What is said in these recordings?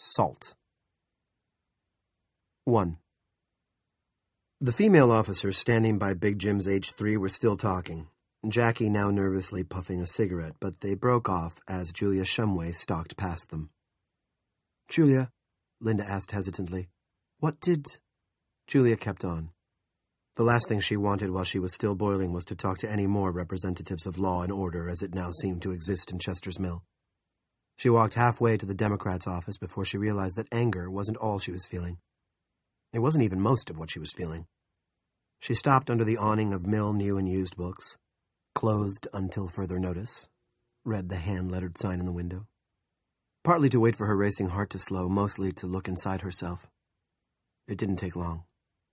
Salt. 1. The female officers standing by Big Jim's H3 were still talking, Jackie now nervously puffing a cigarette, but they broke off as Julia Shumway stalked past them. "Julia," Linda asked hesitantly, "what did—" Julia kept on. The last thing she wanted while she was still boiling was to talk to any more representatives of law and order as it now seemed to exist in Chester's Mill. She walked halfway to the Democrat's office before she realized that anger wasn't all she was feeling. It wasn't even most of what she was feeling. She stopped under the awning of Mill new and used books, closed until further notice, read the hand-lettered sign in the window. Partly to wait for her racing heart to slow, mostly to look inside herself. It didn't take long.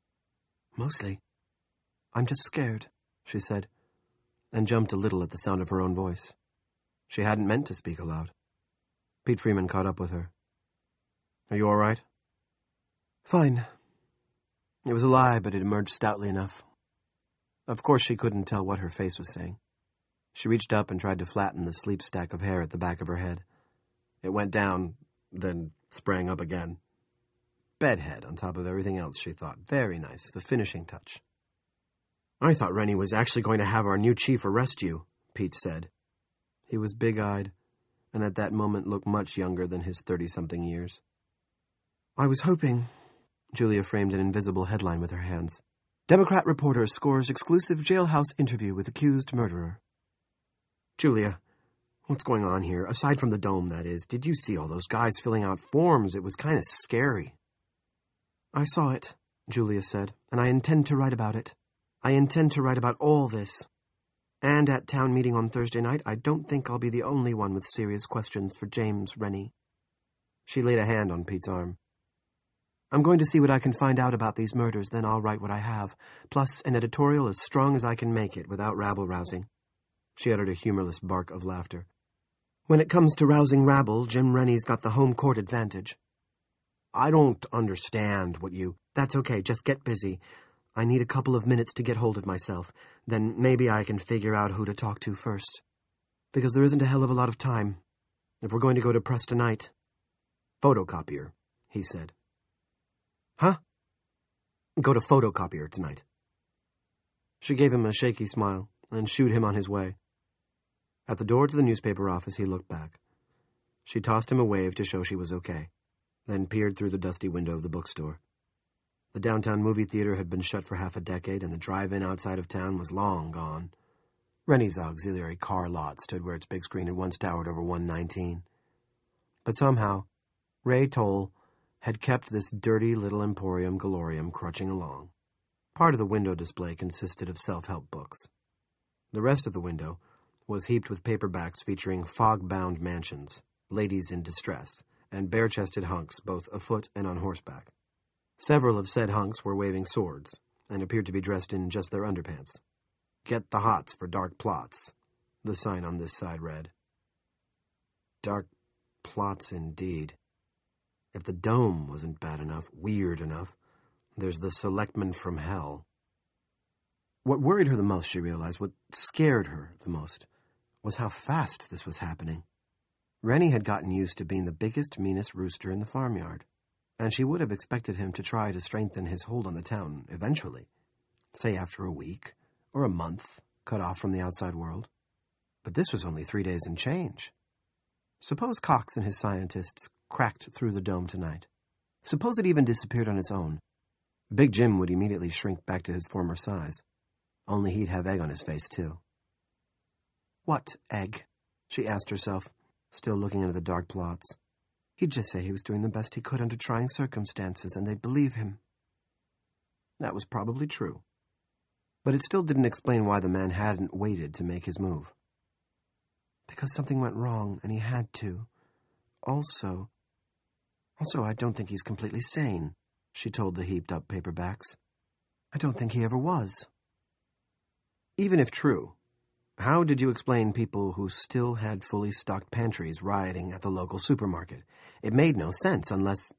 "Mostly. I'm just scared," she said, and jumped a little at the sound of her own voice. She hadn't meant to speak aloud. Pete Freeman caught up with her. "Are you all right?" "Fine." It was a lie, but it emerged stoutly enough. Of course she couldn't tell what her face was saying. She reached up and tried to flatten the sleep stack of hair at the back of her head. It went down, then sprang up again. Bedhead on top of everything else, she thought. Very nice, the finishing touch. "I thought Rennie was actually going to have our new chief arrest you," Pete said. He was big-eyed, and at that moment looked much younger than his 30-something years. "I was hoping," Julia framed an invisible headline with her hands. "Democrat reporter scores exclusive jailhouse interview with accused murderer." "Julia, what's going on here? Aside from the dome, that is. Did you see all those guys filling out forms? It was kind of scary." "I saw it," Julia said, "and I intend to write about it. I intend to write about all this. And at town meeting on Thursday night, I don't think I'll be the only one with serious questions for James Rennie." She laid a hand on Pete's arm. "I'm going to see what I can find out about these murders, then I'll write what I have, plus an editorial as strong as I can make it without rabble-rousing." She uttered a humorless bark of laughter. "When it comes to rousing rabble, Jim Rennie's got the home court advantage." "I don't understand what you—" "That's okay, just get busy. I need a couple of minutes to get hold of myself. Then maybe I can figure out who to talk to first. Because there isn't a hell of a lot of time. If we're going to go to press tonight—" "Photocopier," he said. "Huh?" "Go to photocopier tonight." She gave him a shaky smile and shooed him on his way. At the door to the newspaper office, he looked back. She tossed him a wave to show she was okay, then peered through the dusty window of the bookstore. The downtown movie theater had been shut for half a decade, and the drive-in outside of town was long gone. Rennie's auxiliary car lot stood where its big screen had once towered over 119. But somehow, Ray Toll had kept this dirty little emporium galorium crutching along. Part of the window display consisted of self-help books. The rest of the window was heaped with paperbacks featuring fog-bound mansions, ladies in distress, and bare-chested hunks both afoot and on horseback. Several of said hunks were waving swords, and appeared to be dressed in just their underpants. "Get the hots for dark plots," the sign on this side read. Dark plots indeed. If the dome wasn't bad enough, weird enough, there's the selectman from hell. What worried her the most, she realized, what scared her the most, was how fast this was happening. Rennie had gotten used to being the biggest, meanest rooster in the farmyard, and she would have expected him to try to strengthen his hold on the town eventually, say after a week or a month, cut off from the outside world. But this was only 3 days and change. Suppose Cox and his scientists cracked through the dome tonight. Suppose it even disappeared on its own. Big Jim would immediately shrink back to his former size. Only he'd have egg on his face, too. "What egg?" she asked herself, still looking into the dark plots. He'd just say he was doing the best he could under trying circumstances, and they'd believe him. That was probably true. But it still didn't explain why the man hadn't waited to make his move. Because something went wrong, and he had to. Also, I don't think he's completely sane, she told the heaped-up paperbacks. I don't think he ever was. Even if true, how did you explain people who still had fully stocked pantries rioting at the local supermarket? It made no sense unless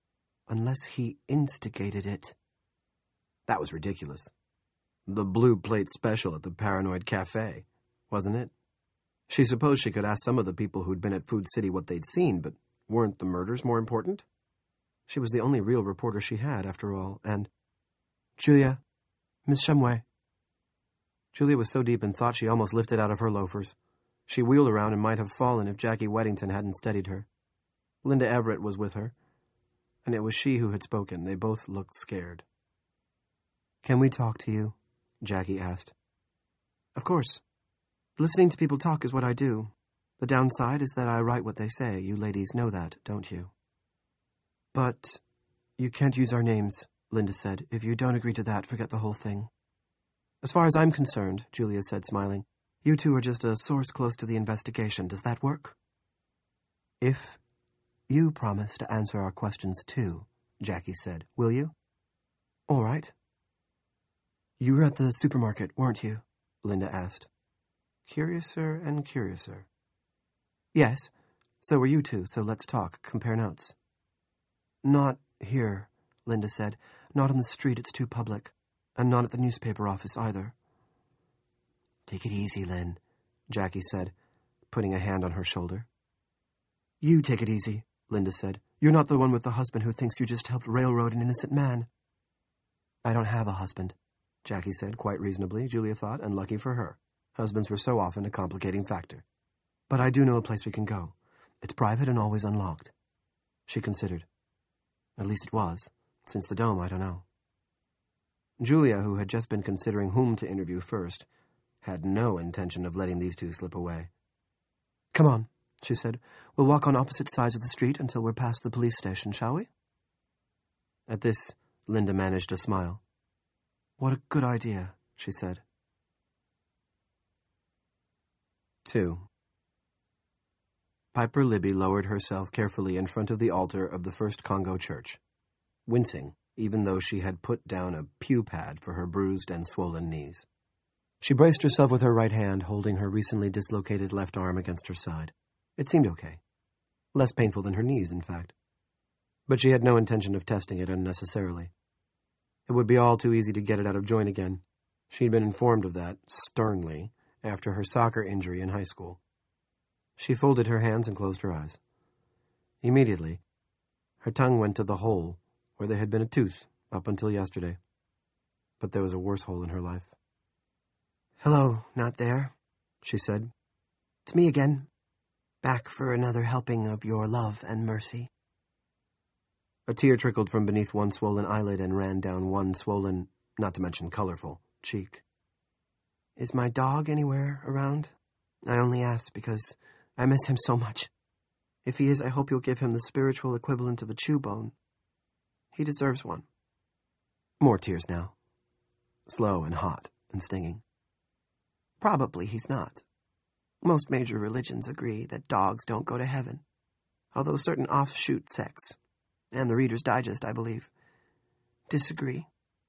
he instigated it. That was ridiculous. The blue plate special at the Paranoid Cafe, wasn't it? She supposed she could ask some of the people who'd been at Food City what they'd seen, but Weren't the murders more important? She was the only real reporter she had, after all, and... Julia, Miss Shumway. Julia was so deep in thought she almost lifted out of her loafers. She wheeled around and might have fallen if Jackie Weddington hadn't steadied her. Linda Everett was with her, and it was she who had spoken. They both looked scared. "Can we talk to you?" Jackie asked. "Of course. Listening to people talk is what I do. The downside is that I write what they say. You ladies know that, don't you?" "But you can't use our names," Linda said. "If you don't agree to that, forget the whole thing." "As far as I'm concerned," Julia said, smiling, "you two are just a source close to the investigation. Does that work?" "If you promise to answer our questions, too," Jackie said. "Will you?" "All right." "You were at the supermarket, weren't you?" Linda asked. Curiouser and curiouser. "Yes, so were you two, so let's talk, compare notes." "Not here," Linda said. "Not on the street, it's too public. And not at the newspaper office, either." "Take it easy, Lynn," Jackie said, putting a hand on her shoulder. "You take it easy," Linda said. "You're not the one with the husband who thinks you just helped railroad an innocent man." "I don't have a husband," Jackie said, quite reasonably, Julia thought, and lucky for her. Husbands were so often a complicating factor. "But I do know a place we can go. It's private and always unlocked." She considered. At least it was. Since the dome, I don't know. Julia, who had just been considering whom to interview first, had no intention of letting these two slip away. "Come on," she said. "We'll walk on opposite sides of the street until we're past the police station, shall we?" At this, Linda managed a smile. "What a good idea," she said. 2. Piper Libby lowered herself carefully in front of the altar of the First Congo Church, wincing even though she had put down a pew pad for her bruised and swollen knees. She braced herself with her right hand, holding her recently dislocated left arm against her side. It seemed okay. Less painful than her knees, in fact. But she had no intention of testing it unnecessarily. It would be all too easy to get it out of joint again. She'd been informed of that, sternly, after her soccer injury in high school. She folded her hands and closed her eyes. Immediately, her tongue went to the hole where there had been a tooth up until yesterday. But there was a worse hole in her life. "Hello, not there," she said. "It's me again. Back for another helping of your love and mercy." A tear trickled from beneath one swollen eyelid and ran down one swollen, not to mention colorful, cheek. "Is my dog anywhere around? I only ask because I miss him so much. If he is, I hope you'll give him the spiritual equivalent of a chew bone. He deserves one." More tears now. Slow and hot and stinging. "Probably he's not. Most major religions agree that dogs don't go to heaven, although certain offshoot sects, and the Reader's Digest, I believe, disagree."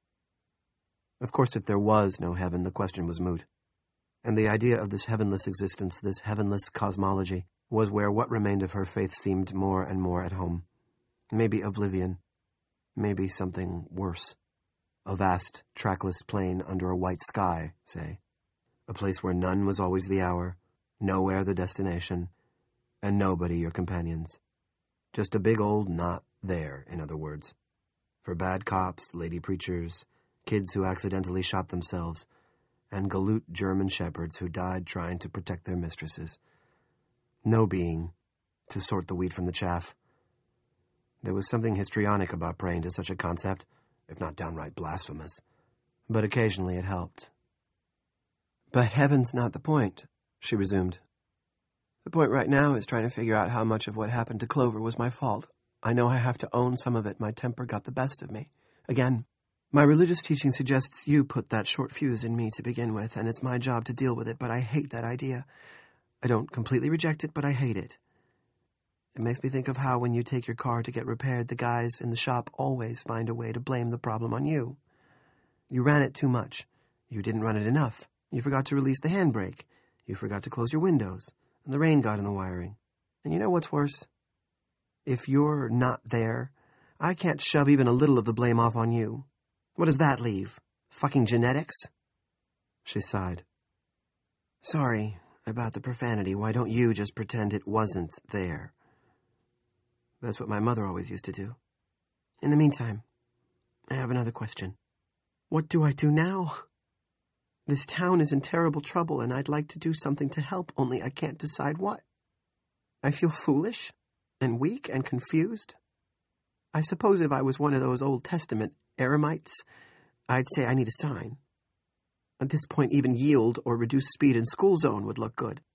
Of course, if there was no heaven, the question was moot. And the idea of this heavenless existence, this heavenless cosmology, was where what remained of her faith seemed more and more at home. Maybe oblivion. Maybe something worse. A vast, trackless plain under a white sky, say. A place where none was always the hour, nowhere the destination, and nobody your companions. Just a big old not there, in other words. For bad cops, lady preachers, kids who accidentally shot themselves, and galoot German shepherds who died trying to protect their mistresses. No being to sort the wheat from the chaff. There was something histrionic about praying to such a concept, if not downright blasphemous, but occasionally it helped. "But heaven's not the point," she resumed. "The point right now is trying to figure out how much of what happened to Clover was my fault. I know I have to own some of it. My temper got the best of me. Again, my religious teaching suggests you put that short fuse in me to begin with, and it's my job to deal with it, but I hate that idea. I don't completely reject it, but I hate it. It makes me think of how when you take your car to get repaired, the guys in the shop always find a way to blame the problem on you. You ran it too much. You didn't run it enough. You forgot to release the handbrake. You forgot to close your windows, and the rain got in the wiring. And you know what's worse? If you're not there, I can't shove even a little of the blame off on you. What does that leave? Fucking genetics?" She sighed. "Sorry about the profanity. Why don't you just pretend it wasn't there?" That's what my mother always used to do. In the meantime, I have another question. What do I do now? This town is in terrible trouble, and I'd like to do something to help, only I can't decide what. I feel foolish and weak and confused. I suppose if I was one of those Old Testament eremites, I'd say I need a sign. At this point, even yield or reduce speed in school zone would look good.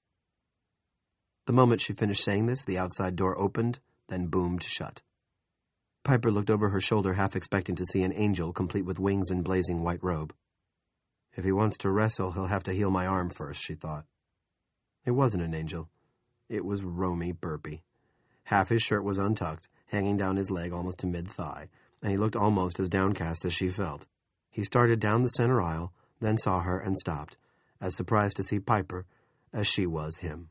The moment she finished saying this, the outside door opened, then boomed shut. Piper looked over her shoulder, half expecting to see an angel, complete with wings and blazing white robe. If he wants to wrestle, he'll have to heal my arm first, she thought. It wasn't an angel. It was Romy Burpee. Half his shirt was untucked, hanging down his leg almost to mid-thigh, and he looked almost as downcast as she felt. He started down the center aisle, then saw her and stopped, as surprised to see Piper as she was him.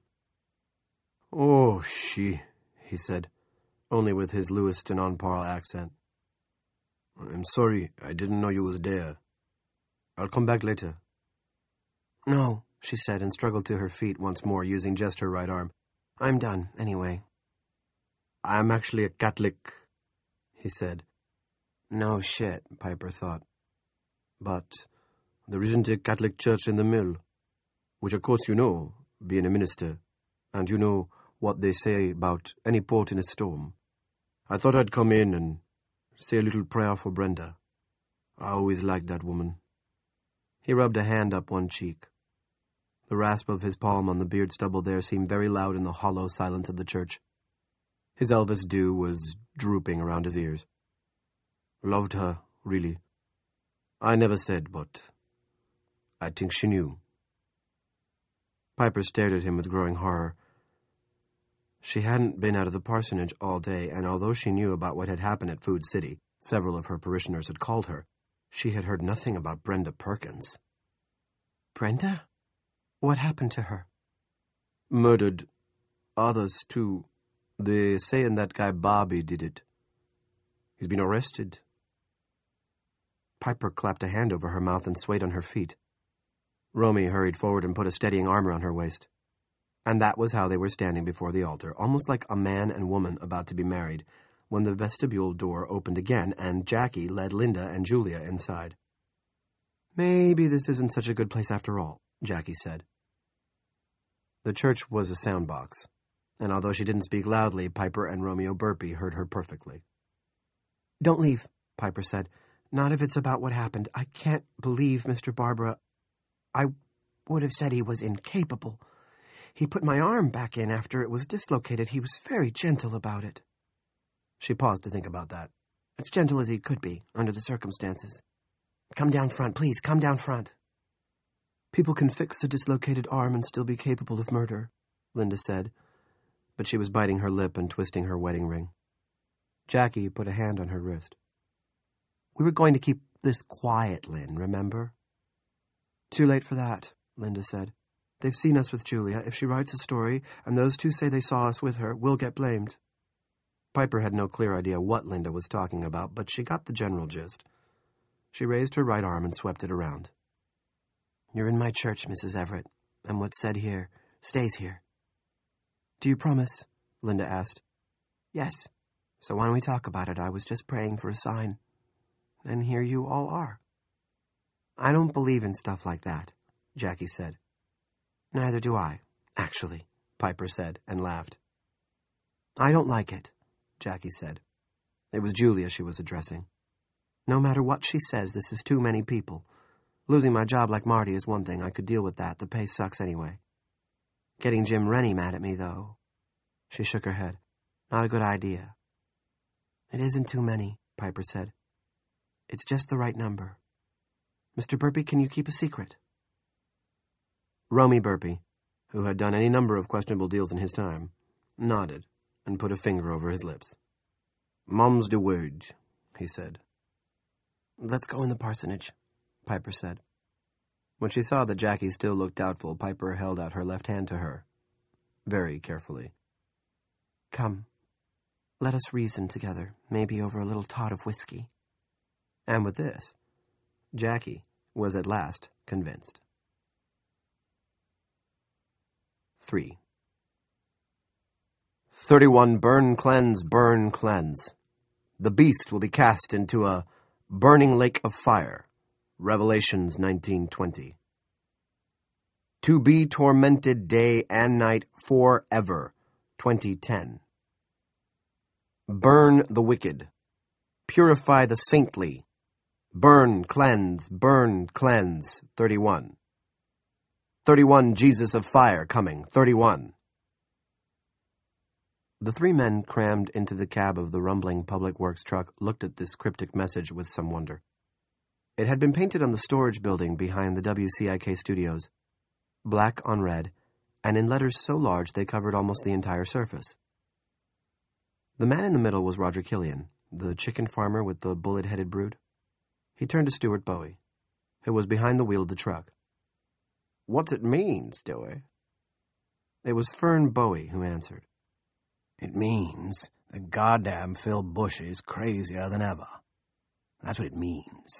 "Oh, she," he said, only with his Lewiston on Parle accent. "I'm sorry, I didn't know you was there. I'll come back later." "No," she said, and struggled to her feet once more, using just her right arm. "I'm done, anyway." "I'm actually a Catholic," he said. No shit, Piper thought. But there isn't a Catholic church in the mill, which of course you know, being a minister, and you know what they say about any port in a storm. I thought I'd come in and say a little prayer for Brenda. I always liked that woman. He rubbed a hand up one cheek. The rasp of his palm on the beard stubble there seemed very loud in the hollow silence of the church. His Elvis dew was drooping around his ears. Loved her, really. I never said, but I think she knew. Piper stared at him with growing horror. She hadn't been out of the parsonage all day, and although she knew about what had happened at Food City, several of her parishioners had called her, she had heard nothing about Brenda Perkins. Brenda? What happened to her? Murdered. Others, too. They sayin' that guy Bobby did it. He's been arrested. Piper clapped a hand over her mouth and swayed on her feet. Romy hurried forward and put a steadying arm around her waist. And that was how they were standing before the altar, almost like a man and woman about to be married, when the vestibule door opened again and Jackie led Linda and Julia inside. Maybe this isn't such a good place after all, Jackie said. The church was a sound box, and although she didn't speak loudly, Piper and Romeo Burpee heard her perfectly. Don't leave, Piper said. Not if it's about what happened. I can't believe Mr. Barbara. I would have said he was incapable. He put my arm back in after it was dislocated. He was very gentle about it. She paused to think about that. As gentle as he could be, under the circumstances. Come down front, please, come down front. People can fix a dislocated arm and still be capable of murder, Linda said, but she was biting her lip and twisting her wedding ring. Jackie put a hand on her wrist. We were going to keep this quiet, Lynn, remember? Too late for that, Linda said. They've seen us with Julia. If she writes a story, and those two say they saw us with her, we'll get blamed. Piper had no clear idea what Linda was talking about, but she got the general gist. She raised her right arm and swept it around. You're in my church, Mrs. Everett, and what's said here stays here. Do you promise? Linda asked. Yes. So why don't we talk about it? I was just praying for a sign. And here you all are. I don't believe in stuff like that, Jackie said. Neither do I, actually, Piper said, and laughed. I don't like it, Jackie said. It was Julia she was addressing. No matter what she says, this is too many people. Losing my job like Marty is one thing. I could deal with that. The pay sucks anyway. Getting Jim Rennie mad at me, though. She shook her head. Not a good idea. It isn't too many, Piper said. It's just the right number. Mr. Burpee, can you keep a secret? Romy Burpee, who had done any number of questionable deals in his time, nodded and put a finger over his lips. Mom's the word, he said. Let's go in the parsonage, Piper said. When she saw that Jackie still looked doubtful, Piper held out her left hand to her, very carefully. Come, let us reason together, maybe over a little tot of whiskey. And with this, Jackie was at last convinced. 3. 31 burn, cleanse, burn, cleanse. The beast will be cast into a burning lake of fire. Revelations 19:20. To be tormented day and night forever. 2010. Burn the wicked. Purify the saintly. Burn, cleanse, 31. 31 Jesus of fire coming, 31. The three men crammed into the cab of the rumbling public works truck looked at this cryptic message with some wonder. It had been painted on the storage building behind the WCIK studios, black on red, and in letters so large they covered almost the entire surface. The man in the middle was Roger Killian, the chicken farmer with the bullet-headed brood. He turned to Stuart Bowie, who was behind the wheel of the truck. "What's it mean, Stewie?" It was Fern Bowie who answered. "It means that goddamn Phil Bushy's crazier than ever. That's what it means."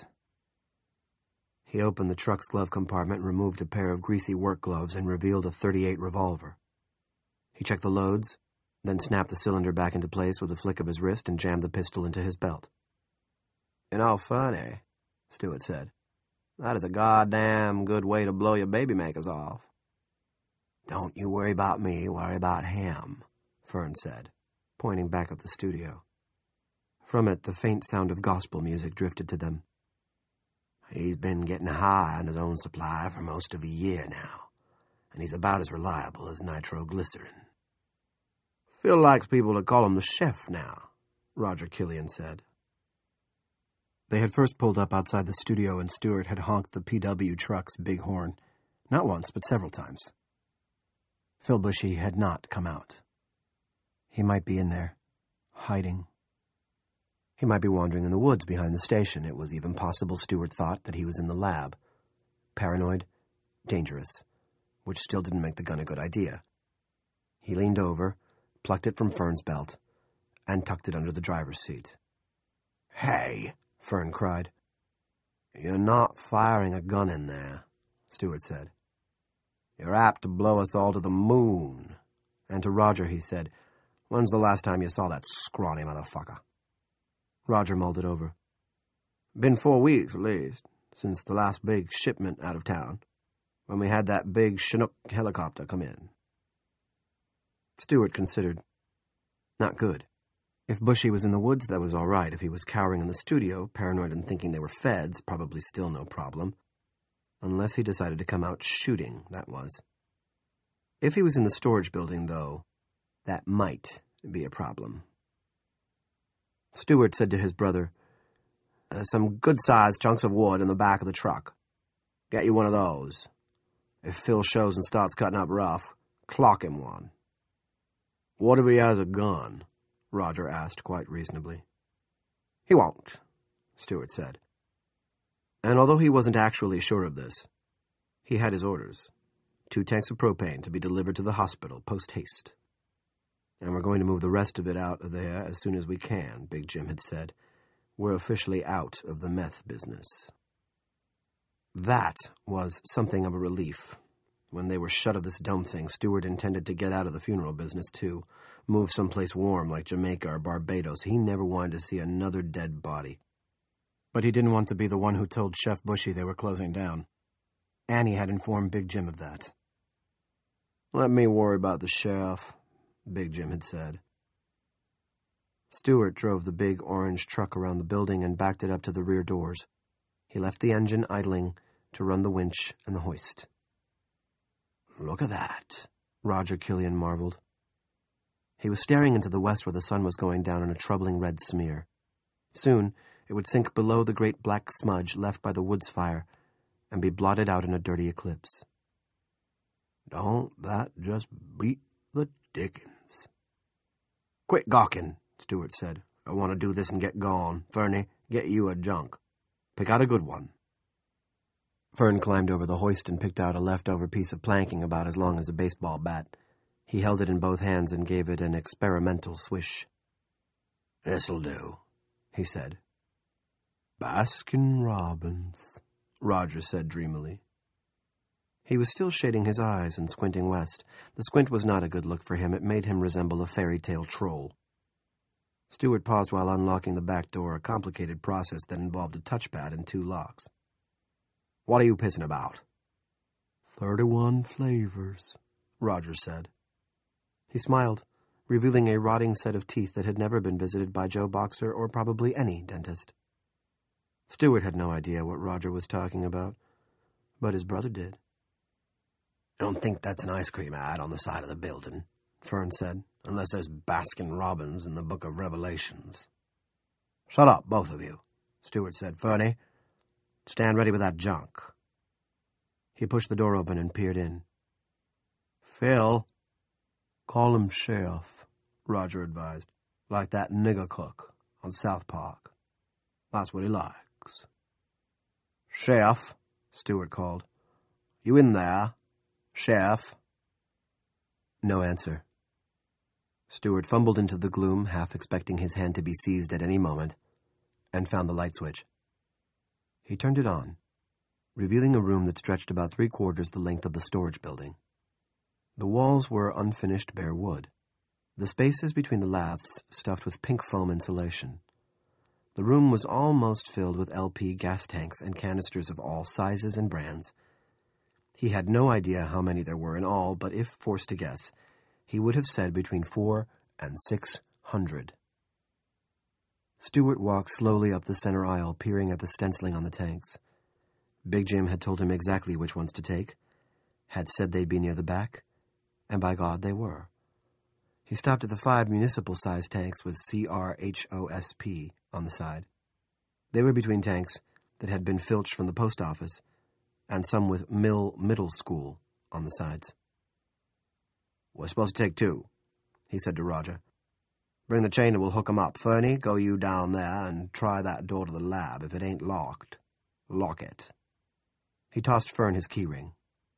He opened the truck's glove compartment, removed a pair of greasy work gloves, and revealed a .38 revolver. He checked the loads, then snapped the cylinder back into place with a flick of his wrist and jammed the pistol into his belt. "You know, funny," Stewart said. "That is a goddamn good way to blow your baby makers off." "Don't you worry about me, worry about him," Fern said, pointing back at the studio. From it, the faint sound of gospel music drifted to them. "He's been getting high on his own supply for most of a year now, and he's about as reliable as nitroglycerin." "Phil likes people to call him the chef now," Roger Killian said. They had first pulled up outside the studio, and Stewart had honked the PW truck's big horn, not once, but several times. Phil Bushy had not come out. He might be in there, hiding. He might be wandering in the woods behind the station. It was even possible, Stewart thought, that he was in the lab. Paranoid, dangerous, which still didn't make the gun a good idea. He leaned over, plucked it from Fern's belt, and tucked it under the driver's seat. "Hey!" Fern cried. "You're not firing a gun in there," Stewart said. "You're apt to blow us all to the moon." And to Roger he said, "When's the last time you saw that scrawny motherfucker?" Roger mulled it over. "Been 4 weeks, at least, since the last big shipment out of town, when we had that big Chinook helicopter come in." Stewart considered. Not good. If Bushy was in the woods, that was all right. If he was cowering in the studio, paranoid and thinking they were feds, probably still no problem. Unless he decided to come out shooting, that was. If he was in the storage building, though, that might be a problem. Stewart said to his brother, "Some good-sized chunks of wood in the back of the truck. Get you one of those. If Phil shows and starts cutting up rough, clock him one." "What if he has a gun?" Roger asked quite reasonably. "He won't," Stewart said. And although he wasn't actually sure of this, he had his orders. 2 tanks of propane to be delivered to the hospital post-haste. "And we're going to move the rest of it out of there as soon as we can," Big Jim had said. "We're officially out of the meth business." That was something of a relief. When they were shut of this dumb thing, Stewart intended to get out of the funeral business, too. Move someplace warm like Jamaica or Barbados. He never wanted to see another dead body. But he didn't want to be the one who told Chef Bushy they were closing down. Annie had informed Big Jim of that. "Let me worry about the chef," Big Jim had said. Stewart drove the big orange truck around the building and backed it up to the rear doors. He left the engine idling to run the winch and the hoist. "Look at that," Roger Killian marveled. He was staring into the west where the sun was going down in a troubling red smear. Soon it would sink below the great black smudge left by the woods fire and be blotted out in a dirty eclipse. "Don't that just beat the dickens?" "Quit gawking," Stewart said. "I want to do this and get gone. Fernie, get you a junk. Pick out a good one." Fern climbed over the hoist and picked out a leftover piece of planking about as long as a baseball bat. He held it in both hands and gave it an experimental swish. "This'll do," he said. "Baskin-Robbins," Roger said dreamily. He was still shading his eyes and squinting west. The squint was not a good look for him. It made him resemble a fairy tale troll. Stewart paused while unlocking the back door, a complicated process that involved a touchpad and 2 locks. "What are you pissing about?" 31 flavors, Roger said. He smiled, revealing a rotting set of teeth that had never been visited by Joe Boxer or probably any dentist. Stewart had no idea what Roger was talking about, but his brother did. "I don't think that's an ice cream ad on the side of the building," Fern said, "unless there's Baskin-Robbins in the Book of Revelations." "Shut up, both of you," Stewart said. "Fernie, stand ready with that junk." He pushed the door open and peered in. "Phil." "Call him Chef," Roger advised, "like that nigger cook on South Park. That's what he likes." "Chef," Stewart called. "You in there? Chef?" No answer. Stewart fumbled into the gloom, half expecting his hand to be seized at any moment, and found the light switch. He turned it on, revealing a room that stretched about 3/4 the length of the storage building. The walls were unfinished bare wood, the spaces between the laths stuffed with pink foam insulation. The room was almost filled with LP gas tanks and canisters of all sizes and brands. He had no idea how many there were in all, but if forced to guess, he would have said between 400 and 600. Stewart walked slowly up the center aisle, peering at the stenciling on the tanks. Big Jim had told him exactly which ones to take, had said they'd be near the back, and by God they were. He stopped at the 5 municipal-sized tanks with CRHOSP on the side. They were between tanks that had been filched from the post office and some with Mill Middle School on the sides. "We're supposed to take 2, he said to Roger. "Bring the chain and we'll hook 'em up. Fernie, go you down there and try that door to the lab. If it ain't locked, lock it." He tossed Fern his key ring.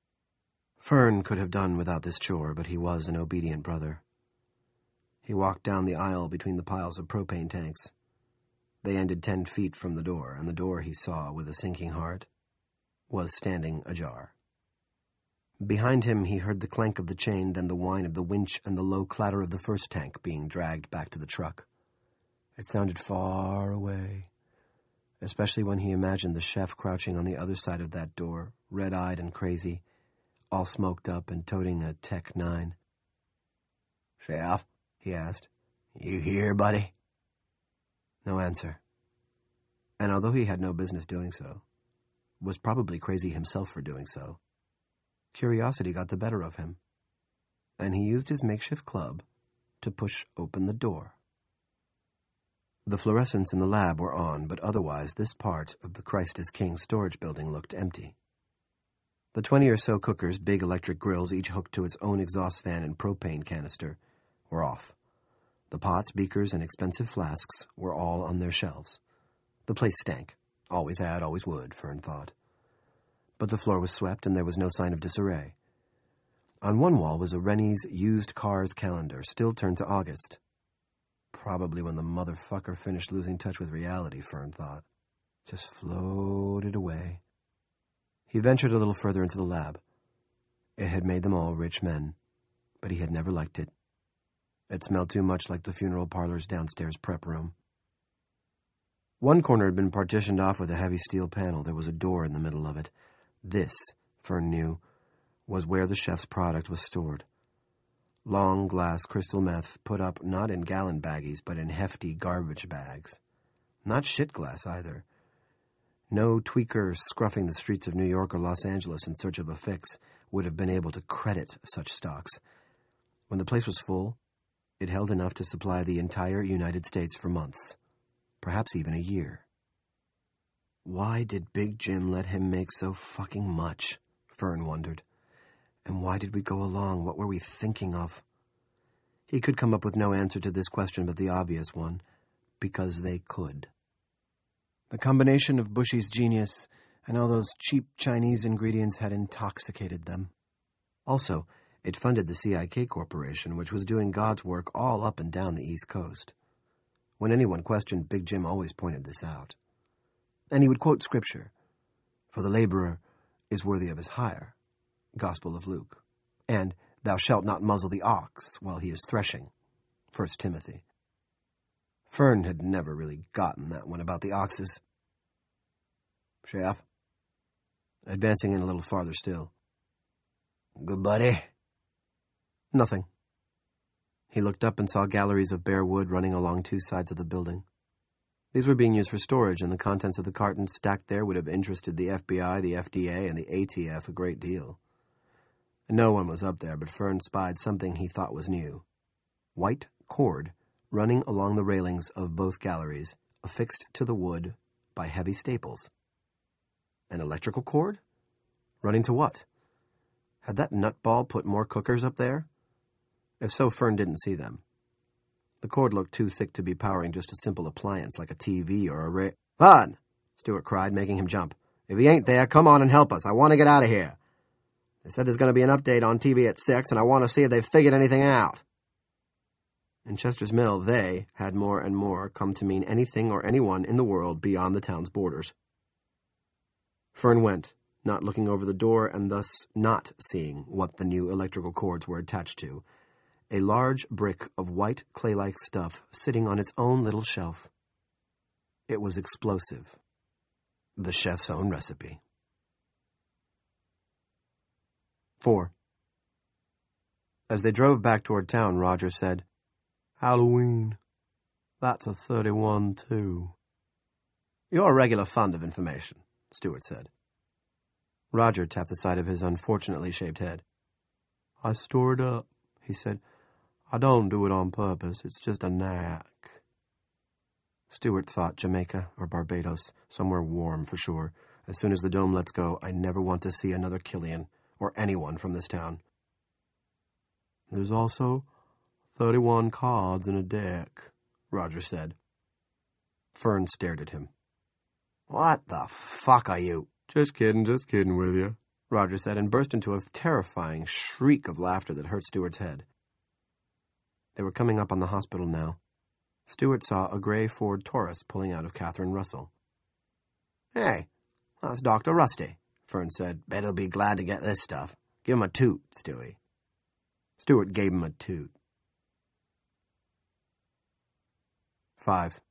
Fern could have done without this chore, but he was an obedient brother. He walked down the aisle between the piles of propane tanks. They ended 10 feet from the door, and the door, he saw with a sinking heart, was standing ajar. Behind him he heard the clank of the chain, then the whine of the winch and the low clatter of the first tank being dragged back to the truck. It sounded far away, especially when he imagined the chef crouching on the other side of that door, red-eyed and crazy, all smoked up and toting a Tech 9. "Chef," he asked, "you here, buddy?" No answer. And although he had no business doing so, was probably crazy himself for doing so, curiosity got the better of him, and he used his makeshift club to push open the door. The fluorescents in the lab were on, but otherwise this part of the Christ is King storage building looked empty. The 20 or so cookers, big electric grills, each hooked to its own exhaust fan and propane canister, were off. The pots, beakers, and expensive flasks were all on their shelves. The place stank. Always had, always would, Fern thought. But the floor was swept, and there was no sign of disarray. On one wall was a Rennie's used cars calendar, still turned to August. Probably when the motherfucker finished losing touch with reality, Fern thought. Just floated away. He ventured a little further into the lab. It had made them all rich men, but he had never liked it. It smelled too much like the funeral parlor's downstairs prep room. One corner had been partitioned off with a heavy steel panel. There was a door in the middle of it. This, Fern knew, was where the chef's product was stored. Long glass crystal meth put up not in gallon baggies, but in hefty garbage bags. Not shit glass, either. No tweaker scruffing the streets of New York or Los Angeles in search of a fix would have been able to credit such stocks. When the place was full, it held enough to supply the entire United States for months, perhaps even a year. Why did Big Jim let him make so fucking much? Fern wondered. And why did we go along? What were we thinking of? He could come up with no answer to this question but the obvious one. Because they could. The combination of Bushy's genius and all those cheap Chinese ingredients had intoxicated them. Also, it funded the CIK Corporation, which was doing God's work all up and down the East Coast. When anyone questioned, Big Jim always pointed this out. And he would quote scripture, "For the laborer is worthy of his hire." Gospel of Luke, and thou shalt not muzzle the ox while he is threshing, 1 Timothy. Fern had never really gotten that one about the oxes. Chef, advancing in a little farther still. Good buddy? Nothing. He looked up and saw galleries of bare wood running along two sides of the building. These were being used for storage, and the contents of the cartons stacked there would have interested the FBI, the FDA, and the ATF a great deal. No one was up there, but Fern spied something he thought was new. White cord running along the railings of both galleries, affixed to the wood by heavy staples. An electrical cord? Running to what? Had that nutball put more cookers up there? If so, Fern didn't see them. The cord looked too thick to be powering just a simple appliance like a TV or a Bud! Stewart cried, making him jump. If he ain't there, come on and help us. I want to get out of here. They said there's going to be an update on TV at 6, and I want to see if they've figured anything out. In Chester's Mill, they had more and more come to mean anything or anyone in the world beyond the town's borders. Fern went, not looking over the door and thus not seeing what the new electrical cords were attached to. A large brick of white clay-like stuff sitting on its own little shelf. It was explosive. The chef's own recipe. 4. As they drove back toward town, Roger said, Halloween. That's a 31, too. You're a regular fund of information, Stewart said. Roger tapped the side of his unfortunately shaped head. I store it up, he said. I don't do it on purpose. It's just a knack. Stewart thought Jamaica or Barbados, somewhere warm for sure. As soon as the dome lets go, I never want to see another Killian, or anyone from this town. There's also 31 cards in a deck, Roger said. Fern stared at him. What the fuck are you? Just kidding with you, Roger said, and burst into a terrifying shriek of laughter that hurt Stewart's head. They were coming up on the hospital now. Stewart saw a gray Ford Taurus pulling out of Catherine Russell. Hey, that's Dr. Rusty, Fern said. Bet he'll be glad to get this stuff. Give him a toot, Stewie. Stewart gave him a toot. 5.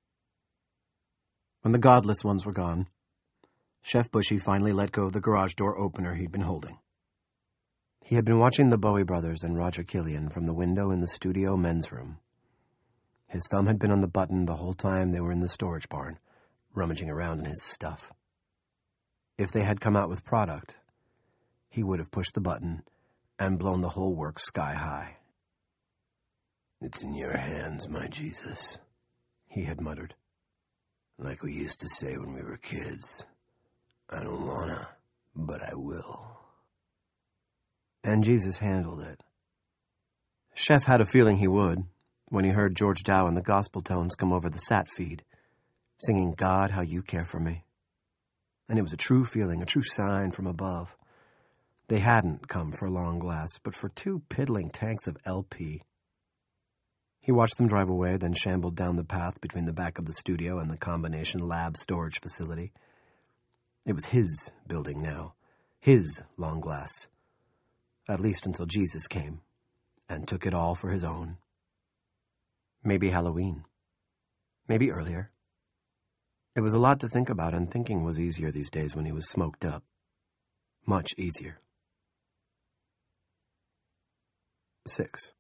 When the godless ones were gone, Chef Bushy finally let go of the garage door opener he'd been holding. He had been watching the Bowie brothers and Roger Killian from the window in the studio men's room. His thumb had been on the button the whole time they were in the storage barn, rummaging around in his stuff. If they had come out with product, he would have pushed the button and blown the whole works sky high. It's in your hands, my Jesus, he had muttered. Like we used to say when we were kids. I don't wanna, but I will. And Jesus handled it. Chef had a feeling he would, when he heard George Dow and the gospel tones come over the sat feed, singing God, How You Care For Me. And it was a true feeling, a true sign from above. They hadn't come for Long Glass, but for 2 piddling tanks of LP. He watched them drive away, then shambled down the path between the back of the studio and the combination lab storage facility. It was his building now, his Long Glass, at least until Jesus came and took it all for his own. Maybe Halloween. Maybe earlier. It was a lot to think about, and thinking was easier these days when he was smoked up. Much easier. 6.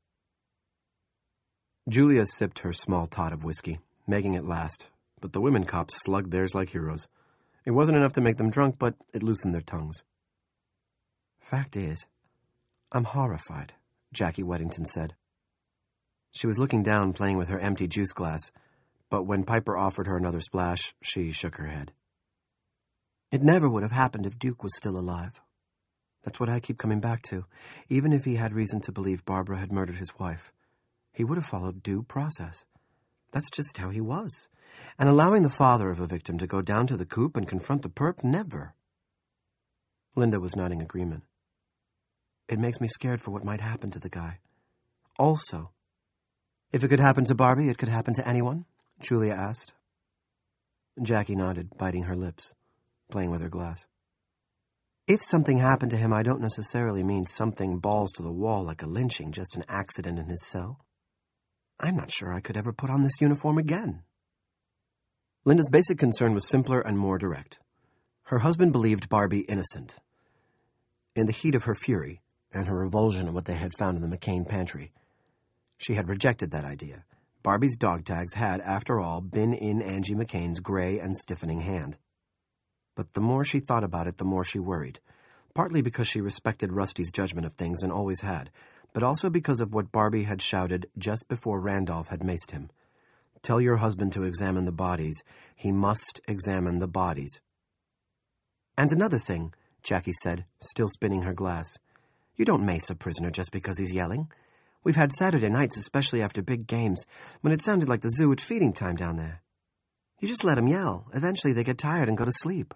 Julia sipped her small tot of whiskey, making it last, but the women cops slugged theirs like heroes. It wasn't enough to make them drunk, but it loosened their tongues. Fact is, I'm horrified, Jackie Weddington said. She was looking down, playing with her empty juice glass, but when Piper offered her another splash, she shook her head. It never would have happened if Duke was still alive. That's what I keep coming back to. Even if he had reason to believe Barbara had murdered his wife, he would have followed due process. That's just how he was. And allowing the father of a victim to go down to the coop and confront the perp, never. Linda was nodding agreement. It makes me scared for what might happen to the guy. Also, if it could happen to Barbie, it could happen to anyone? Julia asked. Jackie nodded, biting her lips, playing with her glass. If something happened to him, I don't necessarily mean something balls to the wall like a lynching, just an accident in his cell. I'm not sure I could ever put on this uniform again. Linda's basic concern was simpler and more direct. Her husband believed Barbie innocent. In the heat of her fury and her revulsion at what they had found in the McCain pantry, she had rejected that idea. Barbie's dog tags had, after all, been in Angie McCain's gray and stiffening hand. But the more she thought about it, the more she worried, partly because she respected Rusty's judgment of things and always had, but also because of what Barbie had shouted just before Randolph had maced him. Tell your husband to examine the bodies. He must examine the bodies. And another thing, Jackie said, still spinning her glass. You don't mace a prisoner just because he's yelling. We've had Saturday nights, especially after big games, when it sounded like the zoo at feeding time down there. You just let them yell. Eventually they get tired and go to sleep.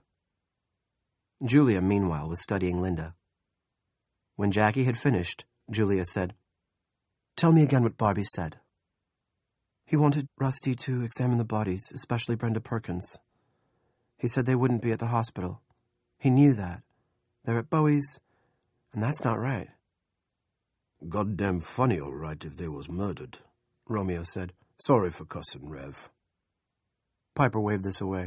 Julia, meanwhile, was studying Linda. When Jackie had finished, Julia said, Tell me again what Barbie said. He wanted Rusty to examine the bodies, especially Brenda Perkins. He said they wouldn't be at the hospital. He knew that. They're at Bowie's, and that's not right. Goddamn funny, all right, if they was murdered, Romeo said. Sorry for cussing, Rev. Piper waved this away.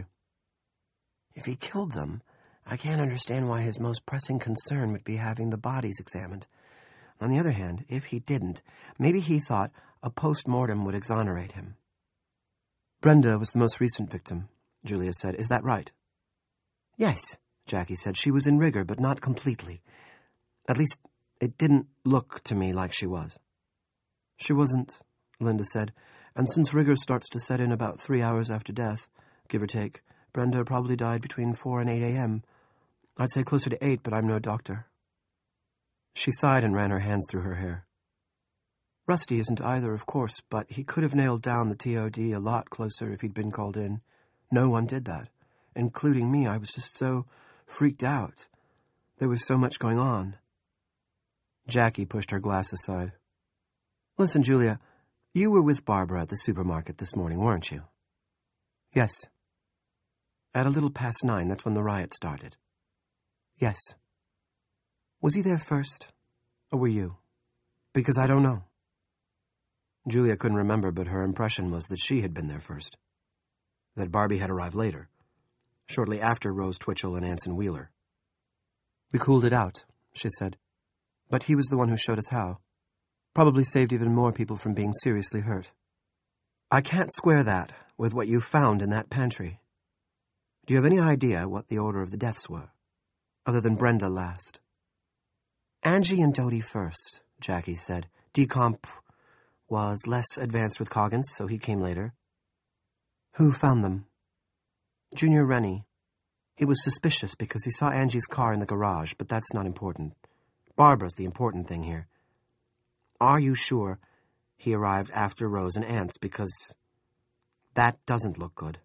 If he killed them, I can't understand why his most pressing concern would be having the bodies examined. On the other hand, if he didn't, maybe he thought a post-mortem would exonerate him. Brenda was the most recent victim, Julia said. Is that right? Yes, Jackie said. She was in rigor, but not completely. At least, it didn't look to me like she was. She wasn't, Linda said, and since rigor starts to set in about 3 hours after death, give or take, Brenda probably died between 4 and 8 a.m. I'd say closer to 8, but I'm no doctor. She sighed and ran her hands through her hair. Rusty isn't either, of course, but he could have nailed down the TOD a lot closer if he'd been called in. No one did that, including me. I was just so freaked out. There was so much going on. Jackie pushed her glass aside. Listen, Julia, you were with Barbara at the supermarket this morning, weren't you? Yes. At a little past 9, that's when the riot started. Yes. Was he there first, or were you? Because I don't know. Julia couldn't remember, but her impression was that she had been there first. That Barbie had arrived later, shortly after Rose Twitchell and Anson Wheeler. We cooled it out, she said. But he was the one who showed us how. Probably saved even more people from being seriously hurt. I can't square that with what you found in that pantry. Do you have any idea what the order of the deaths were, other than Brenda last? Angie and Dodie first, Jackie said. Decomp was less advanced with Coggins, so he came later. Who found them? Junior Rennie. He was suspicious because he saw Angie's car in the garage, but that's not important. Barbara's the important thing here. Are you sure he arrived after Rose and Ants? Because that doesn't look good.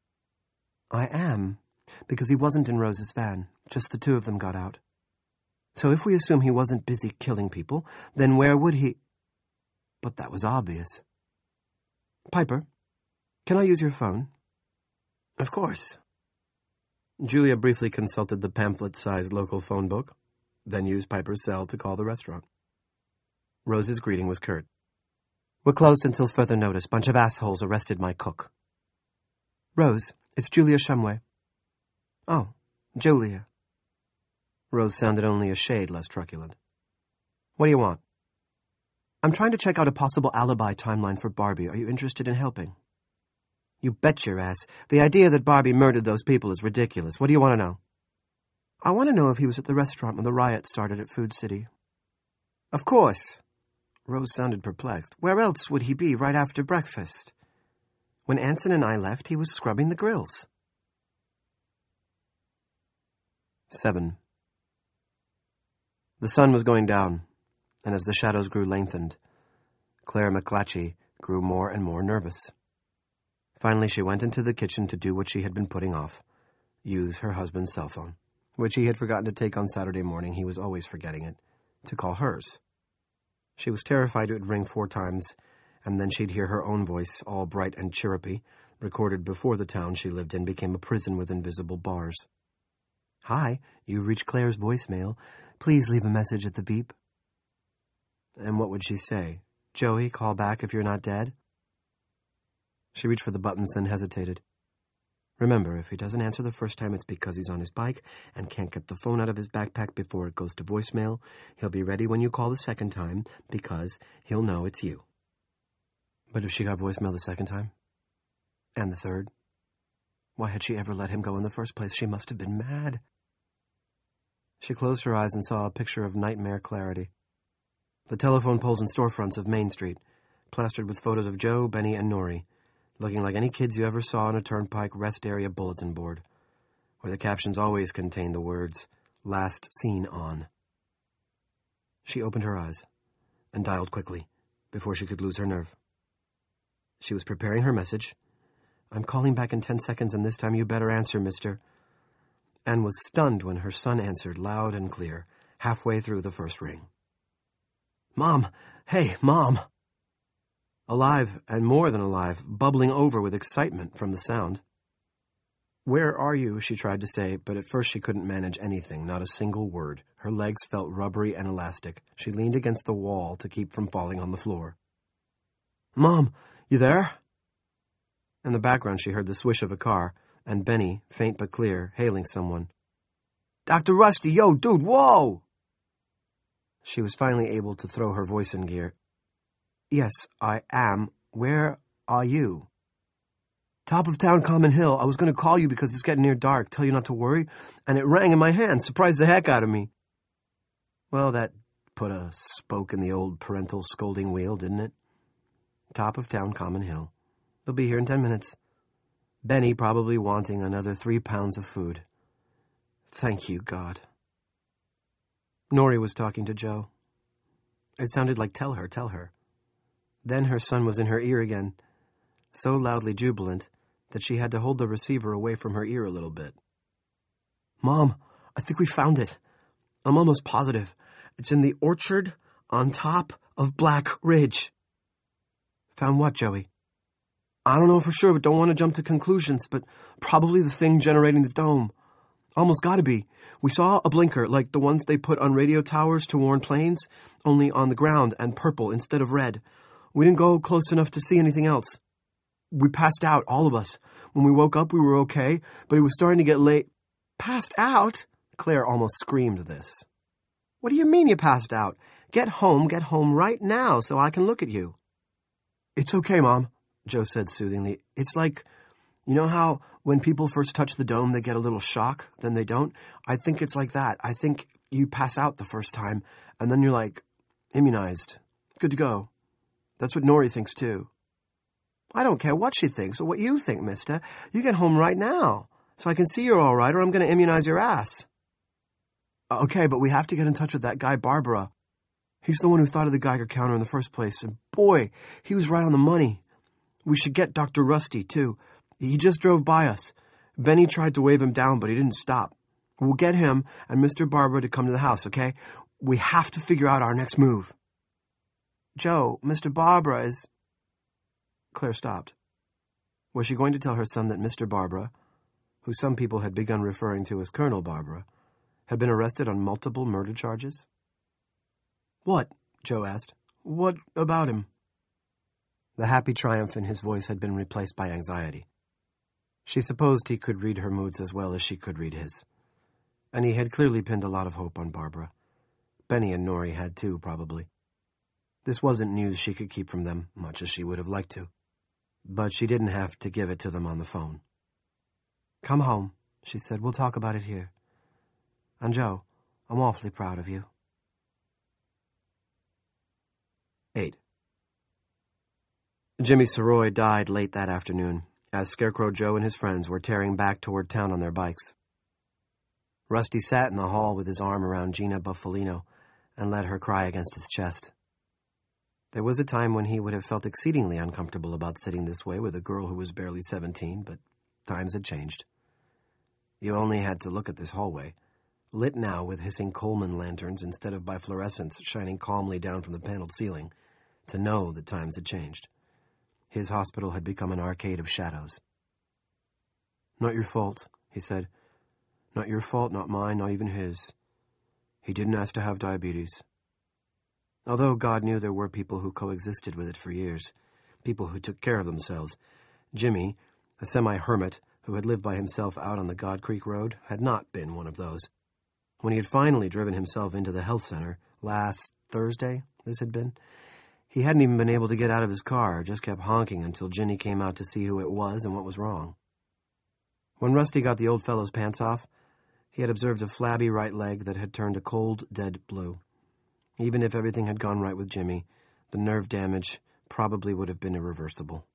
I am, because he wasn't in Rose's van. Just the two of them got out. So if we assume he wasn't busy killing people, then where would he... But that was obvious. Piper, can I use your phone? Of course. Julia briefly consulted the pamphlet-sized local phone book, then used Piper's cell to call the restaurant. Rose's greeting was curt. We're closed until further notice. Bunch of assholes arrested my cook. Rose, it's Julia Shumway. Oh, Julia. Rose sounded only a shade less truculent. What do you want? I'm trying to check out a possible alibi timeline for Barbie. Are you interested in helping? You bet your ass. The idea that Barbie murdered those people is ridiculous. What do you want to know? I want to know if he was at the restaurant when the riot started at Food City. Of course. Rose sounded perplexed. Where else would he be right after breakfast? When Anson and I left, he was scrubbing the grills. 7. The sun was going down, and as the shadows grew lengthened, Claire McClatchy grew more and more nervous. Finally, she went into the kitchen to do what she had been putting off, use her husband's cell phone, which he had forgotten to take on Saturday morning. He was always forgetting it, to call hers. She was terrified it would ring 4 times, and then she'd hear her own voice, all bright and chirrupy, recorded before the town she lived in became a prison with invisible bars. "Hi, you've reached Claire's voicemail. Please leave a message at the beep." And what would she say? "Joey, call back if you're not dead?" She reached for the buttons, then hesitated. Remember, if he doesn't answer the first time, it's because he's on his bike and can't get the phone out of his backpack before it goes to voicemail. He'll be ready when you call the second time because he'll know it's you. But if she got voicemail the second time? And the third? Why had she ever let him go in the first place? She must have been mad. She closed her eyes and saw a picture of nightmare clarity. The telephone poles and storefronts of Main Street, plastered with photos of Joe, Benny, and Norrie, looking like any kids you ever saw on a turnpike rest area bulletin board, where the captions always contained the words, "Last seen on." She opened her eyes and dialed quickly before she could lose her nerve. She was preparing her message. "I'm calling back in 10 seconds, and this time you better answer, mister," and was stunned when her son answered loud and clear, halfway through the first ring. "Mom! Hey, Mom!" Alive, and more than alive, bubbling over with excitement from the sound. "Where are you?" she tried to say, but at first she couldn't manage anything, not a single word. Her legs felt rubbery and elastic. She leaned against the wall to keep from falling on the floor. "Mom, you there?" In the background she heard the swish of a car, and Benny, faint but clear, hailing someone. "Dr. Rusty, yo, dude, whoa!" She was finally able to throw her voice in gear. "Yes, I am. Where are you?" "Top of town, Common Hill. I was going to call you because it's getting near dark, tell you not to worry, and it rang in my hand, surprised the heck out of me." Well, that put a spoke in the old parental scolding wheel, didn't it? Top of town, Common Hill. They'll be here in 10 minutes. Benny probably wanting another 3 pounds of food. Thank you, God. Norrie was talking to Joe. It sounded like tell her, tell her. Then her son was in her ear again, so loudly jubilant that she had to hold the receiver away from her ear a little bit. "Mom, I think we found it. I'm almost positive. It's in the orchard on top of Black Ridge." "Found what, Joey?" "I don't know for sure, but don't want to jump to conclusions, but probably the thing generating the dome. Almost gotta be. We saw a blinker, like the ones they put on radio towers to warn planes, only on the ground and purple instead of red. We didn't go close enough to see anything else. We passed out, all of us. When we woke up, we were okay, but it was starting to get late." "Passed out?" Claire almost screamed this. "What do you mean you passed out? Get home right now so I can look at you." "It's okay, Mom," Joe said soothingly. "It's like, you know how when people first touch the dome, they get a little shock, then they don't? I think it's like that. I think you pass out the first time, and then you're like, immunized. Good to go. That's what Norrie thinks, too." "I don't care what she thinks or what you think, mister. You get home right now, so I can see you're all right, or I'm going to immunize your ass." "Okay, but we have to get in touch with that guy, Barbara. He's the one who thought of the Geiger counter in the first place, and boy, he was right on the money. We should get Dr. Rusty, too. He just drove by us. Benny tried to wave him down, but he didn't stop. We'll get him and Mr. Barbara to come to the house, okay? We have to figure out our next move." "Joe, Mr. Barbara is..." Claire stopped. Was she going to tell her son that Mr. Barbara, who some people had begun referring to as Colonel Barbara, had been arrested on multiple murder charges? "What?" Joe asked. "What about him?" The happy triumph in his voice had been replaced by anxiety. She supposed he could read her moods as well as she could read his. And he had clearly pinned a lot of hope on Barbara. Benny and Norrie had too, probably. This wasn't news she could keep from them, much as she would have liked to. But she didn't have to give it to them on the phone. "Come home," she said. "We'll talk about it here. And Joe, I'm awfully proud of you." 8. Jimmy Soroy died late that afternoon, as Scarecrow Joe and his friends were tearing back toward town on their bikes. Rusty sat in the hall with his arm around Gina Buffalino and let her cry against his chest. There was a time when he would have felt exceedingly uncomfortable about sitting this way with a girl who was barely 17, but times had changed. You only had to look at this hallway, lit now with hissing Coleman lanterns instead of by fluorescents shining calmly down from the paneled ceiling, to know that times had changed. His hospital had become an arcade of shadows. "Not your fault," he said. Not your fault, not mine, not even his. He didn't ask to have diabetes. Although God knew there were people who coexisted with it for years, people who took care of themselves, Jimmy, a semi-hermit who had lived by himself out on the God Creek Road, had not been one of those. When he had finally driven himself into the health center, last Thursday, this had been, he hadn't even been able to get out of his car, just kept honking until Ginny came out to see who it was and what was wrong. When Rusty got the old fellow's pants off, he had observed a flabby right leg that had turned a cold, dead blue. Even if everything had gone right with Jimmy, the nerve damage probably would have been irreversible.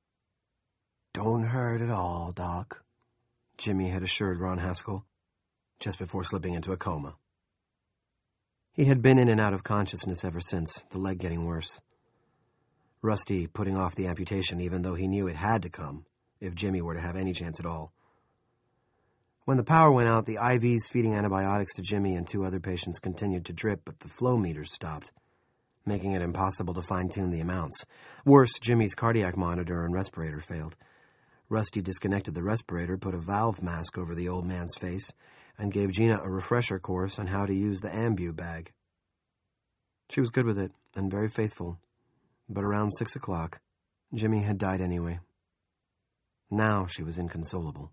"Don't hurt at all, Doc," Jimmy had assured Ron Haskell, just before slipping into a coma. He had been in and out of consciousness ever since, the leg getting worse. Rusty putting off the amputation even though he knew it had to come, if Jimmy were to have any chance at all. When the power went out, the IVs feeding antibiotics to Jimmy and 2 other patients continued to drip, but the flow meters stopped, making it impossible to fine-tune the amounts. Worse, Jimmy's cardiac monitor and respirator failed. Rusty disconnected the respirator, put a valve mask over the old man's face, and gave Gina a refresher course on how to use the ambu bag. She was good with it, and very faithful, but around 6 o'clock, Jimmy had died anyway. Now she was inconsolable.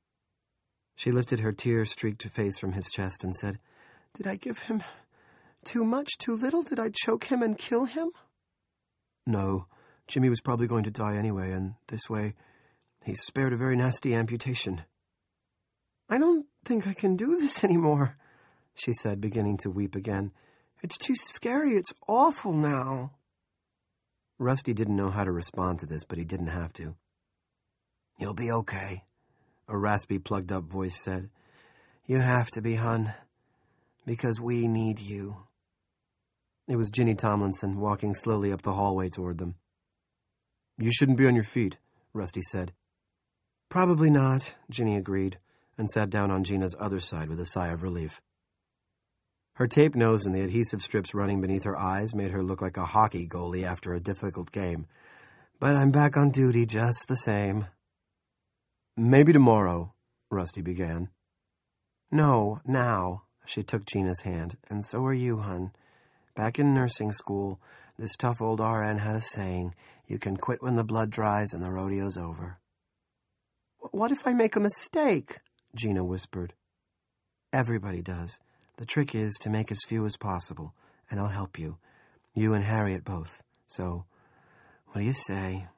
She lifted her tear-streaked face from his chest and said, "Did I give him too much, too little? Did I choke him and kill him?" "No, Jimmy was probably going to die anyway, and this way he's spared a very nasty amputation." "I don't think I can do this anymore," she said, beginning to weep again. "It's too scary. It's awful now." Rusty didn't know how to respond to this, but he didn't have to. "You'll be okay," a raspy, plugged-up voice said. "You have to be, hun, because we need you." It was Ginny Tomlinson, walking slowly up the hallway toward them. "You shouldn't be on your feet," Rusty said. "Probably not," Ginny agreed, and sat down on Gina's other side with a sigh of relief. Her taped nose and the adhesive strips running beneath her eyes made her look like a hockey goalie after a difficult game. "But I'm back on duty just the same." "Maybe tomorrow," Rusty began. "No, now." She took Gina's hand. "And so are you, hun. Back in nursing school, this tough old RN had a saying, you can quit when the blood dries and the rodeo's over." "What if I make a mistake?" Gina whispered. "Everybody does. The trick is to make as few as possible, and I'll help you. You and Harriet both. So, what do you say?"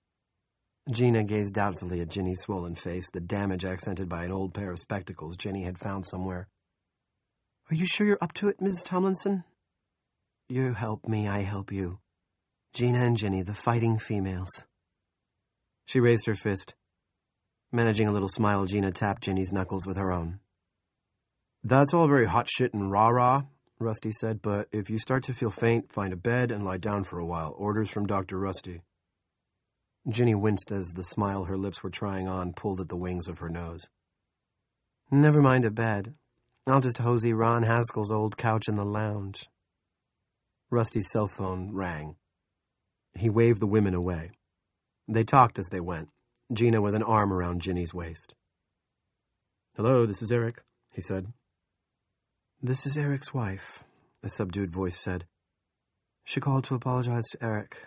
Gina gazed doubtfully at Ginny's swollen face, the damage accented by an old pair of spectacles Ginny had found somewhere. "Are you sure you're up to it, Mrs. Tomlinson?" "You help me, I help you. Gina and Ginny, the fighting females." She raised her fist. Managing a little smile, Gina tapped Ginny's knuckles with her own. "That's all very hot shit and rah-rah," Rusty said, "but if you start to feel faint, find a bed and lie down for a while. Orders from Dr. Rusty." Ginny winced as the smile her lips were trying on pulled at the wings of her nose. "Never mind a bed. I'll just hosey Ron Haskell's old couch in the lounge." Rusty's cell phone rang. He waved the women away. They talked as they went, Gina with an arm around Ginny's waist. "Hello, this is Eric," he said. "This is Eric's wife," a subdued voice said. "She called to apologize to Eric."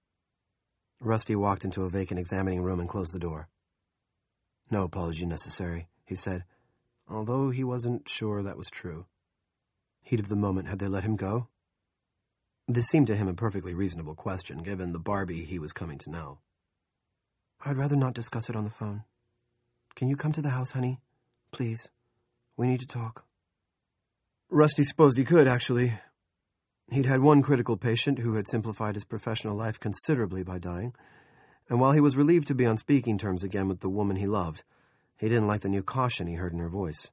Rusty walked into a vacant examining room and closed the door. "No apology necessary," he said, although he wasn't sure that was true. Heat of the moment, had they let him go? This seemed to him a perfectly reasonable question, given the Barbie he was coming to know. "I'd rather not discuss it on the phone. Can you come to the house, honey? Please. We need to talk." Rusty supposed he could, actually. He'd had one critical patient who had simplified his professional life considerably by dying, and while he was relieved to be on speaking terms again with the woman he loved, he didn't like the new caution he heard in her voice.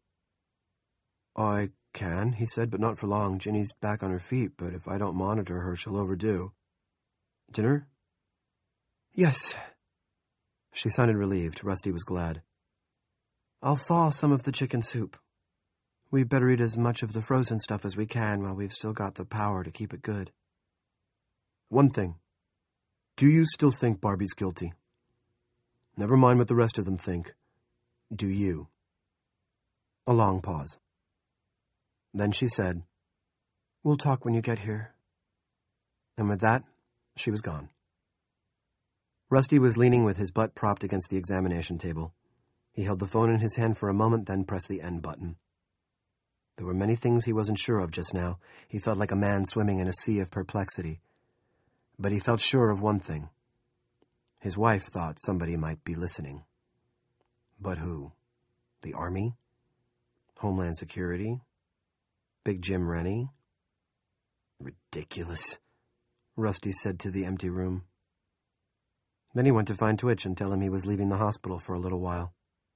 "I can," he said, "but not for long. Ginny's back on her feet, but if I don't monitor her, she'll overdo." "Dinner?" "Yes." She sounded relieved. Rusty was glad. "I'll thaw some of the chicken soup. We'd better eat as much of the frozen stuff as we can while we've still got the power to keep it good." "One thing. Do you still think Barbie's guilty? Never mind what the rest of them think. Do you?" A long pause. Then she said, "We'll talk when you get here." And with that, she was gone. Rusty was leaning with his butt propped against the examination table. He held the phone in his hand for a moment, then pressed the end button. There were many things he wasn't sure of just now. He felt like a man swimming in a sea of perplexity. But he felt sure of one thing. His wife thought somebody might be listening. But who? The Army? Homeland Security? Big Jim Rennie? Ridiculous, Rusty said to the empty room. Then he went to find Twitch and tell him he was leaving the hospital for a little while.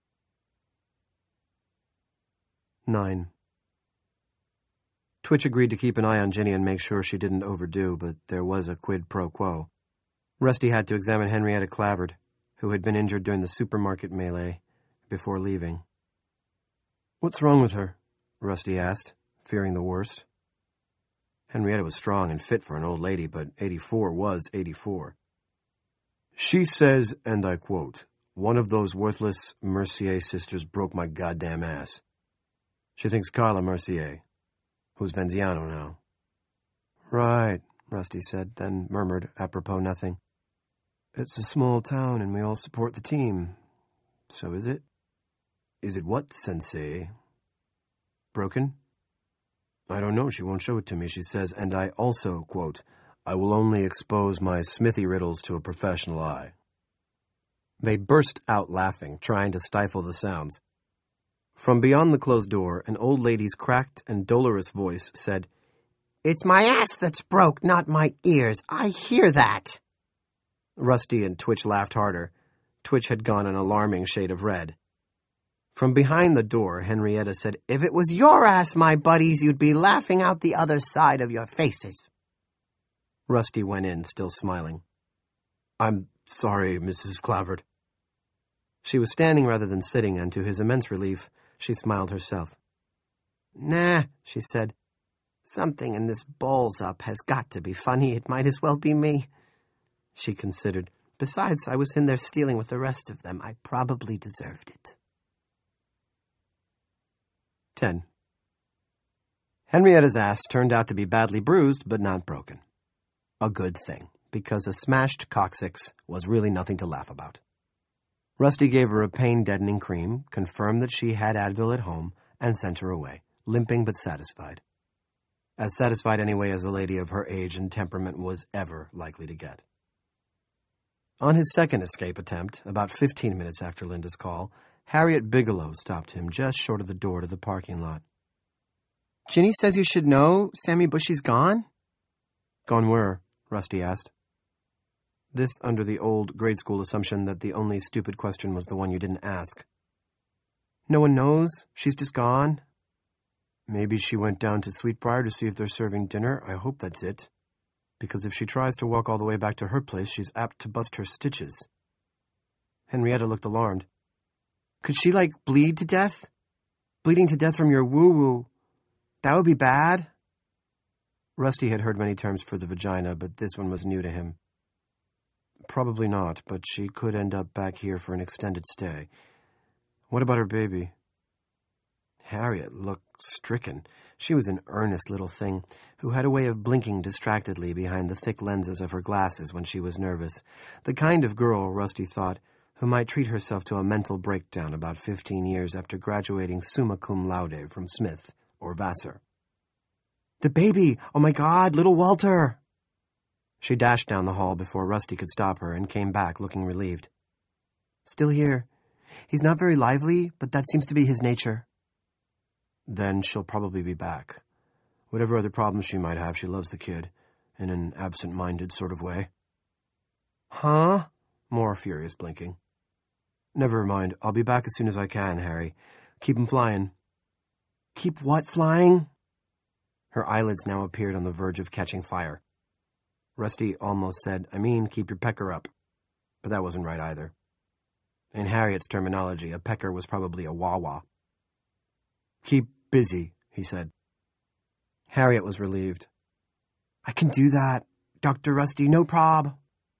9. Twitch agreed to keep an eye on Ginny and make sure she didn't overdo, but there was a quid pro quo. Rusty had to examine Henrietta Clavard, who had been injured during the supermarket melee, before leaving. "What's wrong with her?" Rusty asked, fearing the worst. Henrietta was strong and fit for an old lady, but 84 was 84. "She says, and I quote, 'One of those worthless Mercier sisters broke my goddamn ass.' She thinks Carla Mercier, who's Venziano now." "Right," Rusty said, then murmured, apropos nothing. "It's a small town, and we all support the team. So is it?" "Is it what, Sensei?" "Broken?" "I don't know. She won't show it to me. She says, and I also, quote, 'I will only expose my Smithy riddles to a professional eye.'" They burst out laughing, trying to stifle the sounds. From beyond the closed door, an old lady's cracked and dolorous voice said, "It's my ass that's broke, not my ears. I hear that." Rusty and Twitch laughed harder. Twitch had gone an alarming shade of red. From behind the door, Henrietta said, "If it was your ass, my buddies, you'd be laughing out the other side of your faces." Rusty went in, still smiling. "I'm sorry, Mrs. Clavard." She was standing rather than sitting, and to his immense relief, she smiled herself. "Nah," she said. "Something in this balls up has got to be funny. It might as well be me." She considered. "Besides, I was in there stealing with the rest of them. I probably deserved it." 10. Henrietta's ass turned out to be badly bruised, but not broken. A good thing, because a smashed coccyx was really nothing to laugh about. Rusty gave her a pain-deadening cream, confirmed that she had Advil at home, and sent her away, limping but satisfied. As satisfied anyway as a lady of her age and temperament was ever likely to get. On his second escape attempt, about 15 minutes after Linda's call, Harriet Bigelow stopped him just short of the door to the parking lot. "Ginny says you should know Sammy Bushy's gone?" "Gone where?" Rusty asked. This under the old grade school assumption that the only stupid question was the one you didn't ask. "No one knows? She's just gone?" "Maybe she went down to Sweetbriar to see if they're serving dinner. I hope that's it. Because if she tries to walk all the way back to her place, she's apt to bust her stitches." Henrietta looked alarmed. "Could she, bleed to death? Bleeding to death from your woo-woo. That would be bad?" Rusty had heard many terms for the vagina, but this one was new to him. "Probably not, but she could end up back here for an extended stay. What about her baby?" Harriet looked stricken. She was an earnest little thing who had a way of blinking distractedly behind the thick lenses of her glasses when she was nervous. The kind of girl, Rusty thought, who might treat herself to a mental breakdown about 15 years after graduating summa cum laude from Smith or Vassar. "The baby! Oh my God, little Walter!" She dashed down the hall before Rusty could stop her and came back looking relieved. "Still here. He's not very lively, but that seems to be his nature." "Then she'll probably be back. Whatever other problems she might have, she loves the kid, in an absent-minded sort of way." "Huh?" More furious blinking. "Never mind. I'll be back as soon as I can, Harry. Keep 'em flying." "Keep what flying?" Her eyelids now appeared on the verge of catching fire. Rusty almost said, keep your pecker up. But that wasn't right either. In Harriet's terminology, a pecker was probably a wah-wah. "Keep busy," he said. Harriet was relieved. "I can do that, Dr. Rusty, no prob."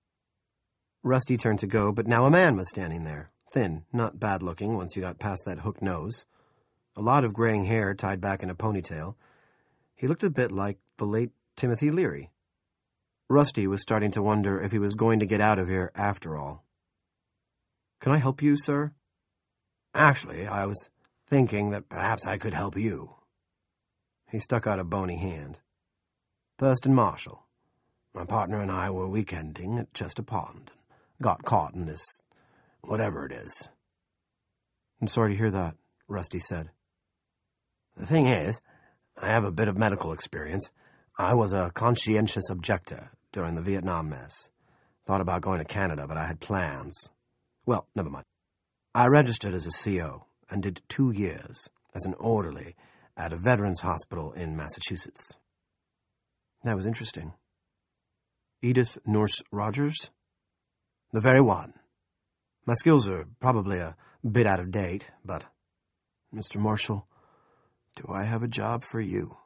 Rusty turned to go, but now a man was standing there. Thin, not bad-looking once you got past that hooked nose. a lot of graying hair tied back in a ponytail. He looked a bit like the late Timothy Leary. Rusty was starting to wonder if he was going to get out of here after all. "Can I help you, sir?" "Actually, I was thinking that perhaps I could help you." He stuck out a bony hand. "Thurston Marshall. My partner and I were weekending at Chester Pond and got caught in this whatever it is." "I'm sorry to hear that," Rusty said. "The thing is, I have a bit of medical experience. I was a conscientious objector during the Vietnam mess. Thought about going to Canada, but I had plans. Well, never mind. I registered as a CO and did 2 years as an orderly at a veterans hospital in Massachusetts." "That was interesting. Edith Nourse Rogers?" "The very one. My skills are probably a bit out of date, but..." "Mr. Marshall, do I have a job for you?"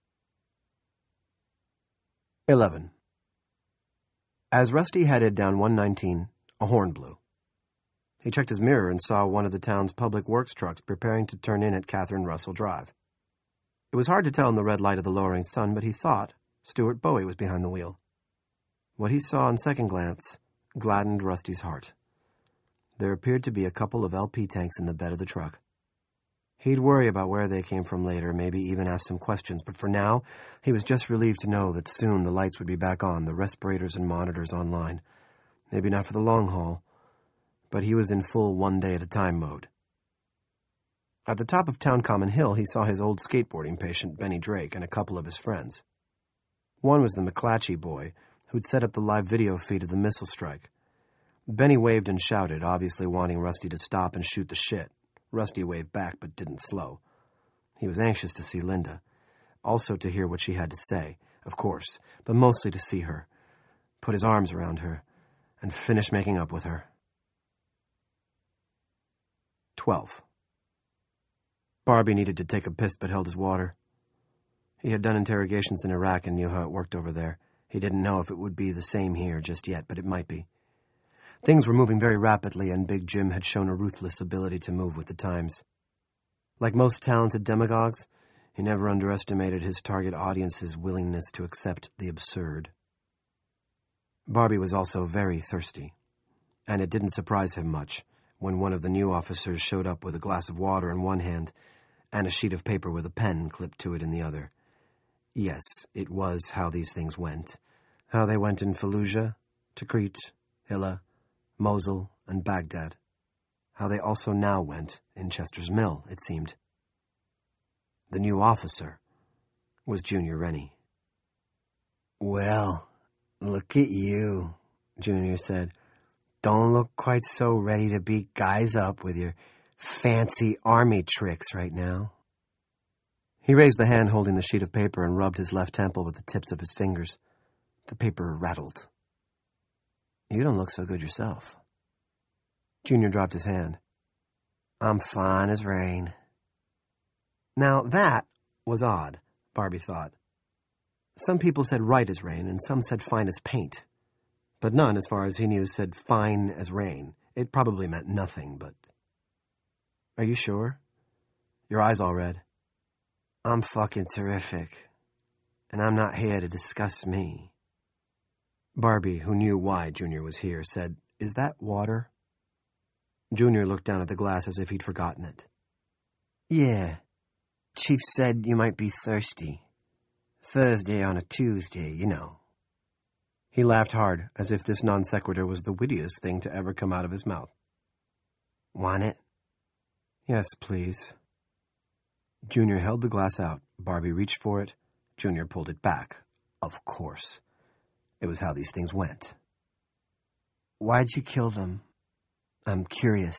11. As Rusty headed down 119, a horn blew. He checked his mirror and saw one of the town's public works trucks preparing to turn in at Catherine Russell Drive. It was hard to tell in the red light of the lowering sun, but he thought Stuart Bowie was behind the wheel. What he saw on second glance gladdened Rusty's heart. There appeared to be a couple of LP tanks in the bed of the truck. He'd worry about where they came from later, maybe even ask some questions, but for now, he was just relieved to know that soon the lights would be back on, the respirators and monitors online. Maybe not for the long haul, but he was in full one-day-at-a-time mode. At the top of Town Common Hill, he saw his old skateboarding patient, Benny Drake, and a couple of his friends. One was the McClatchy boy, who'd set up the live video feed of the missile strike. Benny waved and shouted, obviously wanting Rusty to stop and shoot the shit. Rusty waved back, but didn't slow. He was anxious to see Linda, also to hear what she had to say, of course, but mostly to see her, put his arms around her, and finish making up with her. 12. Barbie needed to take a piss but held his water. He had done interrogations in Iraq and knew how it worked over there. He didn't know if it would be the same here just yet, but it might be. Things were moving very rapidly, and Big Jim had shown a ruthless ability to move with the times. Like most talented demagogues, he never underestimated his target audience's willingness to accept the absurd. Barbie was also very thirsty, and it didn't surprise him much when one of the new officers showed up with a glass of water in one hand and a sheet of paper with a pen clipped to it in the other. Yes, it was how these things went. How they went in Fallujah, Tikrit, Hilla, Mosul, and Baghdad. How they also now went in Chester's Mill, it seemed. The new officer was Junior Rennie. "Well, look at you," Junior said. "Don't look quite so ready to beat guys up with your fancy army tricks right now." He raised the hand holding the sheet of paper and rubbed his left temple with the tips of his fingers. The paper rattled. "You don't look so good yourself." Junior dropped his hand. "I'm fine as rain." Now that was odd, Barbie thought. Some people said right as rain, and some said fine as paint. But none, as far as he knew, said fine as rain. It probably meant nothing, but... "Are you sure? Your eyes all red." "I'm fucking terrific. And I'm not here to discuss me." Barbie, who knew why Junior was here, said, "Is that water?" Junior looked down at the glass as if he'd forgotten it. "Yeah. Chief said you might be thirsty. Thursday on a Tuesday, you know." He laughed hard, as if this non sequitur was the wittiest thing to ever come out of his mouth. "Want it?" "Yes, please." Junior held the glass out. Barbie reached for it. Junior pulled it back. Of course. It was how these things went. "Why'd you kill them? I'm curious.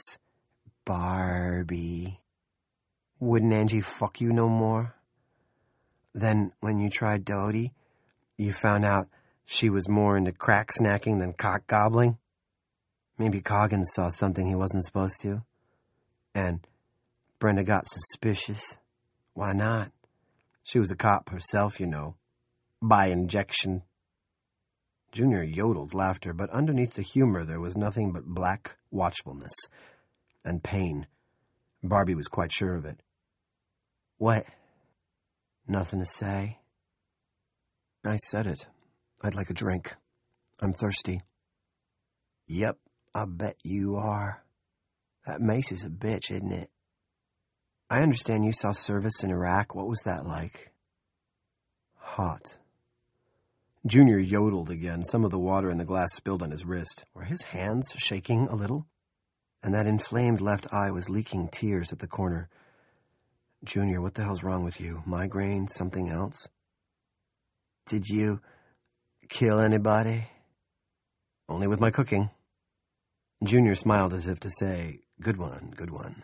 Barbie. Wouldn't Angie fuck you no more? Then when you tried Dodie, you found out she was more into crack snacking than cock gobbling? Maybe Coggins saw something he wasn't supposed to. And Brenda got suspicious. Why not? She was a cop herself, you know. By injection." Junior yodeled laughter, but underneath the humor there was nothing but black watchfulness and pain. Barbie was quite sure of it. What? Nothing to say? I said it. I'd like a drink. I'm thirsty. Yep, I bet you are. That Mace is a bitch, isn't it? I understand you saw service in Iraq. What was that like? Hot. Junior yodeled again. Some of the water in the glass spilled on his wrist. Were his hands shaking a little? And that inflamed left eye was leaking tears at the corner. Junior, what the hell's wrong with you? Migraine? Something else? Did you kill anybody? Only with my cooking. Junior smiled as if to say, good one, good one.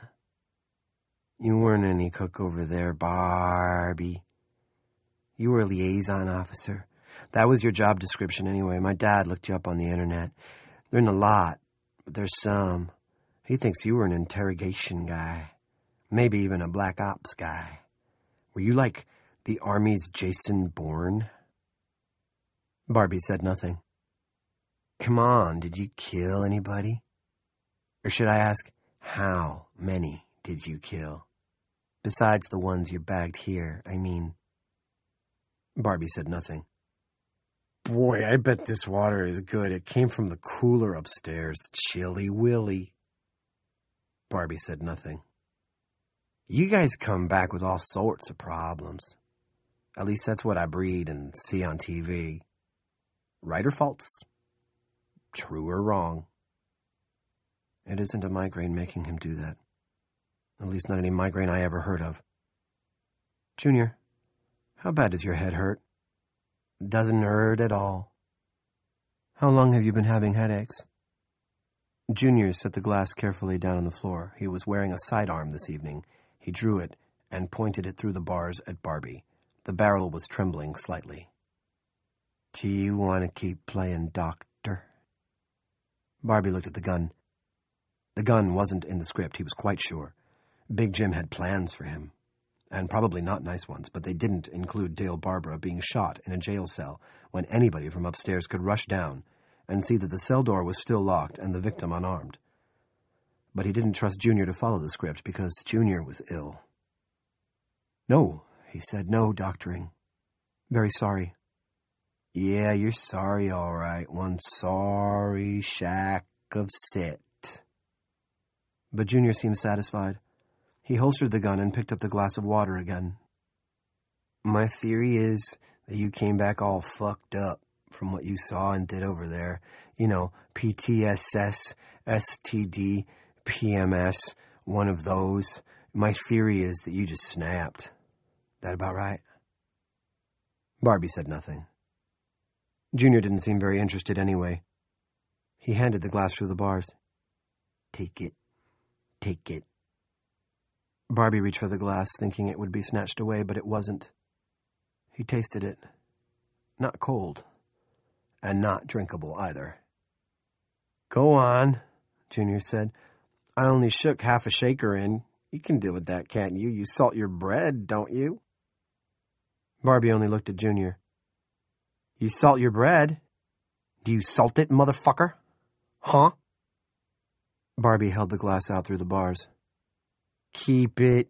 You weren't any cook over there, Barbie. You were a liaison officer. That was your job description anyway. My dad looked you up on the internet. There isn't a lot, but there's some. He thinks you were an interrogation guy. Maybe even a black ops guy. Were you like the Army's Jason Bourne? Barbie said nothing. Come on, did you kill anybody? Or should I ask, how many did you kill? Besides the ones you bagged here, I mean. Barbie said nothing. Boy, I bet this water is good. It came from the cooler upstairs. Chilly Willy. Barbie said nothing. You guys come back with all sorts of problems. At least that's what I read and see on TV. Right or false? True or wrong? It isn't a migraine making him do that. At least not any migraine I ever heard of. Junior, how bad does your head hurt? Doesn't hurt at all. How long have you been having headaches? Junior set the glass carefully down on the floor. He was wearing a sidearm this evening. He drew it and pointed it through the bars at Barbie. The barrel was trembling slightly. Do you want to keep playing doctor? Barbie looked at the gun. The gun wasn't in the script, he was quite sure. Big Jim had plans for him. And probably not nice ones, but they didn't include Dale Barbara being shot in a jail cell when anybody from upstairs could rush down and see that the cell door was still locked and the victim unarmed. But he didn't trust Junior to follow the script because Junior was ill. No, he said, no doctoring. Very sorry. Yeah, you're sorry, all right. One sorry shack of sit. But Junior seemed satisfied. He holstered the gun and picked up the glass of water again. My theory is that you came back all fucked up from what you saw and did over there. You know, PTSS, STD, PMS, one of those. My theory is that you just snapped. That about right? Barbie said nothing. Junior didn't seem very interested anyway. He handed the glass through the bars. Take it. Take it. Barbie reached for the glass, thinking it would be snatched away, but it wasn't. He tasted it. Not cold. And not drinkable either. Go on, Junior said. I only shook half a shaker in. You can deal with that, can't you? You salt your bread, don't you? Barbie only looked at Junior. You salt your bread? Do you salt it, motherfucker? Huh? Barbie held the glass out through the bars. Keep it,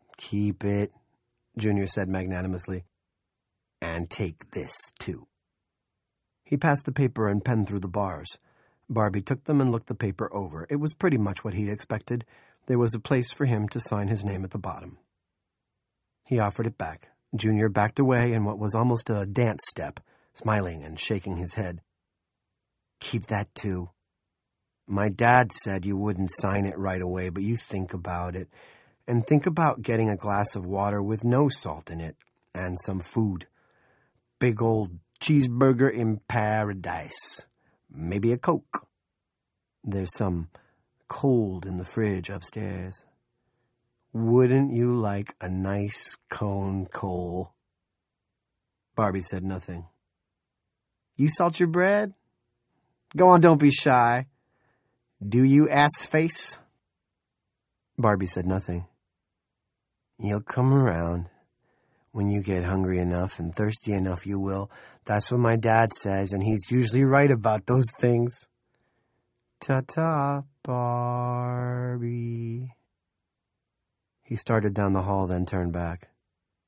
Junior said magnanimously. And take this, too. He passed the paper and pen through the bars. Barbie took them and looked the paper over. It was pretty much what he'd expected. There was a place for him to sign his name at the bottom. He offered it back. Junior backed away in what was almost a dance step, smiling and shaking his head. Keep that, too. My dad said you wouldn't sign it right away, but you think about it. And think about getting a glass of water with no salt in it, and some food. Big old cheeseburger in paradise. Maybe a Coke. There's some cold in the fridge upstairs. Wouldn't you like a nice cone coal? Barbie said nothing. You salt your bread? Go on, don't be shy. Do you, ass face? Barbie said nothing. You'll come around. When you get hungry enough and thirsty enough, you will. That's what my dad says, and he's usually right about those things. Ta-ta, Barbie. He started down the hall, then turned back.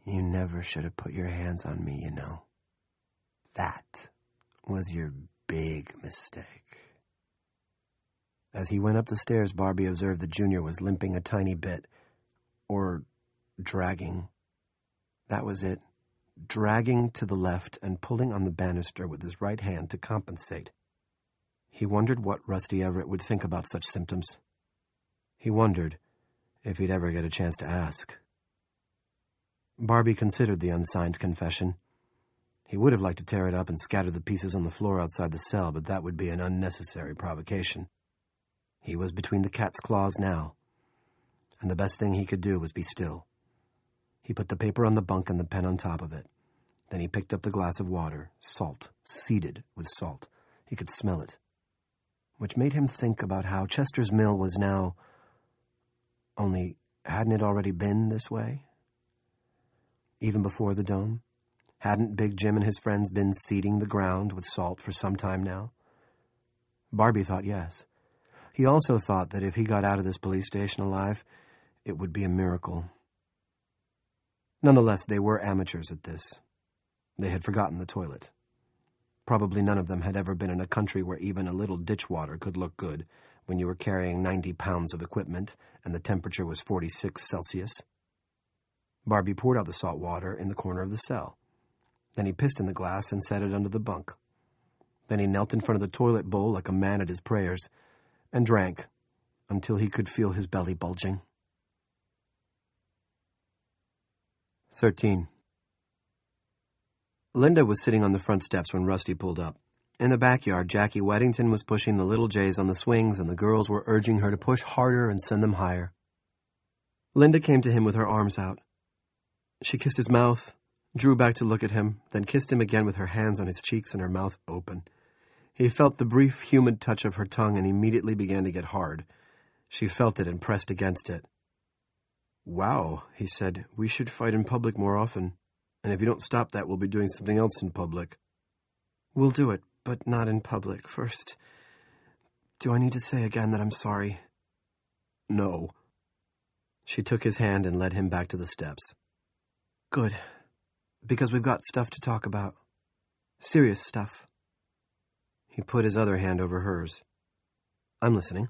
You never should have put your hands on me, you know. That was your big mistake. As he went up the stairs, Barbie observed that Junior was limping a tiny bit, or dragging. That was it, dragging to the left and pulling on the banister with his right hand to compensate. He wondered what Rusty Everett would think about such symptoms. He wondered if he'd ever get a chance to ask. Barbie considered the unsigned confession. He would have liked to tear it up and scatter the pieces on the floor outside the cell, but that would be an unnecessary provocation. He was between the cat's claws now, and the best thing he could do was be still. He put the paper on the bunk and the pen on top of it. Then he picked up the glass of water, salt, seeded with salt. He could smell it, which made him think about how Chester's Mill was now, only hadn't it already been this way? Even before the dome? Hadn't Big Jim and his friends been seeding the ground with salt for some time now? Barbie thought yes. He also thought that if he got out of this police station alive, it would be a miracle. Nonetheless, they were amateurs at this. They had forgotten the toilet. Probably none of them had ever been in a country where even a little ditch water could look good when you were carrying 90 pounds of equipment and the temperature was 46 Celsius. Barbie poured out the salt water in the corner of the cell. Then he pissed in the glass and set it under the bunk. Then he knelt in front of the toilet bowl like a man at his prayers and drank until he could feel his belly bulging. 13. Linda was sitting on the front steps when Rusty pulled up. In the backyard, Jackie Weddington was pushing the little Jays on the swings, and the girls were urging her to push harder and send them higher. Linda came to him with her arms out. She kissed his mouth, drew back to look at him, then kissed him again with her hands on his cheeks and her mouth open. He felt the brief, humid touch of her tongue and immediately began to get hard. She felt it and pressed against it. "Wow," he said, "we should fight in public more often. And if you don't stop that, we'll be doing something else in public." "We'll do it, but not in public. First, do I need to say again that I'm sorry?" "No." She took his hand and led him back to the steps. "Good. Because we've got stuff to talk about. Serious stuff." He put his other hand over hers. "I'm listening."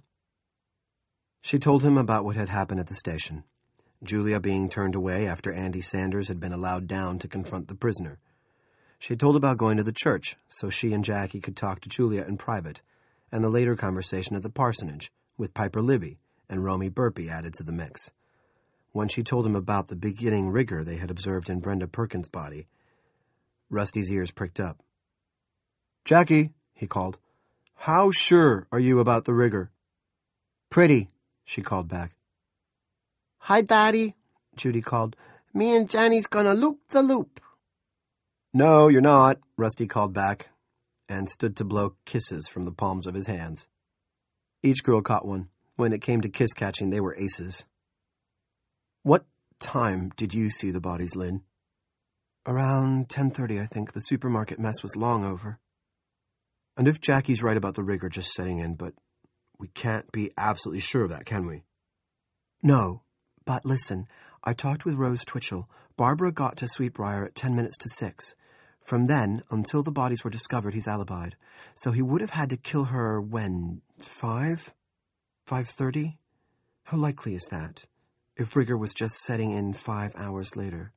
She told him about what had happened at the station. Julia being turned away after Andy Sanders had been allowed down to confront the prisoner. She told about going to the church so she and Jackie could talk to Julia in private, and the later conversation at the parsonage, with Piper Libby and Romy Burpee added to the mix. When she told him about the beginning rigor they had observed in Brenda Perkins' body, Rusty's ears pricked up. "Jackie," he called, "how sure are you about the rigor?" "Pretty," she called back. "Hi, Daddy," Judy called. "Me and Jenny's gonna loop the loop." "No, you're not," Rusty called back, and stood to blow kisses from the palms of his hands. Each girl caught one. When it came to kiss-catching, they were aces. "What time did you see the bodies, Lynn?" "Around 10:30, I think. The supermarket mess was long over." "And if Jackie's right about the rigor just setting in, but we can't be absolutely sure of that, can we?" "No. But listen, I talked with Rose Twitchell. Barbara got to Sweetbriar at 10 minutes to 6. From then, until the bodies were discovered, he's alibied. So he would have had to kill her when? 5? 5:30? How likely is that, if rigor was just setting in 5 hours later?"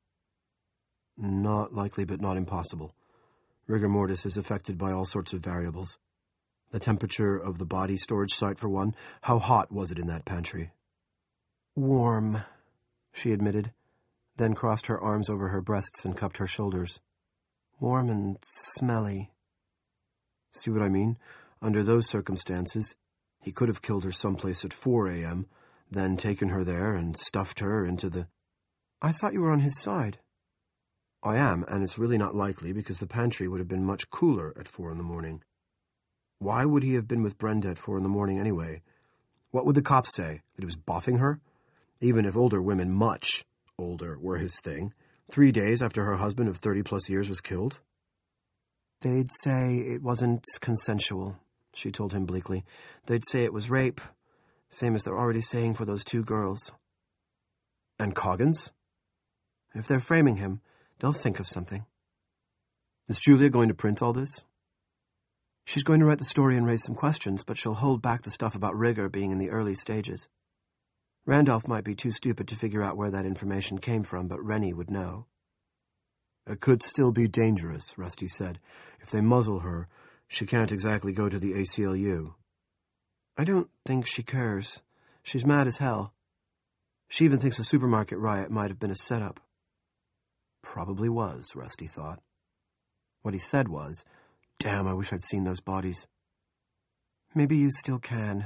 "Not likely, but not impossible. Rigor mortis is affected by all sorts of variables. The temperature of the body storage site, for one. How hot was it in that pantry?" "Warm," she admitted, then crossed her arms over her breasts and cupped her shoulders. "Warm and smelly." "See what I mean? Under those circumstances, he could have killed her someplace at 4 a.m., then taken her there and stuffed her into the—" "I thought you were on his side." "I am, and it's really not likely because the pantry would have been much cooler at 4 in the morning. Why would he have been with Brenda at 4 in the morning anyway? What would the cops say? That he was boffing her? Even if older women, much older, were his thing, 3 days after her husband of 30-plus years was killed?" "They'd say it wasn't consensual," she told him bleakly. "They'd say it was rape, same as they're already saying for those 2 girls." "And Coggins?" If they're framing him, they'll think of something. Is Julia going to print all this? She's going to write the story and raise some questions, but she'll hold back the stuff about Rigger being in the early stages. Randolph might be too stupid to figure out where that information came from, but Rennie would know. It could still be dangerous, Rusty said. If they muzzle her, she can't exactly go to the ACLU. I don't think she cares. She's mad as hell. She even thinks the supermarket riot might have been a setup. Probably was, Rusty thought. What he said was, "Damn, I wish I'd seen those bodies." Maybe you still can.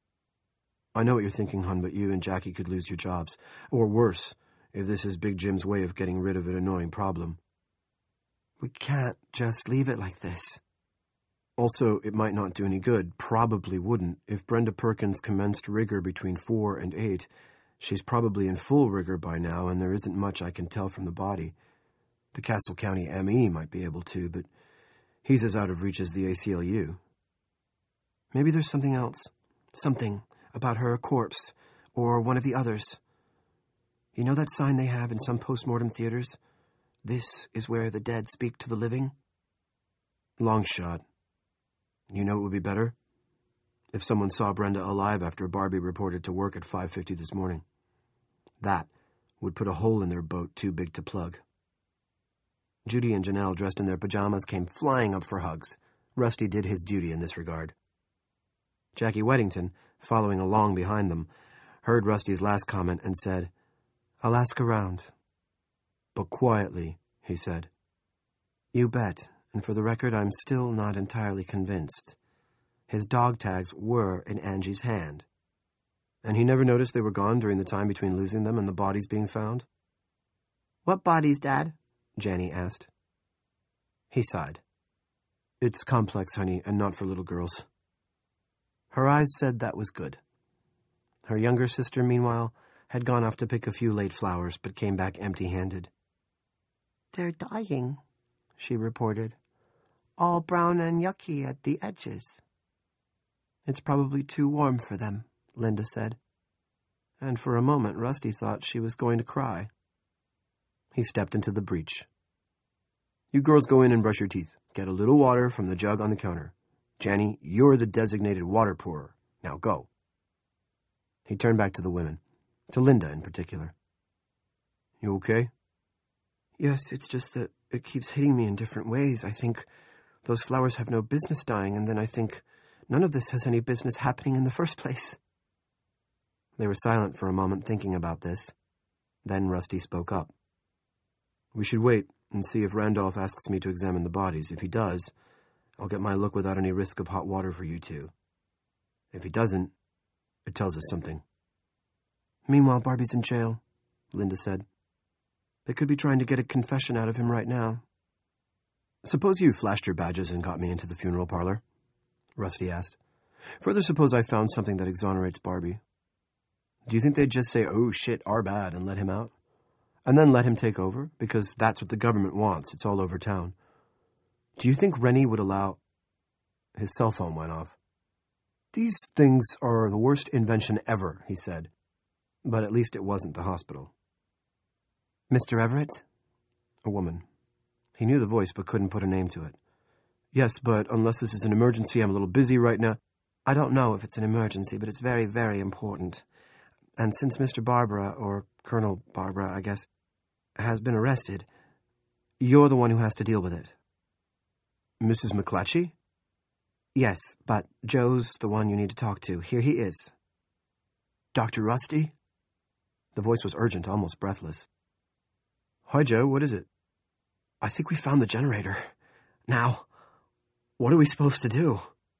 I know what you're thinking, hon, but you and Jackie could lose your jobs. Or worse, if this is Big Jim's way of getting rid of an annoying problem. We can't just leave it like this. Also, it might not do any good, probably wouldn't. If Brenda Perkins commenced rigor between 4 and 8, she's probably in full rigor by now, and there isn't much I can tell from the body. The Castle County M.E. might be able to, but he's as out of reach as the ACLU. Maybe there's something else. Something about her corpse, or one of the others. You know that sign they have in some post-mortem theaters? This is where the dead speak to the living? Long shot. You know what would be better? If someone saw Brenda alive after Barbie reported to work at 5:50 this morning. That would put a hole in their boat too big to plug. Judy and Janelle, dressed in their pajamas, came flying up for hugs. Rusty did his duty in this regard. Jackie Weddington, following along behind them, heard Rusty's last comment and said, "I'll ask around." "But quietly," he said. "You bet, and for the record, I'm still not entirely convinced. His dog tags were in Angie's hand." "And he never noticed they were gone during the time between losing them and the bodies being found?" "What bodies, Dad?" Janny asked. He sighed. "It's complex, honey, and not for little girls." Her eyes said that was good. Her younger sister, meanwhile, had gone off to pick a few late flowers, but came back empty-handed. "They're dying," she reported. "All brown and yucky at the edges." "It's probably too warm for them," Linda said. And for a moment, Rusty thought she was going to cry. He stepped into the breach. "You girls go in and brush your teeth. Get a little water from the jug on the counter. Janny, you're the designated water pourer. Now go." He turned back to the women, to Linda in particular. "You okay?" "Yes, it's just that it keeps hitting me in different ways. I think those flowers have no business dying, and then I think none of this has any business happening in the first place." They were silent for a moment, thinking about this. Then Rusty spoke up. "We should wait and see if Randolph asks me to examine the bodies. If he does, I'll get my look without any risk of hot water for you two. If he doesn't, it tells us something." "Meanwhile, Barbie's in jail," Linda said. "They could be trying to get a confession out of him right now." "Suppose you flashed your badges and got me into the funeral parlor?" Rusty asked. "Further, suppose I found something that exonerates Barbie. Do you think they'd just say, 'Oh shit, our bad,' and let him out? And then let him take over? Because that's what the government wants. It's all over town. Do you think Rennie would allow—" His cell phone went off. "These things are the worst invention ever," he said. But at least it wasn't the hospital. "Mr. Everett?" A woman. He knew the voice but couldn't put a name to it. "Yes, but unless this is an emergency, I'm a little busy right now." "I don't know if it's an emergency, but it's very, very important. And since Mr. Barbara, or Colonel Barbara, I guess, has been arrested, you're the one who has to deal with it." "Mrs. McClatchy?" "Yes, but Joe's the one you need to talk to. Here he is." "Dr. Rusty?" The voice was urgent, almost breathless. "Hi, Joe. What is it?" "I think we found the generator. Now, what are we supposed to do?"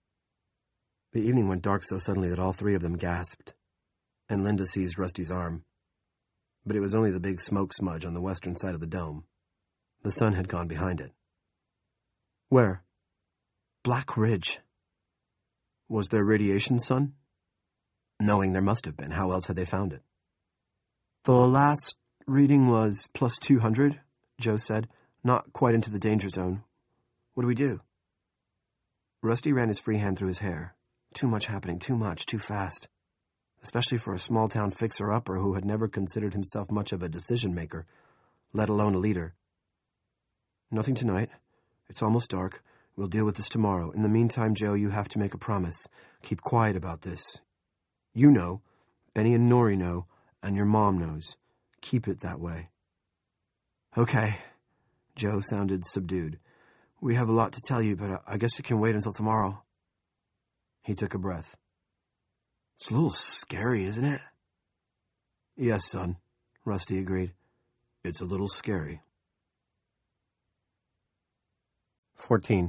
The evening went dark so suddenly that all three of them gasped, and Linda seized Rusty's arm. But it was only the big smoke smudge on the western side of the dome. The sun had gone behind it. "Where?" "Black Ridge." "Was there radiation, son?" Knowing there must have been, how else had they found it? "The last reading was plus 200, Joe said. Not quite into the danger zone. What do we do?" Rusty ran his free hand through his hair. Too much happening, too much, too fast. Especially for a small-town fixer-upper who had never considered himself much of a decision-maker, let alone a leader. Nothing tonight. It's almost dark. We'll deal with this tomorrow. In the meantime, Joe, you have to make a promise. Keep quiet about this. You know, Benny and Nori know, and your mom knows. Keep it that way. Okay. Joe sounded subdued. We have a lot to tell you, but I guess it can wait until tomorrow. He took a breath. It's a little scary, isn't it? Yes, son, Rusty agreed. It's a little scary. 14.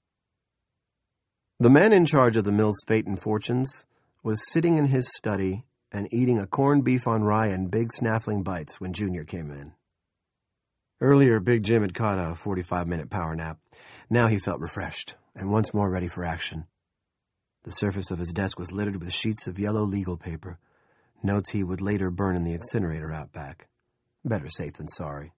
The man in charge of the mill's fate and fortunes was sitting in his study and eating a corned beef on rye and big snaffling bites when Junior came in. Earlier, Big Jim had caught a 45-minute power nap. Now he felt refreshed and once more ready for action. The surface of his desk was littered with sheets of yellow legal paper, notes he would later burn in the incinerator out back. Better safe than sorry.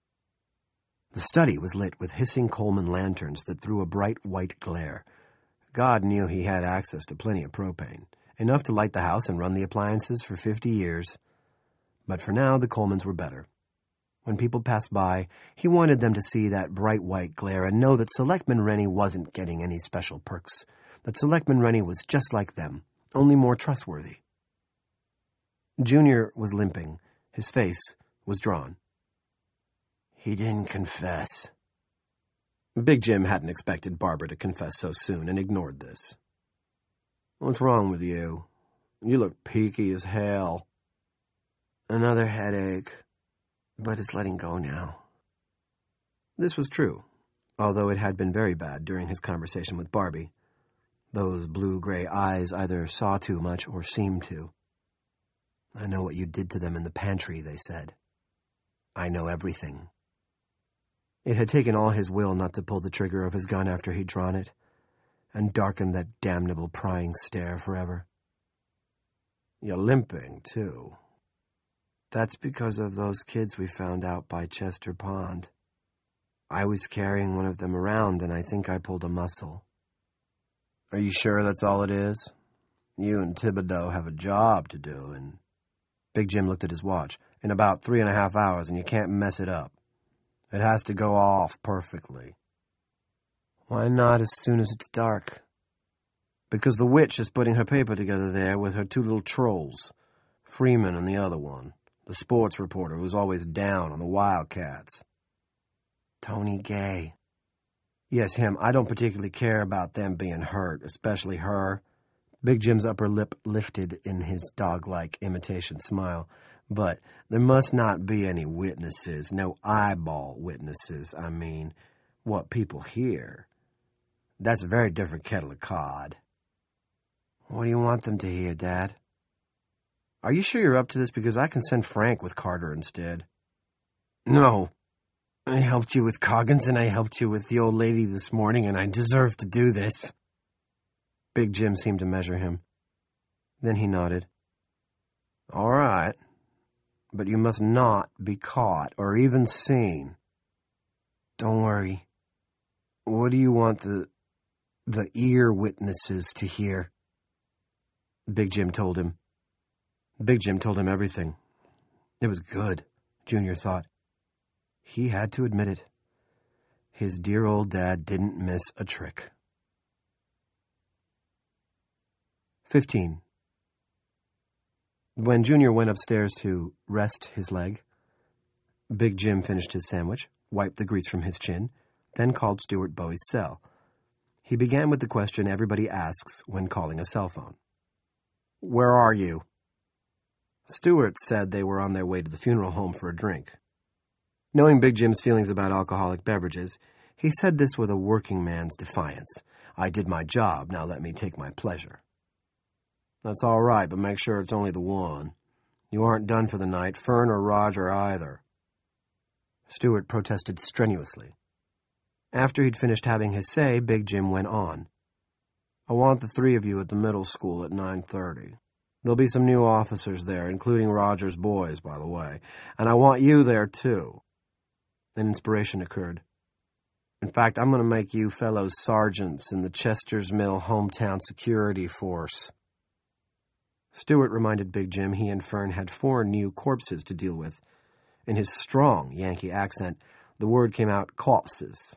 The study was lit with hissing Coleman lanterns that threw a bright white glare. God knew he had access to plenty of propane, enough to light the house and run the appliances for 50 years. But for now, the Colemans were better. When people passed by, he wanted them to see that bright white glare and know that Selectman Rennie wasn't getting any special perks, that Selectman Rennie was just like them, only more trustworthy. Junior was limping. His face was drawn. He didn't confess. Big Jim hadn't expected Barbara to confess so soon and ignored this. What's wrong with you? You look peaky as hell. Another headache, but it's letting go now. This was true, although it had been very bad during his conversation with Barbie. Those blue-gray eyes either saw too much or seemed to. I know what you did to them in the pantry, they said. I know everything. It had taken all his will not to pull the trigger of his gun after he'd drawn it, and darkened that damnable prying stare forever. You're limping, too. That's because of those kids we found out by Chester Pond. I was carrying one of them around, and I think I pulled a muscle. Are you sure that's all it is? You and Thibodeau have a job to do, and... Big Jim looked at his watch. In about 3.5 hours, and you can't mess it up. It has to go off perfectly. Why not as soon as it's dark? Because the witch is putting her paper together there with her 2 little trolls, Freeman and the other one, the sports reporter who's always down on the Wildcats. Tony Gay. Yes, him. I don't particularly care about them being hurt, especially her. Big Jim's upper lip lifted in his dog-like imitation smile. But there must not be any witnesses, no eyeball witnesses, I mean, what people hear. That's a very different kettle of cod. What do you want them to hear, Dad? Are you sure you're up to this? Because I can send Frank with Carter instead. No. I helped you with Coggins, and I helped you with the old lady this morning, and I deserve to do this. Big Jim seemed to measure him. Then he nodded. All right. But you must not be caught or even seen. Don't worry. What do you want the ear witnesses to hear? Big Jim told him. Big Jim told him everything. It was good, Junior thought. He had to admit it. His dear old dad didn't miss a trick. 15. When Junior went upstairs to rest his leg, Big Jim finished his sandwich, wiped the grease from his chin, then called Stuart Bowie's cell. He began with the question everybody asks when calling a cell phone. Where are you? Stuart said they were on their way to the funeral home for a drink. Knowing Big Jim's feelings about alcoholic beverages, he said this with a working man's defiance. I did my job, now let me take my pleasure. That's all right, but make sure it's only the one. You aren't done for the night, Fern or Roger either. Stuart protested strenuously. After he'd finished having his say, Big Jim went on. I want the 3 of you at the middle school at 9:30. There'll be some new officers there, including Roger's boys, by the way, and I want you there, too. An inspiration occurred. In fact, I'm going to make you fellows sergeants in the Chester's Mill Hometown Security Force. Stuart reminded Big Jim he and Fern had 4 new corpses to deal with. In his strong Yankee accent, the word came out corpses.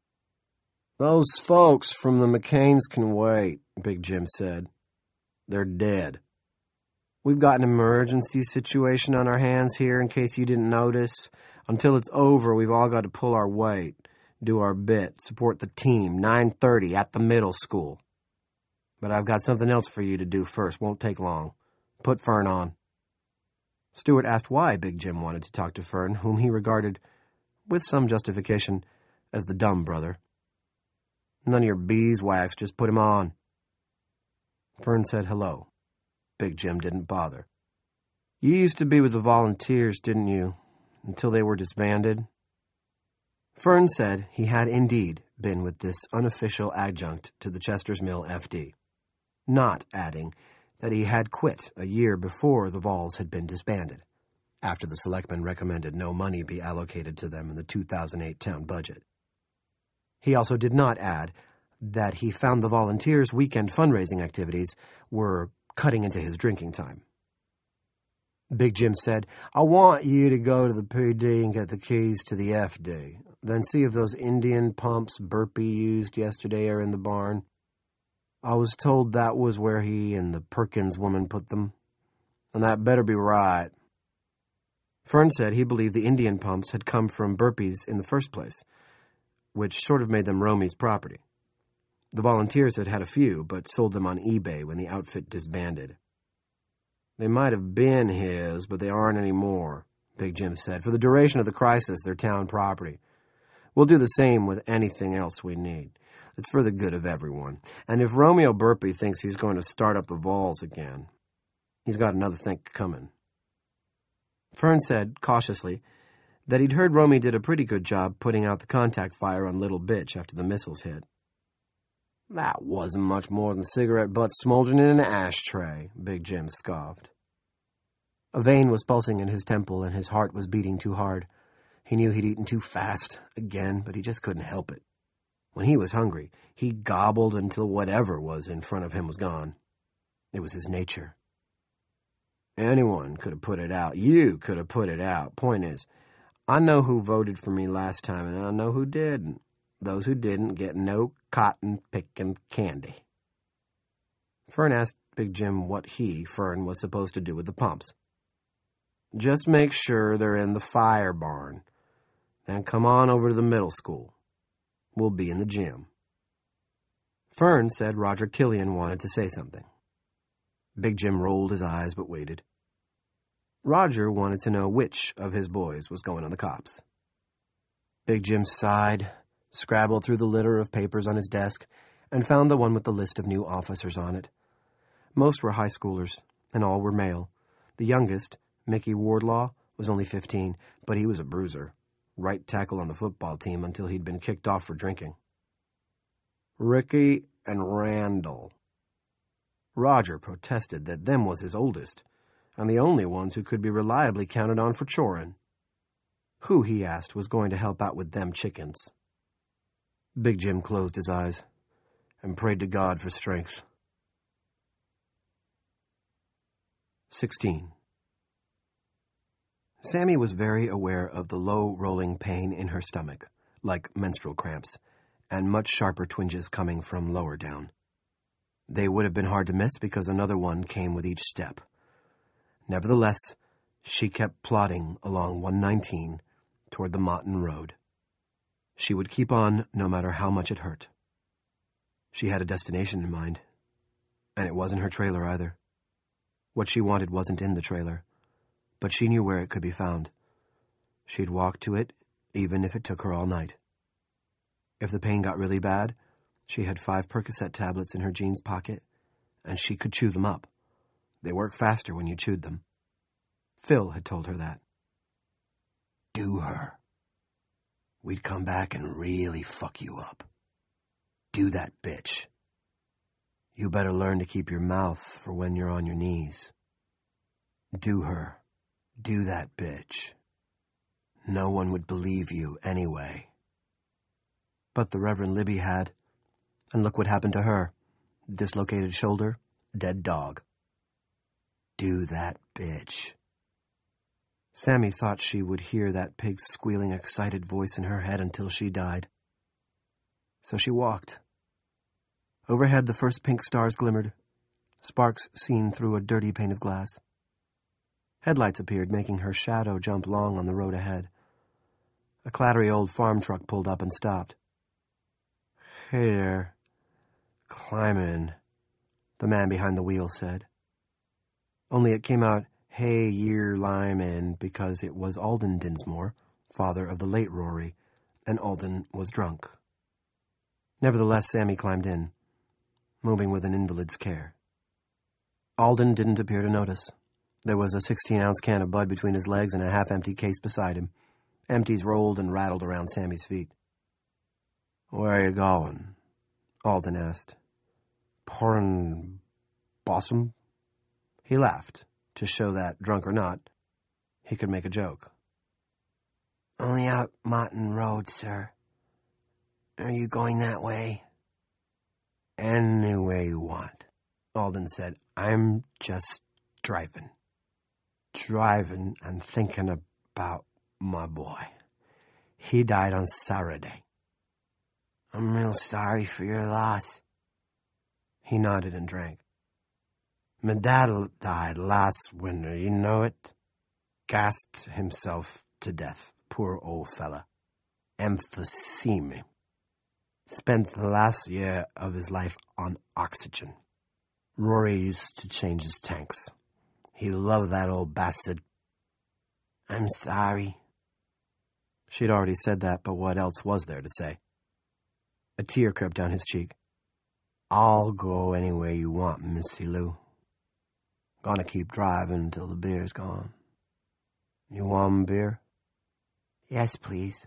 "Those folks from the McCains can wait," Big Jim said. "They're dead. We've got an emergency situation on our hands here, in case you didn't notice. Until it's over, we've all got to pull our weight, do our bit, support the team, 9:30 at the middle school. But I've got something else for you to do first. Won't take long. Put Fern on." Stewart asked why Big Jim wanted to talk to Fern, whom he regarded, with some justification, as the dumb brother. "None of your beeswax, just put him on." Fern said hello. Big Jim didn't bother. "You used to be with the Volunteers, didn't you? Until they were disbanded?" Fern said he had indeed been with this unofficial adjunct to the Chester's Mill FD, not adding that he had quit a year before the Vols had been disbanded, after the selectmen recommended no money be allocated to them in the 2008 town budget. He also did not add that he found the Volunteers' weekend fundraising activities were cutting into his drinking time. Big Jim said, "I want you to go to the PD and get the keys to the FD. Then see if those Indian pumps Burpee used yesterday are in the barn. I was told that was where he and the Perkins woman put them. And that better be right." Fern said he believed the Indian pumps had come from Burpee's in the first place, which sort of made them Romy's property. The Volunteers had had a few, but sold them on eBay when the outfit disbanded. "They might have been his, but they aren't anymore," Big Jim said. "For the duration of the crisis, they're town property. We'll do the same with anything else we need. It's for the good of everyone. And if Romeo Burpee thinks he's going to start up the Vols again, he's got another think coming." Fern said, cautiously, that he'd heard Romy did a pretty good job putting out the contact fire on Little Bitch after the missiles hit. "That wasn't much more than cigarette butts smoldering in an ashtray," Big Jim scoffed. A vein was pulsing in his temple, and his heart was beating too hard. He knew he'd eaten too fast again, but he just couldn't help it. When he was hungry, he gobbled until whatever was in front of him was gone. It was his nature. "Anyone could have put it out. You could have put it out. Point is, I know who voted for me last time, and I know who didn't. Those who didn't get no cotton-picking candy." Fern asked Big Jim what he, Fern, was supposed to do with the pumps. "Just make sure they're in the fire barn. Then come on over to the middle school. We'll be in the gym." Fern said Roger Killian wanted to say something. Big Jim rolled his eyes but waited. Roger wanted to know which of his boys was going on the cops. Big Jim sighed, scrabbled through the litter of papers on his desk, and found the one with the list of new officers on it. Most were high schoolers, and all were male. The youngest, Mickey Wardlaw, was only 15, but he was a bruiser, right tackle on the football team until he'd been kicked off for drinking. Ricky and Randall. Roger protested that them was his oldest, and the only ones who could be reliably counted on for chorin'. Who, he asked, was going to help out with them chickens? Big Jim closed his eyes and prayed to God for strength. 16. Sammy was very aware of the low, rolling pain in her stomach, like menstrual cramps, and much sharper twinges coming from lower down. They would have been hard to miss because another one came with each step. Nevertheless, she kept plodding along 119 toward the Motton Road. She would keep on no matter how much it hurt. She had a destination in mind, and it wasn't her trailer either. What she wanted wasn't in the trailer, but she knew where it could be found. She'd walk to it, even if it took her all night. If the pain got really bad, she had 5 Percocet tablets in her jeans pocket, and she could chew them up. They work faster when you chewed them. Phil had told her that. Do her. We'd come back and really fuck you up. Do that, bitch. You better learn to keep your mouth for when you're on your knees. Do her. Do that, bitch. No one would believe you anyway. But the Reverend Libby had, and look what happened to her. Dislocated shoulder, dead dog. Do that, bitch. Sammy thought she would hear that pig's squealing, excited voice in her head until she died. So she walked. Overhead, the first pink stars glimmered, sparks seen through a dirty pane of glass. Headlights appeared, making her shadow jump long on the road ahead. A clattery old farm truck pulled up and stopped. "Hey there. Climb in," the man behind the wheel said. Only it came out, "Hey, year lime in," because it was Alden Dinsmore, father of the late Rory, and Alden was drunk. Nevertheless, Sammy climbed in, moving with an invalid's care. Alden didn't appear to notice. There was a 16-ounce can of Bud between his legs and a half-empty case beside him. Empties rolled and rattled around Sammy's feet. "Where are you going?" Alden asked. "Pouring Bossum?" He laughed, to show that, drunk or not, he could make a joke. "Only out Martin Road, sir. Are you going that way?" "Any way you want," Alden said. "I'm just driving. Driving and thinking about my boy. He died on Saturday." "I'm real sorry for your loss." He nodded and drank. "My dad died last winter, you know it? Gassed himself to death, poor old fella. Emphysema. Spent the last year of his life on oxygen. Rory used to change his tanks. He loved that old bastard." "I'm sorry." She'd already said that, but what else was there to say? A tear crept down his cheek. "I'll go anywhere you want, Missy Lou. Gonna keep driving until the beer's gone. You want beer?" "Yes, please."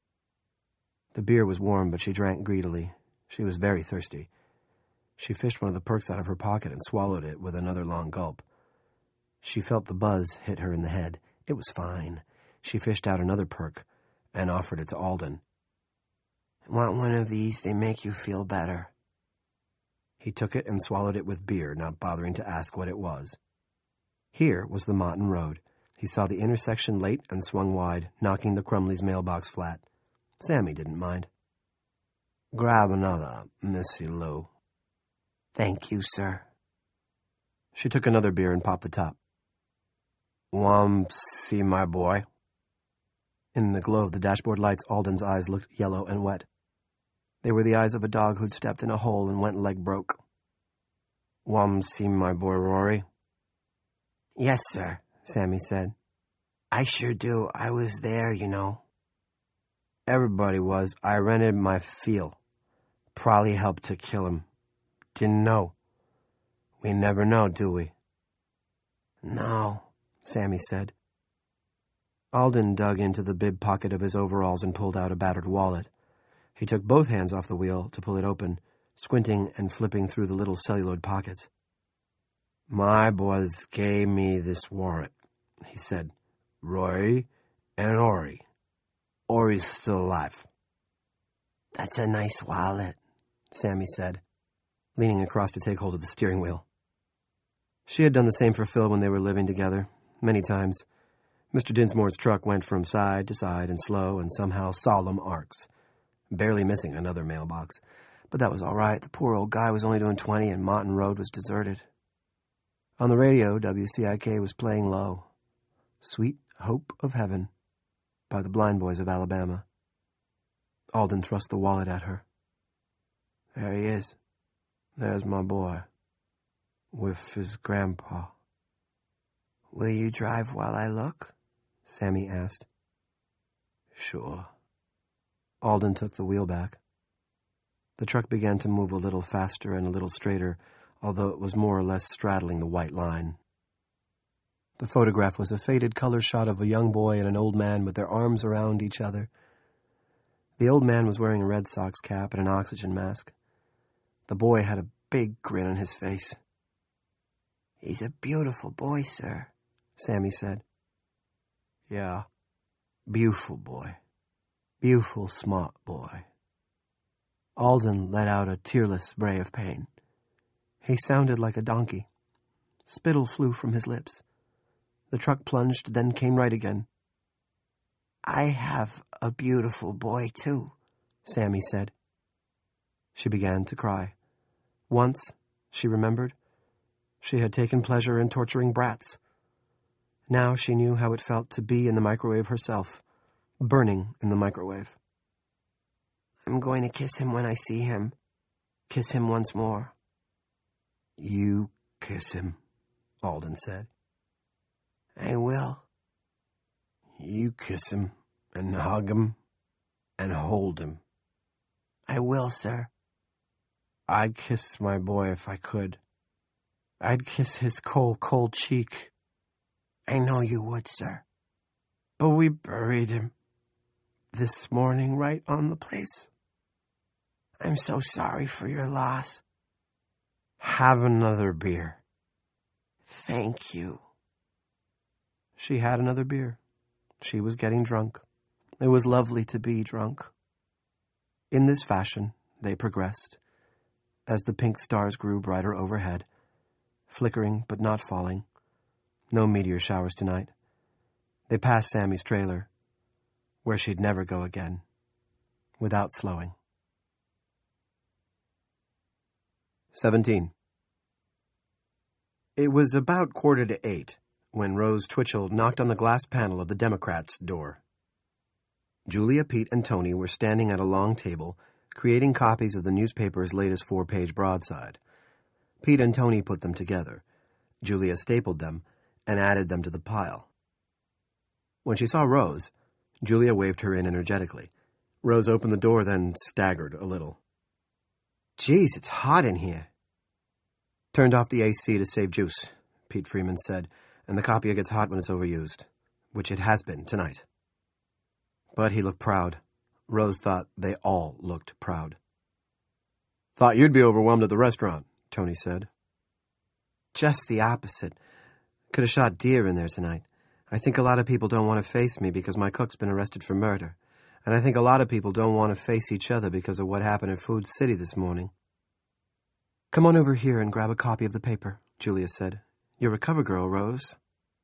The beer was warm, but she drank greedily. She was very thirsty. She fished one of the perks out of her pocket and swallowed it with another long gulp. She felt the buzz hit her in the head. It was fine. She fished out another perk and offered it to Alden. "I want one of these. They make you feel better." He took it and swallowed it with beer, not bothering to ask what it was. Here was the Martin Road. He saw the intersection late and swung wide, knocking the Crumleys' mailbox flat. Sammy didn't mind. "Grab another, Missy Lou." "Thank you, sir." She took another beer and popped the top. "Want see my boy?" In the glow of the dashboard lights, Alden's eyes looked yellow and wet. They were the eyes of a dog who'd stepped in a hole and went leg broke. "Want see my boy Rory?" "Yes, sir," Sammy said. "I sure do. I was there, you know." "Everybody was. I rented my field. Probably helped to kill him. Didn't know. We never know, do we?" "No," Sammy said. Alden dug into the bib pocket of his overalls and pulled out a battered wallet. He took both hands off the wheel to pull it open, squinting and flipping through the little celluloid pockets. "My boys gave me this wallet," he said. "Rory and Ori. Ori's still alive." "That's a nice wallet," Sammy said, leaning across to take hold of the steering wheel. She had done the same for Phil when they were living together, many times. Mr. Dinsmore's truck went from side to side in slow and somehow solemn arcs, barely missing another mailbox. But that was all right. The poor old guy was only doing 20 and Martin Road was deserted. On the radio, WCIK was playing low. "Sweet Hope of Heaven" by the Blind Boys of Alabama. Alden thrust the wallet at her. "There he is. There's my boy. With his grandpa." "Will you drive while I look?" Sammy asked. "Sure." Alden took the wheel back. The truck began to move a little faster and a little straighter, although it was more or less straddling the white line. The photograph was a faded color shot of a young boy and an old man with their arms around each other. The old man was wearing a Red Sox cap and an oxygen mask. The boy had a big grin on his face. "He's a beautiful boy, sir," Sammy said. "Yeah, beautiful boy. Beautiful, smart boy." Alden let out a tearless bray of pain. He sounded like a donkey. Spittle flew from his lips. The truck plunged, then came right again. "I have a beautiful boy, too," Sammy said. She began to cry. Once, she remembered, she had taken pleasure in torturing brats. Now she knew how it felt to be in the microwave herself, burning in the microwave. "I'm going to kiss him when I see him. Kiss him once more." "You kiss him," Alden said. "I will." "You kiss him, and hug him, and hold him." "I will, sir." "I'd kiss my boy if I could. I'd kiss his cold, cold cheek." "I know you would, sir." "But we buried him this morning right on the place." "I'm so sorry for your loss." "Have another beer." "Thank you." She had another beer. She was getting drunk. It was lovely to be drunk. In this fashion, they progressed, as the pink stars grew brighter overhead, flickering but not falling. No meteor showers tonight. They passed Sammy's trailer, where she'd never go again, without slowing. 17. It was about 7:45 when Rose Twitchell knocked on the glass panel of the Democrats' door. Julia, Pete, and Tony were standing at a long table, creating copies of the newspaper's latest 4-page broadside. Pete and Tony put them together. Julia stapled them and added them to the pile. When she saw Rose, Julia waved her in energetically. Rose opened the door, then staggered a little. "Geez, it's hot in here." "Turned off the AC to save juice," Pete Freeman said, "and the copier gets hot when it's overused, which it has been tonight." But he looked proud. Rose thought they all looked proud. "Thought you'd be overwhelmed at the restaurant," Tony said. "Just the opposite. Could have shot deer in there tonight. I think a lot of people don't want to face me because my cook's been arrested for murder. And I think a lot of people don't want to face each other because of what happened at Food City this morning." "Come on over here and grab a copy of the paper," Julia said. "You're a cover girl, Rose."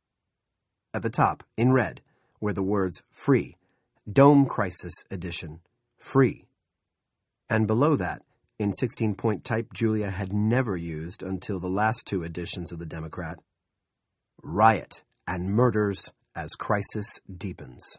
At the top, in red, were the words "Free," Dome Crisis Edition, free. And below that, in 16-point type Julia had never used until the last 2 editions of the Democrat, "Riot and murders as crisis deepens."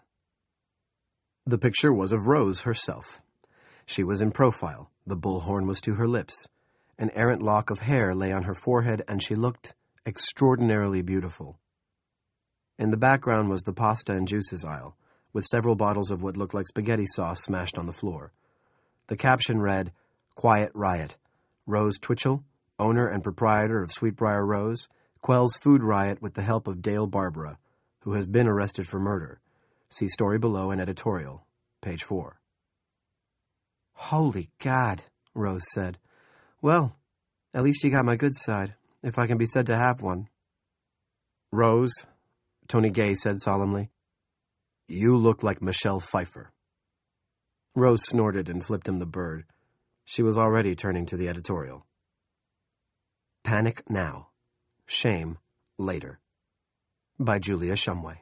The picture was of Rose herself. She was in profile. The bullhorn was to her lips. An errant lock of hair lay on her forehead, and she looked extraordinarily beautiful. In the background was the pasta and juices aisle, with several bottles of what looked like spaghetti sauce smashed on the floor. The caption read, "Quiet Riot. Rose Twitchell, owner and proprietor of Sweetbriar Rose, quells food riot with the help of Dale Barbara, who has been arrested for murder. See story below and editorial, page 4. "Holy God," Rose said. "Well, at least you got my good side, if I can be said to have one." "Rose," Tony Gay said solemnly, "you look like Michelle Pfeiffer." Rose snorted and flipped him the bird. She was already turning to the editorial. Panic Now. Shame Later. By Julia Shumway.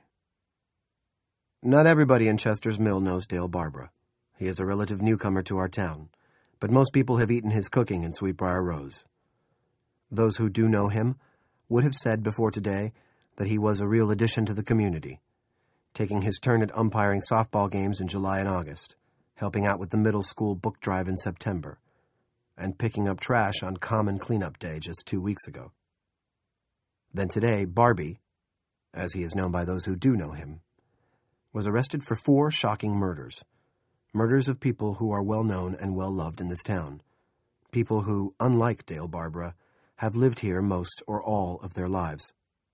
Not everybody in Chester's Mill knows Dale Barbara. He is a relative newcomer to our town, but most people have eaten his cooking in Sweetbriar Rose. Those who do know him would have said before today that he was a real addition to the community, taking his turn at umpiring softball games in July and August, helping out with the middle school book drive in September, and picking up trash on Common Cleanup Day just 2 weeks ago. Then today, Barbie, as he is known by those who do know him, was arrested for 4 shocking murders. Murders of people who are well known and well loved in this town. People who, unlike Dale Barbara, have lived here most or all of their lives.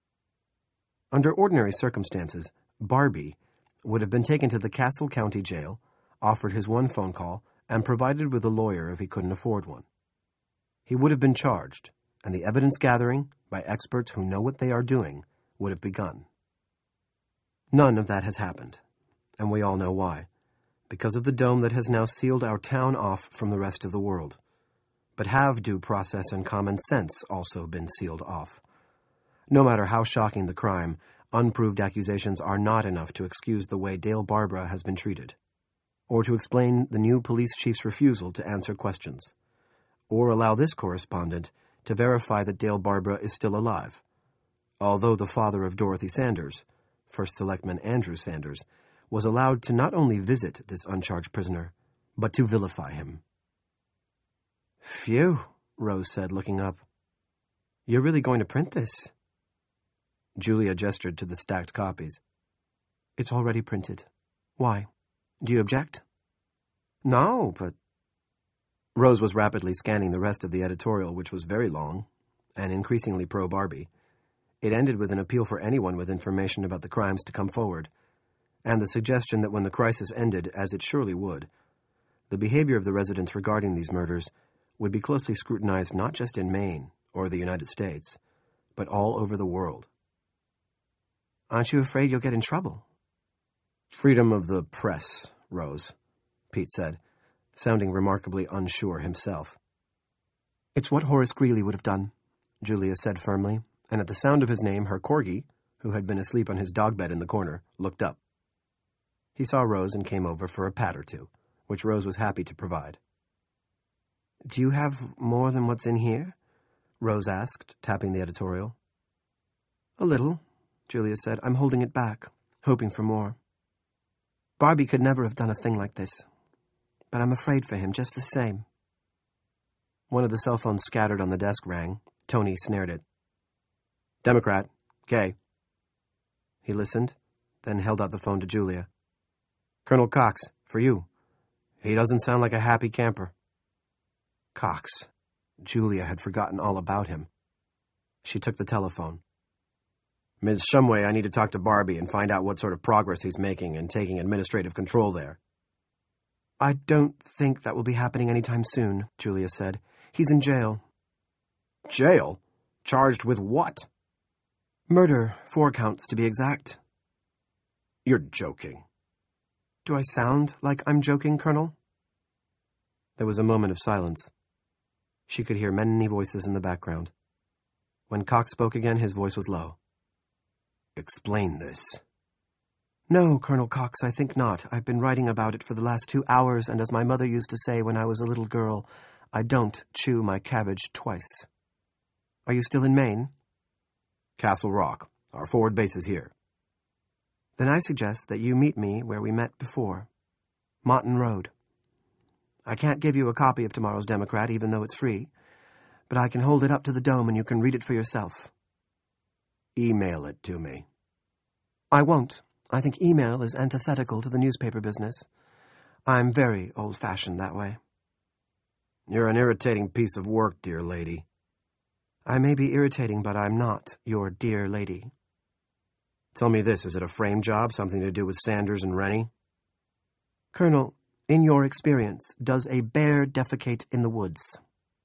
Under ordinary circumstances, Barbie would have been taken to the Castle County Jail, offered his one phone call, and provided with a lawyer if he couldn't afford one. He would have been charged, and the evidence gathering, by experts who know what they are doing, would have begun. None of that has happened, and we all know why. Because of the dome that has now sealed our town off from the rest of the world. But have due process and common sense also been sealed off? No matter how shocking the crime, Unproved accusations are not enough to excuse the way Dale Barbara has been treated, or to explain the new police chief's refusal to answer questions, or allow this correspondent to verify that Dale Barbara is still alive, although the father of Dorothy Sanders, First Selectman Andrew Sanders, was allowed to not only visit this uncharged prisoner, but to vilify him. "Phew," Rose said, looking up. "You're really going to print this?" Julia gestured to the stacked copies. "It's already printed. Why? Do you object?" "No, but—" Rose was rapidly scanning the rest of the editorial, which was very long, and increasingly pro-Barbie. It ended with an appeal for anyone with information about the crimes to come forward, and the suggestion that when the crisis ended, as it surely would, the behavior of the residents regarding these murders would be closely scrutinized not just in Maine or the United States, but all over the world. "Aren't you afraid you'll get in trouble?" "Freedom of the press, Rose," Pete said, sounding remarkably unsure himself. "It's what Horace Greeley would have done," Julia said firmly, and at the sound of his name, her corgi, who had been asleep on his dog bed in the corner, looked up. He saw Rose and came over for a pat or two, which Rose was happy to provide. "Do you have more than what's in here?" Rose asked, tapping the editorial. "A little," Julia said. "I'm holding it back, hoping for more. Barbie could never have done a thing like this, but I'm afraid for him just the same." One of the cell phones scattered on the desk rang. Tony snared it. "Democrat, Kay." He listened, then held out the phone to Julia. "Colonel Cox, for you. He doesn't sound like a happy camper." Cox. Julia had forgotten all about him. She took the telephone. "Ms. Shumway, I need to talk to Barbie and find out what sort of progress he's making in taking administrative control there." "I don't think that will be happening anytime soon," Julia said. "He's in jail." "Jail? Charged with what?" "Murder, 4 counts to be exact." "You're joking." "Do I sound like I'm joking, Colonel?" There was a moment of silence. She could hear many voices in the background. When Cox spoke again, his voice was low. "Explain this." "No, Colonel Cox, I think not. I've been writing about it for the last 2 hours, and as my mother used to say when I was a little girl, I don't chew my cabbage twice. Are you still in Maine?" "Castle Rock. Our forward base is here." "Then I suggest that you meet me where we met before. Moughton Road. I can't give you a copy of tomorrow's Democrat, even though it's free, but I can hold it up to the dome and you can read it for yourself." "Email it to me." "I won't. I think email is antithetical to the newspaper business. I'm very old-fashioned that way." "You're an irritating piece of work, dear lady." "I may be irritating, but I'm not your dear lady." "Tell me this, is it a frame job, something to do with Sanders and Rennie?" "Colonel, in your experience, does a bear defecate in the woods?"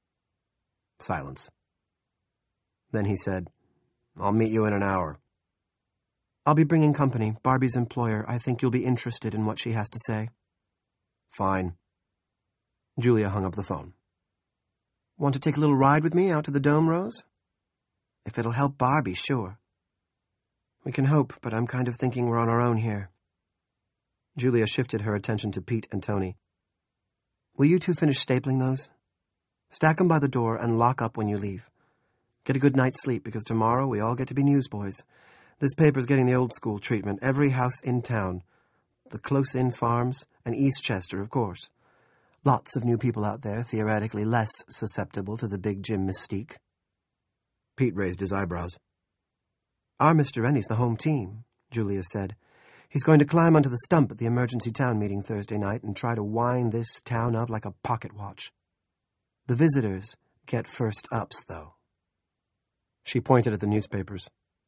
Silence. Then he said, "I'll meet you in an hour." "I'll be bringing company, Barbie's employer. I think you'll be interested in what she has to say." "Fine." Julia hung up the phone. "Want to take a little ride with me out to the dome, Rose?" "If it'll help Barbie, sure." "We can hope, but I'm kind of thinking we're on our own here." Julia shifted her attention to Pete and Tony. "Will you two finish stapling those? Stack them by the door and lock up when you leave. Get a good night's sleep, because tomorrow we all get to be newsboys. This paper's getting the old-school treatment. Every house in town. The close-in farms, and Eastchester, of course. Lots of new people out there, theoretically less susceptible to the Big Jim mystique." Pete raised his eyebrows. "Our Mr. Rennie's the home team," Julia said. "He's going to climb onto the stump at the emergency town meeting Thursday night and try to wind this town up like a pocket watch. The visitors get first ups, though." She pointed at the newspapers.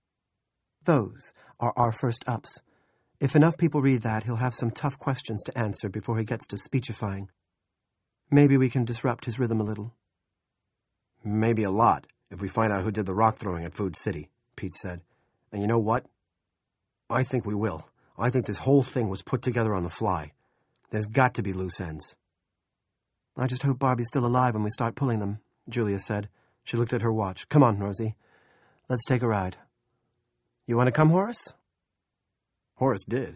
"Those are our first ups. If enough people read that, he'll have some tough questions to answer before he gets to speechifying. Maybe we can disrupt his rhythm a little." "Maybe a lot, if we find out who did the rock throwing at Food City," Pete said. "And you know what? I think we will. I think this whole thing was put together on the fly. There's got to be loose ends." "I just hope Barbie's still alive when we start pulling them," Julia said. She looked at her watch. "Come on, Rosie. Let's take a ride." You want to come, Horace? Horace did.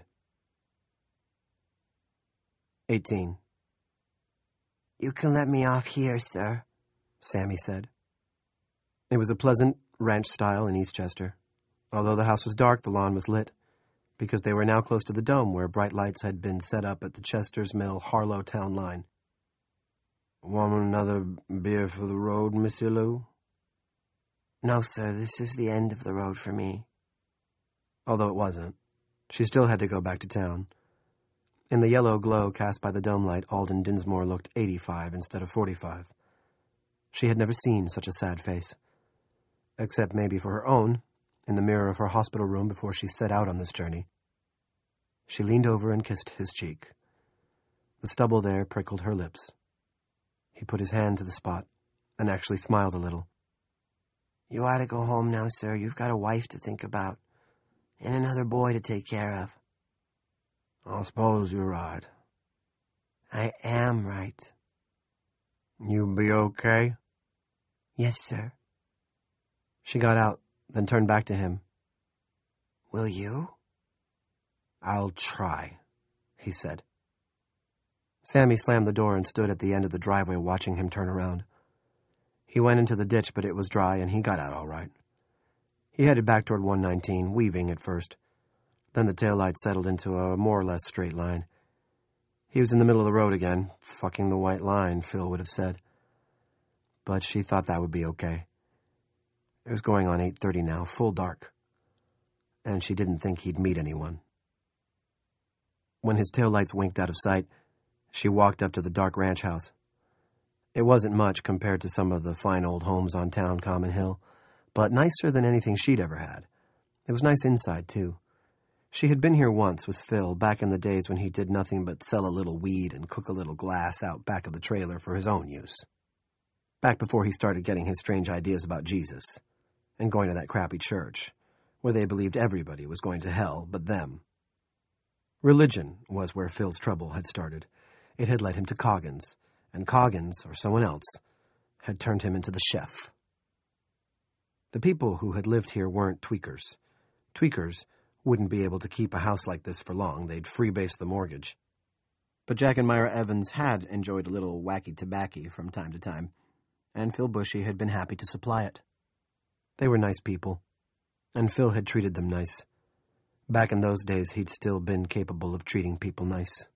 18. You can let me off here, sir, Sammy said. It was a pleasant ranch style in Eastchester. Although the house was dark, the lawn was lit, because they were now close to the dome where bright lights had been set up at the Chester's Mill Harlow town line. Want another beer for the road, Monsieur Lou? No, sir, this is the end of the road for me. Although it wasn't. She still had to go back to town. In the yellow glow cast by the dome light, Alden Dinsmore looked 85 instead of 45. She had never seen such a sad face. Except maybe for her own, in the mirror of her hospital room before she set out on this journey. She leaned over and kissed his cheek. The stubble there prickled her lips. He put his hand to the spot and actually smiled a little. You ought to go home now, sir. You've got a wife to think about, and another boy to take care of. I suppose you're right. I am right. You be okay? Yes, sir. She got out, then turned back to him. Will you? I'll try, he said. Sammy slammed the door and stood at the end of the driveway watching him turn around. He went into the ditch, but it was dry, and he got out all right. He headed back toward 119, weaving at first. Then the taillight settled into a more or less straight line. He was in the middle of the road again, fucking the white line, Phil would have said. But she thought that would be okay. It was going on 8:30 now, full dark. And she didn't think he'd meet anyone. When his taillights winked out of sight, she walked up to the dark ranch house. It wasn't much compared to some of the fine old homes on Town Common Hill, but nicer than anything she'd ever had. It was nice inside, too. She had been here once with Phil, back in the days when he did nothing but sell a little weed and cook a little glass out back of the trailer for his own use. Back before he started getting his strange ideas about Jesus, and going to that crappy church, where they believed everybody was going to hell but them. Religion was where Phil's trouble had started. It had led him to Coggins, and Coggins, or someone else, had turned him into the chef. The people who had lived here weren't tweakers. Tweakers wouldn't be able to keep a house like this for long. They'd freebase the mortgage. But Jack and Myra Evans had enjoyed a little wacky tobacco from time to time, and Phil Bushy had been happy to supply it. They were nice people, and Phil had treated them nice. Back in those days, he'd still been capable of treating people nice.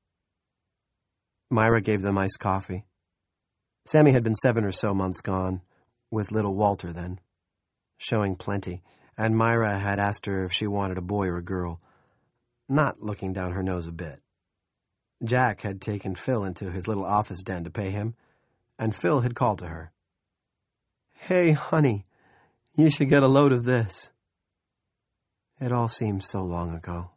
Myra gave them iced coffee. Sammy had been 7 or so months gone, with little Walter then, showing plenty, and Myra had asked her if she wanted a boy or a girl, not looking down her nose a bit. Jack had taken Phil into his little office den to pay him, and Phil had called to her. "Hey, honey, you should get a load of this." It all seemed so long ago.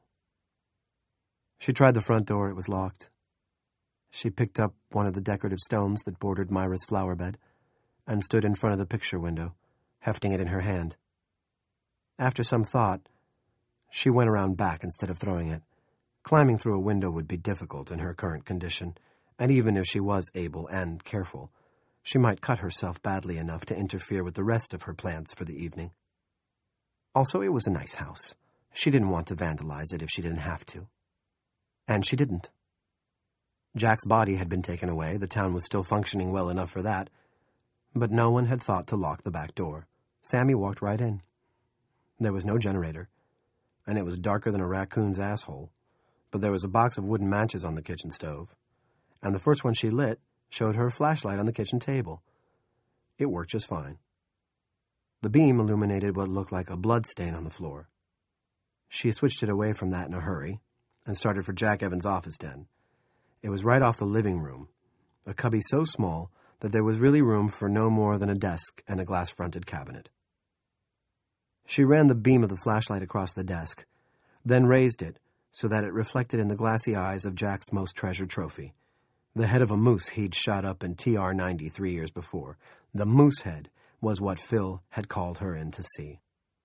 She tried the front door. It was locked. She picked up one of the decorative stones that bordered Myra's flower bed and stood in front of the picture window, hefting it in her hand. After some thought, she went around back instead of throwing it. Climbing through a window would be difficult in her current condition, and even if she was able and careful, she might cut herself badly enough to interfere with the rest of her plans for the evening. Also, it was a nice house. She didn't want to vandalize it if she didn't have to. And she didn't. Jack's body had been taken away. The town was still functioning well enough for that. But no one had thought to lock the back door. Sammy walked right in. There was no generator, and it was darker than a raccoon's asshole. But there was a box of wooden matches on the kitchen stove, and the first one she lit showed her a flashlight on the kitchen table. It worked just fine. The beam illuminated what looked like a blood stain on the floor. She switched it away from that in a hurry and started for Jack Evans' office den. It was right off the living room, a cubby so small that there was really room for no more than a desk and a glass-fronted cabinet. She ran the beam of the flashlight across the desk, then raised it so that it reflected in the glassy eyes of Jack's most treasured trophy, the head of a moose he'd shot up in TR-90 3 years before. The moose head was what Phil had called her in to see.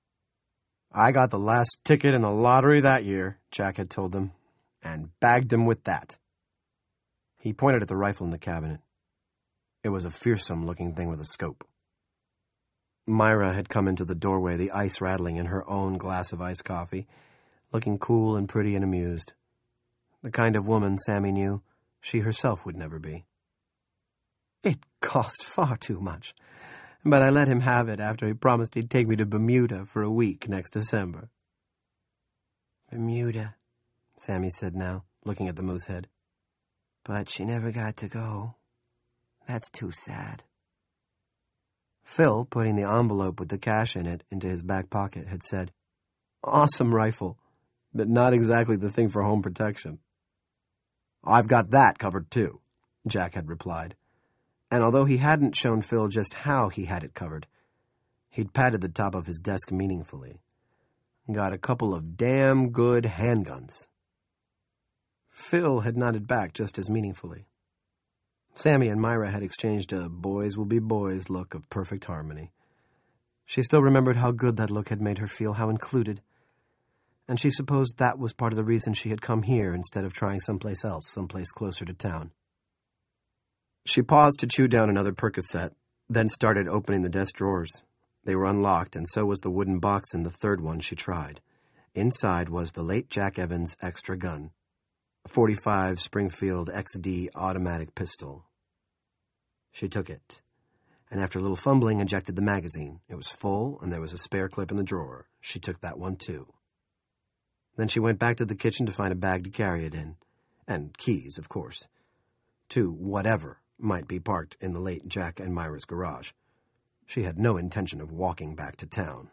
"I got the last ticket in the lottery that year," Jack had told them, "and bagged him with that." He pointed at the rifle in the cabinet. It was a fearsome-looking thing with a scope. Myra had come into the doorway, the ice rattling in her own glass of iced coffee, looking cool and pretty and amused. The kind of woman Sammy knew she herself would never be. It cost far too much, but I let him have it after he promised he'd take me to Bermuda for a week next December. Bermuda, Sammy said now, looking at the moose head. But she never got to go. That's too sad. Phil, putting the envelope with the cash in it into his back pocket, had said, "Awesome rifle, but not exactly the thing for home protection." "I've got that covered, too," Jack had replied. And although he hadn't shown Phil just how he had it covered, he'd patted the top of his desk meaningfully. "Got a couple of damn good handguns." Phil had nodded back just as meaningfully. Sammy and Myra had exchanged a boys-will-be-boys look of perfect harmony. She still remembered how good that look had made her feel, how included. And she supposed that was part of the reason she had come here instead of trying someplace else, someplace closer to town. She paused to chew down another Percocet, then started opening the desk drawers. They were unlocked, and so was the wooden box in the third one she tried. Inside was the late Jack Evans extra gun, a .45 Springfield XD automatic pistol. She took it, and after a little fumbling, ejected the magazine. It was full, and there was a spare clip in the drawer. She took that one, too. Then she went back to the kitchen to find a bag to carry it in, and keys, of course, to whatever might be parked in the late Jack and Myra's garage. She had no intention of walking back to town.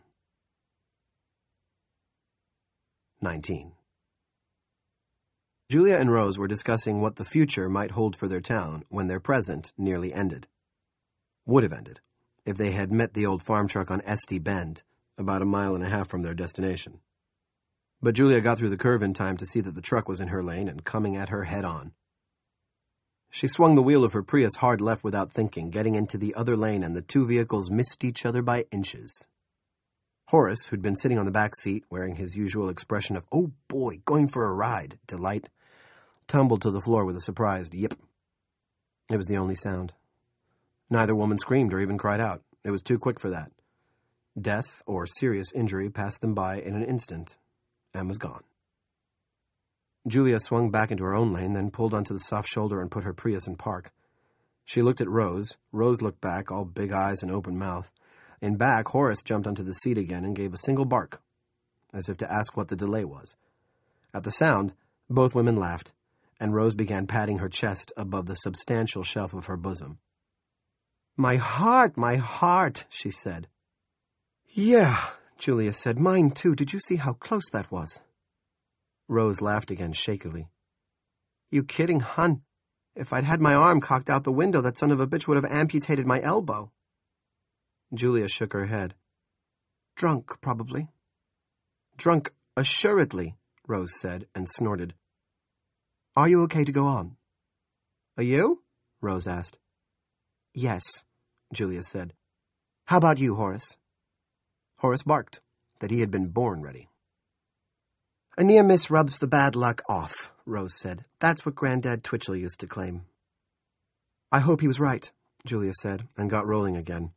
19. Julia and Rose were discussing what the future might hold for their town when their present nearly ended. Would have ended if they had met the old farm truck on Esty Bend, about 1.5 miles from their destination. But Julia got through the curve in time to see that the truck was in her lane and coming at her head-on. She swung the wheel of her Prius hard left without thinking, getting into the other lane, and the two vehicles missed each other by inches. Horace, who'd been sitting on the back seat, wearing his usual expression of, "Oh boy, going for a ride," delight, tumbled to the floor with a surprised yip. It was the only sound. Neither woman screamed or even cried out. It was too quick for that. Death or serious injury passed them by in an instant and was gone. Julia swung back into her own lane, then pulled onto the soft shoulder and put her Prius in park. She looked at Rose. Rose looked back, all big eyes and open mouth. In back, Horace jumped onto the seat again and gave a single bark, as if to ask what the delay was. At the sound, both women laughed, and Rose began patting her chest above the substantial shelf of her bosom. My heart, she said. Yeah, Julia said. Mine too. Did you see how close that was? Rose laughed again shakily. You kidding, hun? If I'd had my arm cocked out the window, that son of a bitch would have amputated my elbow. Julia shook her head. Drunk, probably. Drunk, assuredly, Rose said, and snorted. Are you okay to go on? Are you? Rose asked. Yes, Julia said. How about you, Horace? Horace barked that he had been born ready. A near miss rubs the bad luck off, Rose said. That's what Granddad Twitchell used to claim. I hope he was right, Julia said, and got rolling again.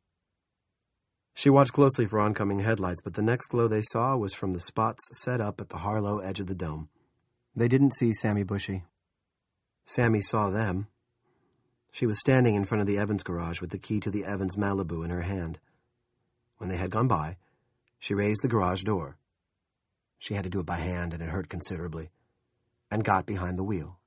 She watched closely for oncoming headlights, but the next glow they saw was from the spots set up at the Harlow edge of the dome. They didn't see Sammy Bushy. Sammy saw them. She was standing in front of the Evans garage with the key to the Evans Malibu in her hand. When they had gone by, she raised the garage door. She had to do it by hand, and it hurt considerably, and got behind the wheel.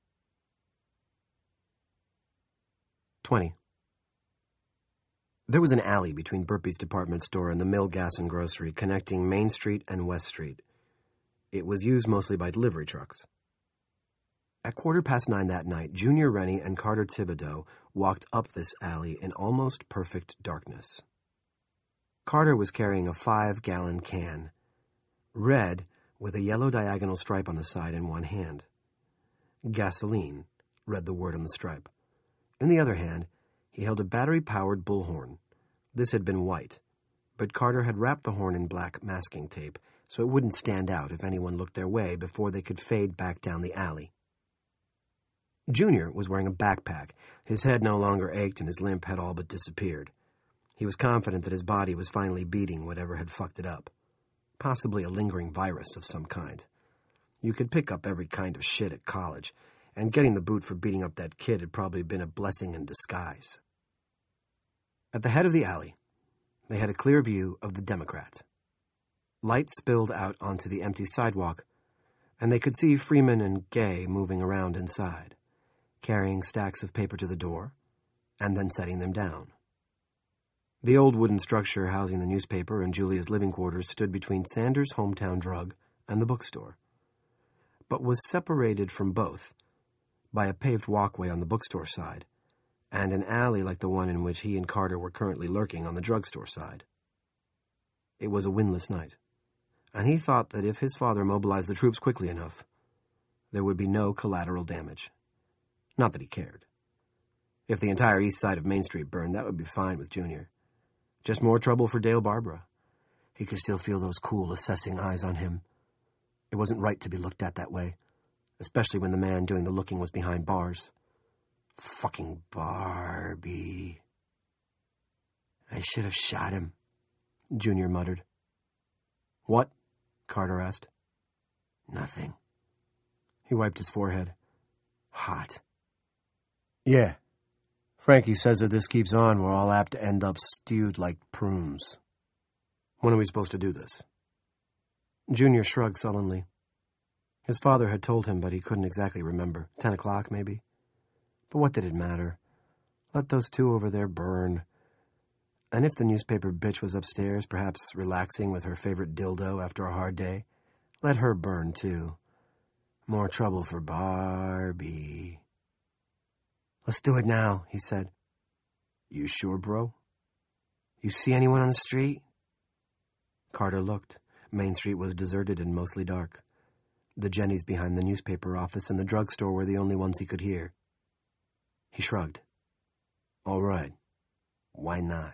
20. There was an alley between Burpee's department store and the Mill Gas and Grocery, connecting Main Street and West Street. It was used mostly by delivery trucks. At 9:15 that night, Junior Rennie and Carter Thibodeau walked up this alley in almost perfect darkness. Carter was carrying a 5-gallon can, red with a yellow diagonal stripe on the side in one hand. Gasoline, read the word on the stripe. In the other hand, he held a battery-powered bullhorn. This had been white, but Carter had wrapped the horn in black masking tape, so it wouldn't stand out if anyone looked their way before they could fade back down the alley. Junior was wearing a backpack. His head no longer ached, and his limp had all but disappeared. He was confident that his body was finally beating whatever had fucked it up. Possibly a lingering virus of some kind. You could pick up every kind of shit at college, and getting the boot for beating up that kid had probably been a blessing in disguise. At the head of the alley, they had a clear view of the Democrats. Light spilled out onto the empty sidewalk, and they could see Freeman and Gay moving around inside, carrying stacks of paper to the door, and then setting them down. The old wooden structure housing the newspaper and Julia's living quarters stood between Sanders' hometown drug and the bookstore, but was separated from both by a paved walkway on the bookstore side and an alley like the one in which he and Carter were currently lurking on the drugstore side. It was a windless night, and he thought that if his father mobilized the troops quickly enough, there would be no collateral damage. Not that he cared. If the entire east side of Main Street burned, that would be fine with Junior. Just more trouble for Dale Barbara. He could still feel those cool, assessing eyes on him. It wasn't right to be looked at that way, especially when the man doing the looking was behind bars. Fucking Barbie. I should have shot him, Junior muttered. What? Carter asked. Nothing. He wiped his forehead. Hot. Yeah. Frankie says if this keeps on, we're all apt to end up stewed like prunes. When are we supposed to do this? Junior shrugged sullenly. His father had told him, but he couldn't exactly remember. 10 o'clock, maybe? But what did it matter? Let those two over there burn. And if the newspaper bitch was upstairs, perhaps relaxing with her favorite dildo after a hard day, let her burn, too. More trouble for Barbie. Let's do it now, he said. You sure, bro? You see anyone on the street? Carter looked. Main Street was deserted and mostly dark. The Jennies behind the newspaper office and the drugstore were the only ones he could hear. He shrugged. All right. Why not?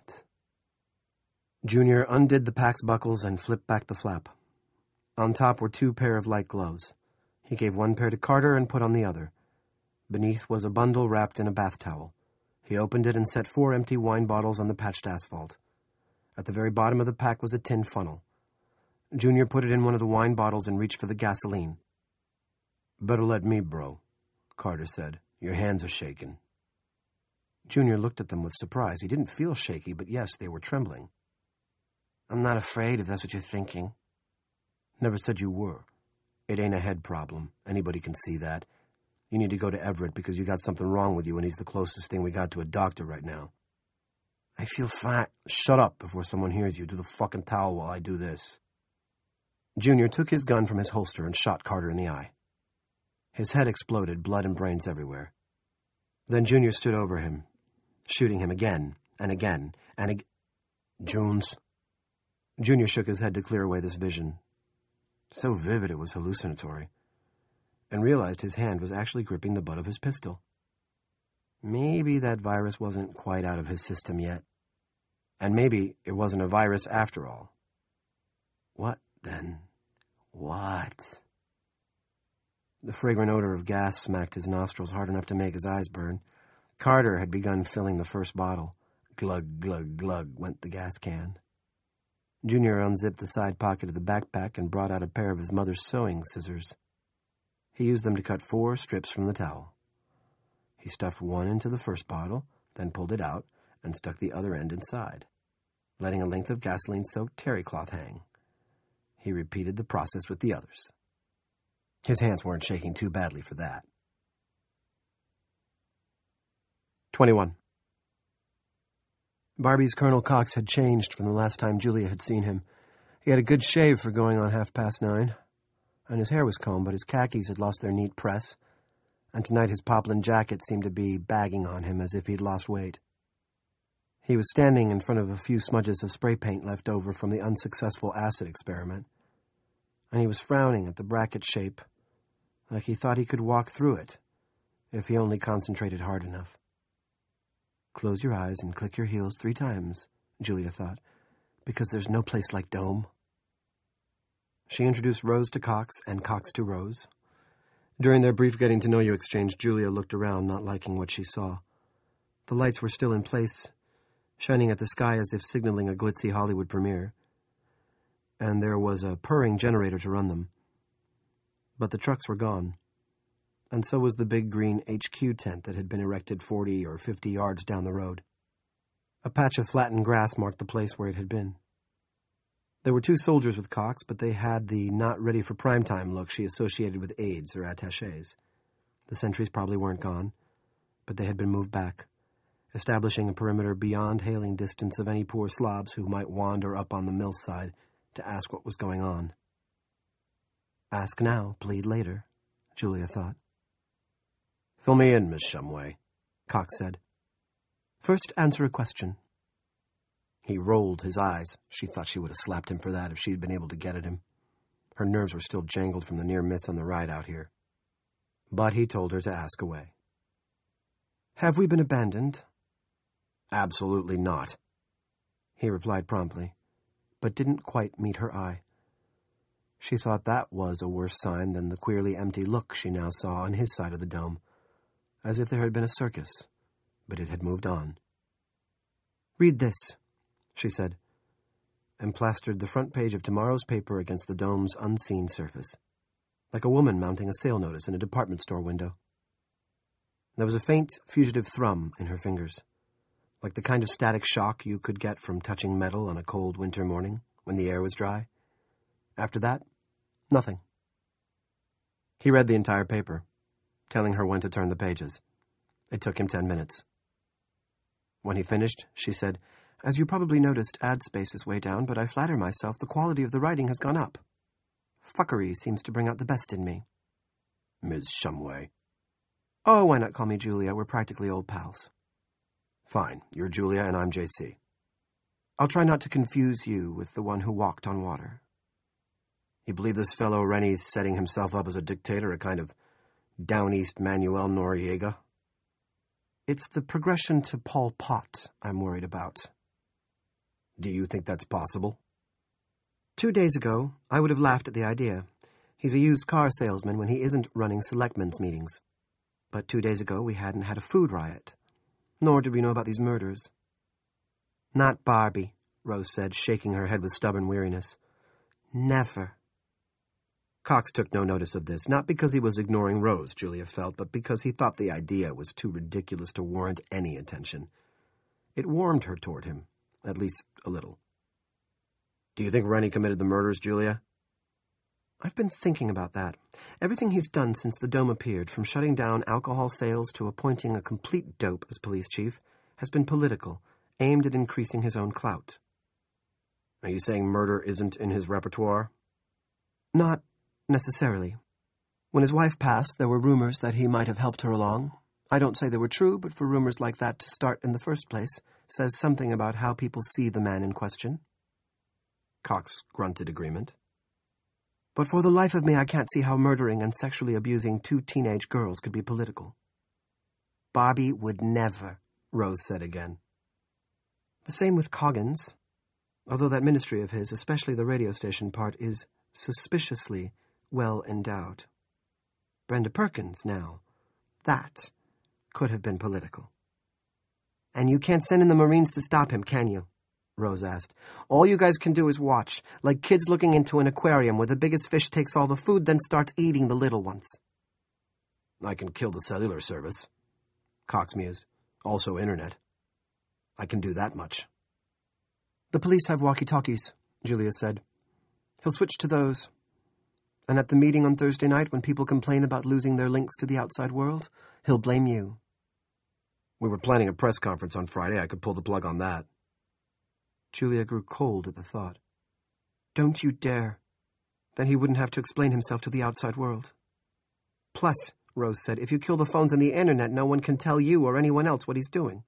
Junior undid the pack's buckles and flipped back the flap. On top were 2 pair of light gloves. He gave one pair to Carter and put on the other. Beneath was a bundle wrapped in a bath towel. He opened it and set 4 empty wine bottles on the patched asphalt. At the very bottom of the pack was a tin funnel. Junior put it in one of the wine bottles and reached for the gasoline. Better let me, bro, Carter said. Your hands are shaking. Junior looked at them with surprise. He didn't feel shaky, but yes, they were trembling. I'm not afraid, if that's what you're thinking. Never said you were. It ain't a head problem. Anybody can see that. You need to go to Everett because you got something wrong with you and he's the closest thing we got to a doctor right now. I feel fine. Shut up before someone hears you. Do the fucking towel while I do this. Junior took his gun from his holster and shot Carter in the eye. His head exploded, blood and brains everywhere. Then Junior stood over him, shooting him again and again and again. Junes. Junior shook his head to clear away this vision. So vivid it was hallucinatory, and realized his hand was actually gripping the butt of his pistol. Maybe that virus wasn't quite out of his system yet. And maybe it wasn't a virus after all. What, then? What? The fragrant odor of gas smacked his nostrils hard enough to make his eyes burn. Carter had begun filling the first bottle. Glug, glug, glug went the gas can. Junior unzipped the side pocket of the backpack and brought out a pair of his mother's sewing scissors. He used them to cut 4 strips from the towel. He stuffed one into the first bottle, then pulled it out and stuck the other end inside, letting a length of gasoline-soaked terry cloth hang. He repeated the process with the others. His hands weren't shaking too badly for that. 21. Barbie's Colonel Cox had changed from the last time Julia had seen him. He had a good shave for going on 9:30, and his hair was combed, but his khakis had lost their neat press, and tonight his poplin jacket seemed to be bagging on him as if he'd lost weight. He was standing in front of a few smudges of spray paint left over from the unsuccessful acid experiment, and he was frowning at the bracket shape, like he thought he could walk through it, if he only concentrated hard enough. Close your eyes and click your heels 3 times, Julia thought, because there's no place like Dome. She introduced Rose to Cox and Cox to Rose. During their brief getting-to-know-you exchange, Julia looked around, not liking what she saw. The lights were still in place, shining at the sky as if signaling a glitzy Hollywood premiere. And there was a purring generator to run them. But the trucks were gone. And so was the big green HQ tent that had been erected 40 or 50 yards down the road. A patch of flattened grass marked the place where it had been. There were 2 soldiers with Cox, but they had the not-ready-for-prime-time look she associated with aides or attachés. The sentries probably weren't gone, but they had been moved back, establishing a perimeter beyond hailing distance of any poor slobs who might wander up on the mill side to ask what was going on. Ask now, plead later, Julia thought. Fill me in, Miss Shumway, Cox said. First, answer a question. He rolled his eyes. She thought she would have slapped him for that if she had been able to get at him. Her nerves were still jangled from the near miss on the ride out here. But he told her to ask away. Have we been abandoned? Absolutely not, he replied promptly, but didn't quite meet her eye. She thought that was a worse sign than the queerly empty look she now saw on his side of the dome, as if there had been a circus, but it had moved on. Read this, she said, and plastered the front page of tomorrow's paper against the dome's unseen surface, like a woman mounting a sale notice in a department store window. There was a faint, fugitive thrum in her fingers, like the kind of static shock you could get from touching metal on a cold winter morning when the air was dry. After that, nothing. He read the entire paper, telling her when to turn the pages. It took him 10 minutes. When he finished, she said, As you probably noticed, ad space is way down, but I flatter myself the quality of the writing has gone up. Fuckery seems to bring out the best in me. Ms. Shumway. Oh, why not call me Julia? We're practically old pals. Fine. You're Julia and I'm JC. I'll try not to confuse you with the one who walked on water. You believe this fellow Rennie's setting himself up as a dictator, a kind of down east Manuel Noriega? It's the progression to Pol Pot I'm worried about. Do you think that's possible? 2 days ago, I would have laughed at the idea. He's a used car salesman when he isn't running selectmen's meetings. But 2 days ago, we hadn't had a food riot. Nor did we know about these murders. Not Barbie, Rose said, shaking her head with stubborn weariness. Never. Cox took no notice of this, not because he was ignoring Rose, Julia felt, but because he thought the idea was too ridiculous to warrant any attention. It warmed her toward him, at least a little. Do you think Rennie committed the murders, Julia? I've been thinking about that. Everything he's done since the Dome appeared, from shutting down alcohol sales to appointing a complete dope as police chief, has been political, aimed at increasing his own clout. Are you saying murder isn't in his repertoire? Not necessarily. When his wife passed, there were rumors that he might have helped her along. I don't say they were true, but for rumors like that to start in the first place says something about how people see the man in question. Cox grunted agreement. But for the life of me, I can't see how murdering and sexually abusing 2 teenage girls could be political. Barbie would never, Rose said again. The same with Coggins. Although that ministry of his, especially the radio station part, is suspiciously well endowed. Brenda Perkins, now, that could have been political. And you can't send in the Marines to stop him, can you? Rose asked. All you guys can do is watch, like kids looking into an aquarium where the biggest fish takes all the food, then starts eating the little ones. I can kill the cellular service, Cox mused. Also internet. I can do that much. The police have walkie-talkies, Julia said. He'll switch to those. And at the meeting on Thursday night, when people complain about losing their links to the outside world, he'll blame you. We were planning a press conference on Friday. I could pull the plug on that. Julia grew cold at the thought. Don't you dare. Then he wouldn't have to explain himself to the outside world. Plus, Rose said, if you kill the phones and the internet, no one can tell you or anyone else what he's doing.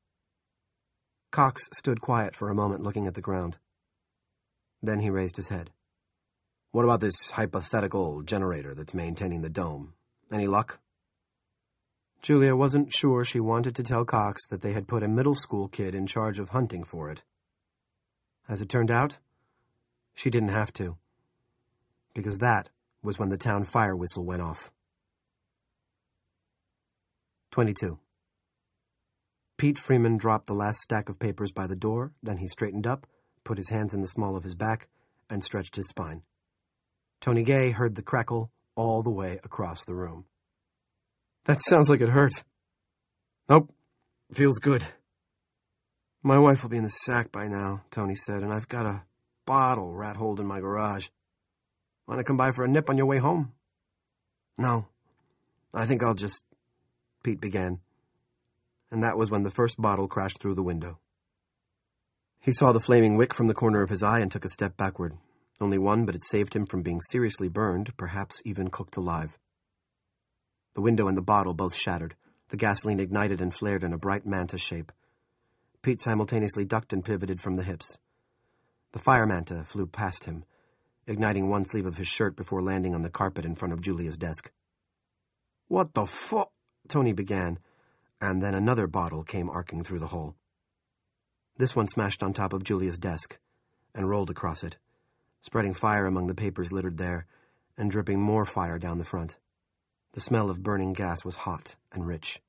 Cox stood quiet for a moment, looking at the ground. Then he raised his head. What about this hypothetical generator that's maintaining the dome? Any luck? Julia wasn't sure she wanted to tell Cox that they had put a middle school kid in charge of hunting for it. As it turned out, she didn't have to, because that was when the town fire whistle went off. 22. Pete Freeman dropped the last stack of papers by the door, then he straightened up, put his hands in the small of his back, and stretched his spine. Tony Gay heard the crackle all the way across the room. That sounds like it hurt. Nope. Feels good. My wife will be in the sack by now, Tony said, and I've got a bottle rat-holed in my garage. Want to come by for a nip on your way home? No. I think I'll just... Pete began. And that was when the first bottle crashed through the window. He saw the flaming wick from the corner of his eye and took a step backward. Only one, but it saved him from being seriously burned, perhaps even cooked alive. The window and the bottle both shattered. The gasoline ignited and flared in a bright manta shape. Pete simultaneously ducked and pivoted from the hips. The fire manta flew past him, igniting one sleeve of his shirt before landing on the carpet in front of Julia's desk. "What the fuck?" Tony began, and then another bottle came arcing through the hole. This one smashed on top of Julia's desk and rolled across it, spreading fire among the papers littered there and dripping more fire down the front. The smell of burning gas was hot and rich.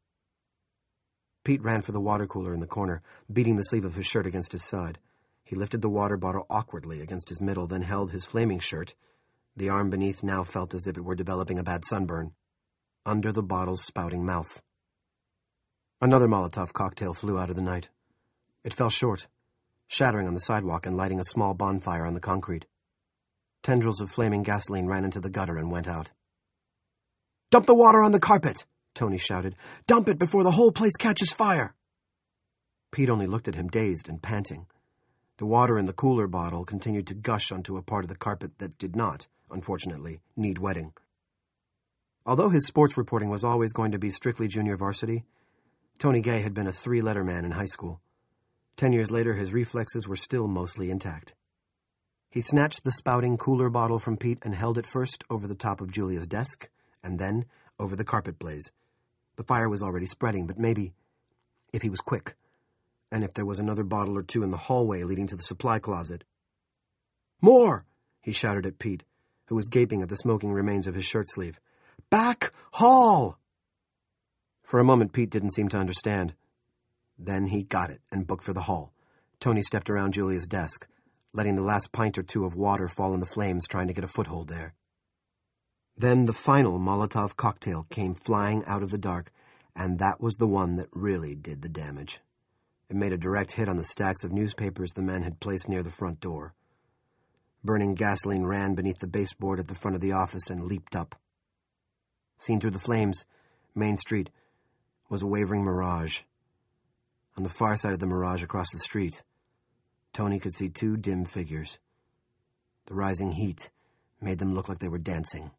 Pete ran for the water cooler in the corner, beating the sleeve of his shirt against his side. He lifted the water bottle awkwardly against his middle, then held his flaming shirt. The arm beneath now felt as if it were developing a bad sunburn, under the bottle's spouting mouth. Another Molotov cocktail flew out of the night. It fell short, shattering on the sidewalk and lighting a small bonfire on the concrete. Tendrils of flaming gasoline ran into the gutter and went out. "Dump the water on the carpet!" Tony shouted. "Dump it before the whole place catches fire!" Pete only looked at him, dazed and panting. The water in the cooler bottle continued to gush onto a part of the carpet that did not, unfortunately, need wetting. Although his sports reporting was always going to be strictly junior varsity, Tony Gay had been a three-letter man in high school. 10 years later, his reflexes were still mostly intact. He snatched the spouting cooler bottle from Pete and held it first over the top of Julia's desk, and then over the carpet blaze. The fire was already spreading, but maybe, if he was quick, and if there was another bottle or two in the hallway leading to the supply closet. "More!" he shouted at Pete, who was gaping at the smoking remains of his shirt sleeve. "Back hall!" For a moment, Pete didn't seem to understand. Then he got it and booked for the hall. Tony stepped around Julia's desk, letting the last pint or two of water fall in the flames, trying to get a foothold there. Then the final Molotov cocktail came flying out of the dark, and that was the one that really did the damage. It made a direct hit on the stacks of newspapers the men had placed near the front door. Burning gasoline ran beneath the baseboard at the front of the office and leaped up. Seen through the flames, Main Street was a wavering mirage. On the far side of the mirage across the street, Tony could see two dim figures. The rising heat made them look like they were dancing.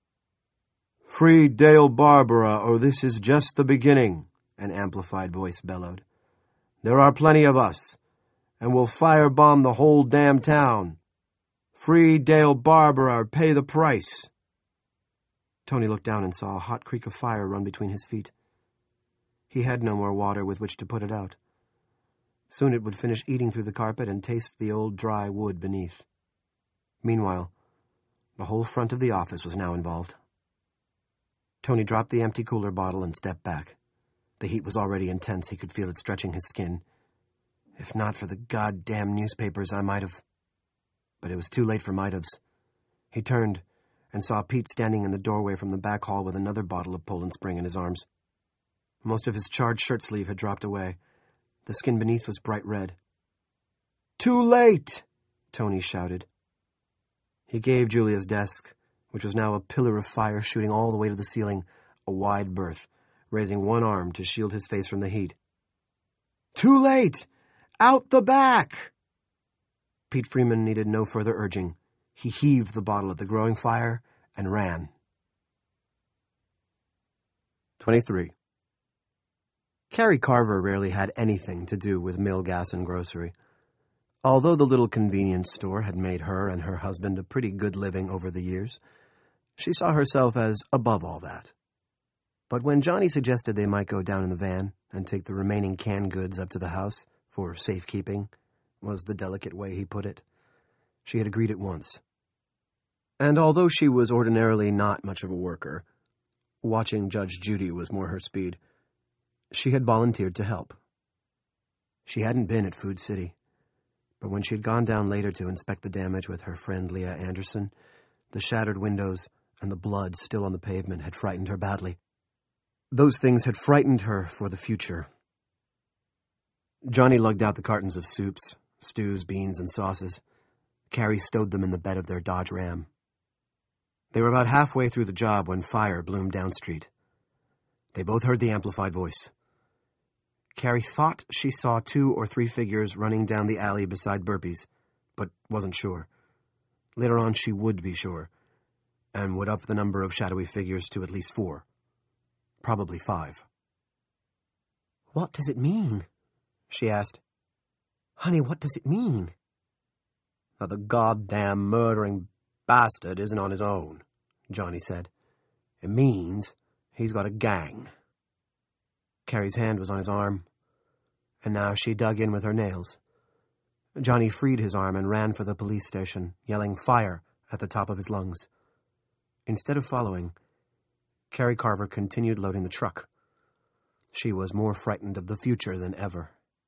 "Free Dale Barbara, or this is just the beginning," an amplified voice bellowed. "There are plenty of us, and we'll firebomb the whole damn town. Free Dale Barbara, or pay the price." Tony looked down and saw a hot creek of fire run between his feet. He had no more water with which to put it out. Soon it would finish eating through the carpet and taste the old dry wood beneath. Meanwhile, the whole front of the office was now involved. Tony dropped the empty cooler bottle and stepped back. The heat was already intense. He could feel it stretching his skin. If not for the goddamn newspapers, I might have... But it was too late for might-haves. He turned and saw Pete standing in the doorway from the back hall with another bottle of Poland Spring in his arms. Most of his charred shirt sleeve had dropped away. The skin beneath was bright red. "Too late!" Tony shouted. He gave Julia's desk, which was now a pillar of fire shooting all the way to the ceiling, a wide berth, raising one arm to shield his face from the heat. "Too late! Out the back!" Pete Freeman needed no further urging. He heaved the bottle at the growing fire and ran. 23. Carrie Carver rarely had anything to do with mill gas and grocery. Although the little convenience store had made her and her husband a pretty good living over the years, she saw herself as above all that. But when Johnny suggested they might go down in the van and take the remaining canned goods up to the house for safekeeping, was the delicate way he put it, she had agreed at once. And although she was ordinarily not much of a worker, watching Judge Judy was more her speed, she had volunteered to help, She hadn't been at Food City, but when she had gone down later to inspect the damage with her friend Leah Anderson, the shattered windows and the blood still on the pavement had frightened her badly. Those things had frightened her for the future. Johnny lugged out the cartons of soups, stews, beans, and sauces. Carrie stowed them in the bed of their Dodge Ram. They were about halfway through the job when fire bloomed down street. They both heard the amplified voice. Carrie thought she saw 2 or 3 figures running down the alley beside Burpee's, but wasn't sure. Later on she would be sure, and would up the number of shadowy figures to at least 4. Probably 5. "What does it mean?" she asked. "Honey, what does it mean?" "That the goddamn murdering bastard isn't on his own," Johnny said. "It means he's got a gang." Carrie's hand was on his arm, and now she dug in with her nails. Johnny freed his arm and ran for the police station, yelling "fire" at the top of his lungs. Instead of following, Carrie Carver continued loading the truck. She was more frightened of the future than ever.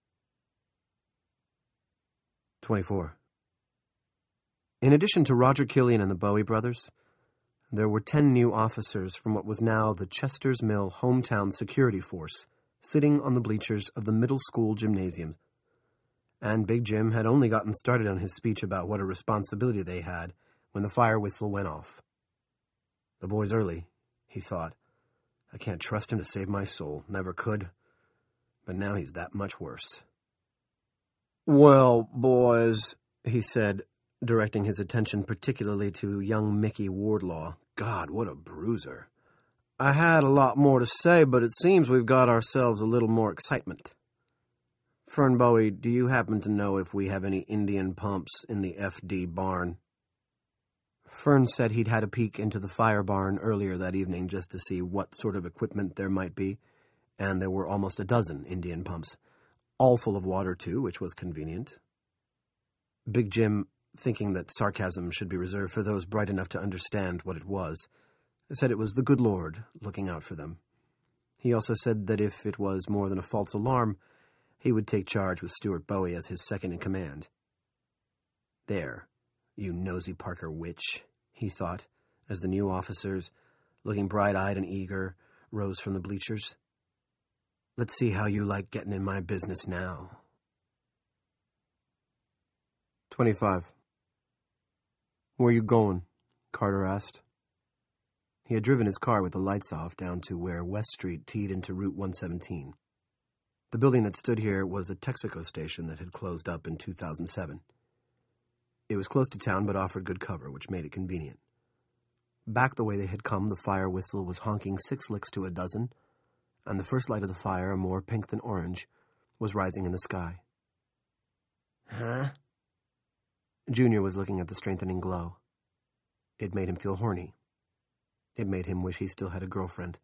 24. In addition to Roger Killian and the Bowie brothers, there were 10 new officers from what was now the Chester's Mill hometown security force sitting on the bleachers of the middle school gymnasium. And Big Jim had only gotten started on his speech about what a responsibility they had when the fire whistle went off. The boy's early, he thought. I can't trust him to save my soul. Never could. But now he's that much worse. "Well, boys," he said, directing his attention particularly to young Mickey Wardlaw. God, what a bruiser. "I had a lot more to say, but it seems we've got ourselves a little more excitement. Fern Bowie, do you happen to know if we have any Indian pumps in the FD barn?" Fern said he'd had a peek into the fire barn earlier that evening just to see what sort of equipment there might be, and there were almost a dozen Indian pumps, all full of water, too, which was convenient. Big Jim, thinking that sarcasm should be reserved for those bright enough to understand what it was, said it was the good Lord looking out for them. He also said that if it was more than a false alarm, he would take charge with Stuart Bowie as his second-in-command. "There, you nosy Parker witch," he thought, as the new officers, looking bright-eyed and eager, rose from the bleachers. "Let's see how you like getting in my business now." 25. "Where you going?" Carter asked. He had driven his car with the lights off down to where West Street teed into Route 117. The building that stood here was a Texaco station that had closed up in 2007. It was close to town but offered good cover, which made it convenient. Back the way they had come, the fire whistle was honking 6 licks to a dozen, and the first light of the fire, more pink than orange, was rising in the sky. "Huh?" Junior was looking at the strengthening glow. It made him feel horny. It made him wish he still had a girlfriend.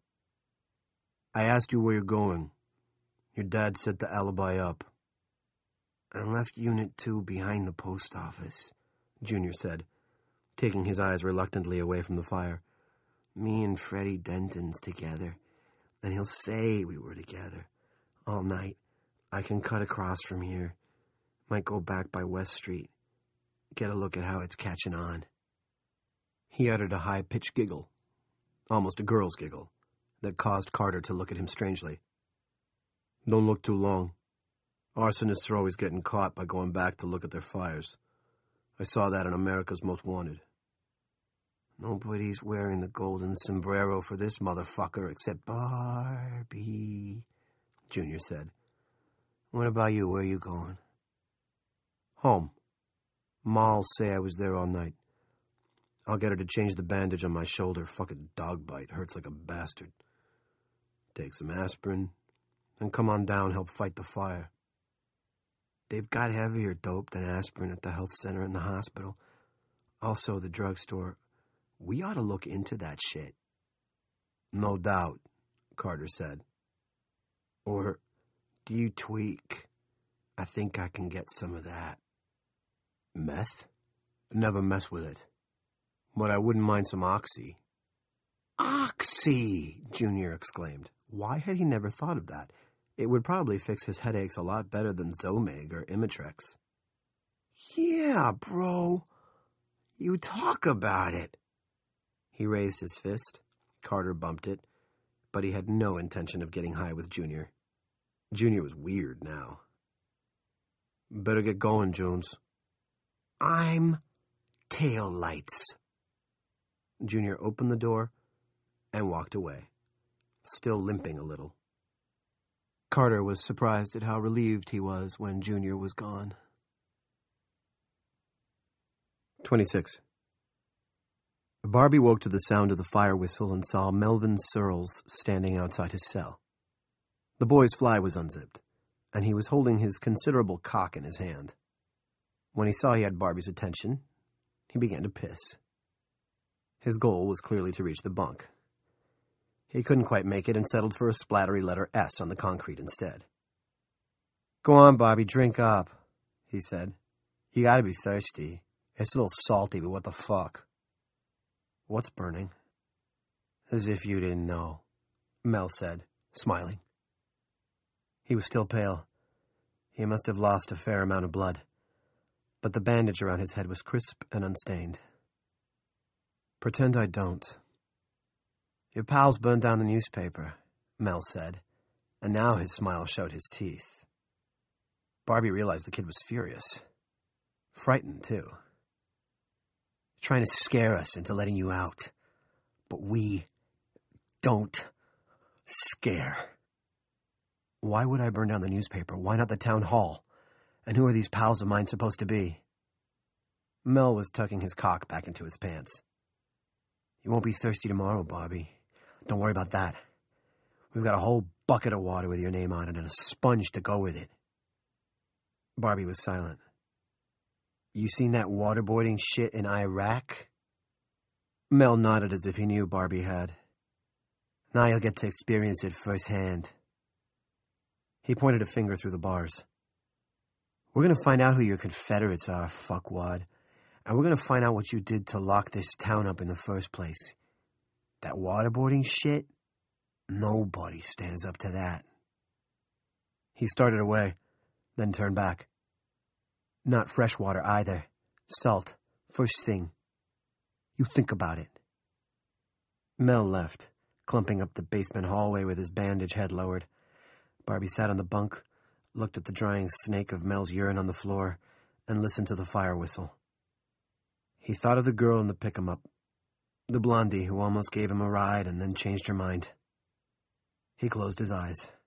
"I asked you where you're going. Your dad set the alibi up." "I left Unit 2 behind the post office," Junior said, taking his eyes reluctantly away from the fire. "Me and Freddie Denton's together, and he'll say we were together. All night. I can cut across from here. Might go back by West Street. Get a look at how it's catching on." He uttered a high-pitched giggle, almost a girl's giggle, that caused Carter to look at him strangely. "Don't look too long. Arsonists are always getting caught by going back to look at their fires. I saw that in America's Most Wanted." "Nobody's wearing the golden sombrero for this motherfucker except Barbie," Junior said. "What about you? Where are you going?" "Home. Ma'll say I was there all night. I'll get her to change the bandage on my shoulder. Fucking dog bite. Hurts like a bastard. Take some aspirin, and come on down, help fight the fire. They've got heavier dope than aspirin at the health center and the hospital. Also the drugstore. We ought to look into that shit." "No doubt," Carter said. "Or do you tweak? I think I can get some of that." "Meth? Never mess with it. But I wouldn't mind some oxy." "Oxy!" Junior exclaimed. Why had he never thought of that? It would probably fix his headaches a lot better than Zomig or Imitrex. Yeah, bro. You talk about it. He raised his fist. Carter bumped it, but he had no intention of getting high with Junior. Junior was weird now. Better get going, Jones. I'm tail lights. Junior opened the door and walked away, still limping a little. Carter was surprised at how relieved he was when Junior was gone. 26. Barbie woke to the sound of the fire whistle and saw Melvin Searles standing outside his cell. The boy's fly was unzipped, and he was holding his considerable cock in his hand. When he saw he had Barbie's attention, he began to piss. His goal was clearly to reach the bunk. He couldn't quite make it and settled for a splattery letter S on the concrete instead. Go on, Bobby, drink up, he said. You gotta be thirsty. It's a little salty, but what the fuck? What's burning? As if you didn't know, Mel said, smiling. He was still pale. He must have lost a fair amount of blood, but the bandage around his head was crisp and unstained. Pretend I don't. Your pals burned down the newspaper, Mel said, and now his smile showed his teeth. Barbie realized the kid was furious. Frightened, too. Trying to scare us into letting you out. But we don't scare. Why would I burn down the newspaper? Why not the town hall? And who are these pals of mine supposed to be? Mel was tucking his cock back into his pants. You won't be thirsty tomorrow, Barbie. Don't worry about that. We've got a whole bucket of water with your name on it and a sponge to go with it. Barbie was silent. You seen that waterboarding shit in Iraq? Mel nodded as if he knew Barbie had. Now you'll get to experience it firsthand. He pointed a finger through the bars. We're going to find out who your Confederates are, fuckwad. And we're going to find out what you did to lock this town up in the first place. That waterboarding shit? Nobody stands up to that. He started away, then turned back. Not fresh water either. Salt. First thing. You think about it. Mel left, clumping up the basement hallway with his bandage head lowered. Barbie sat on the bunk, looked at the drying snake of Mel's urine on the floor, and listened to the fire whistle. He thought of the girl in the pick-em-up, the blondie who almost gave him a ride and then changed her mind. He closed his eyes.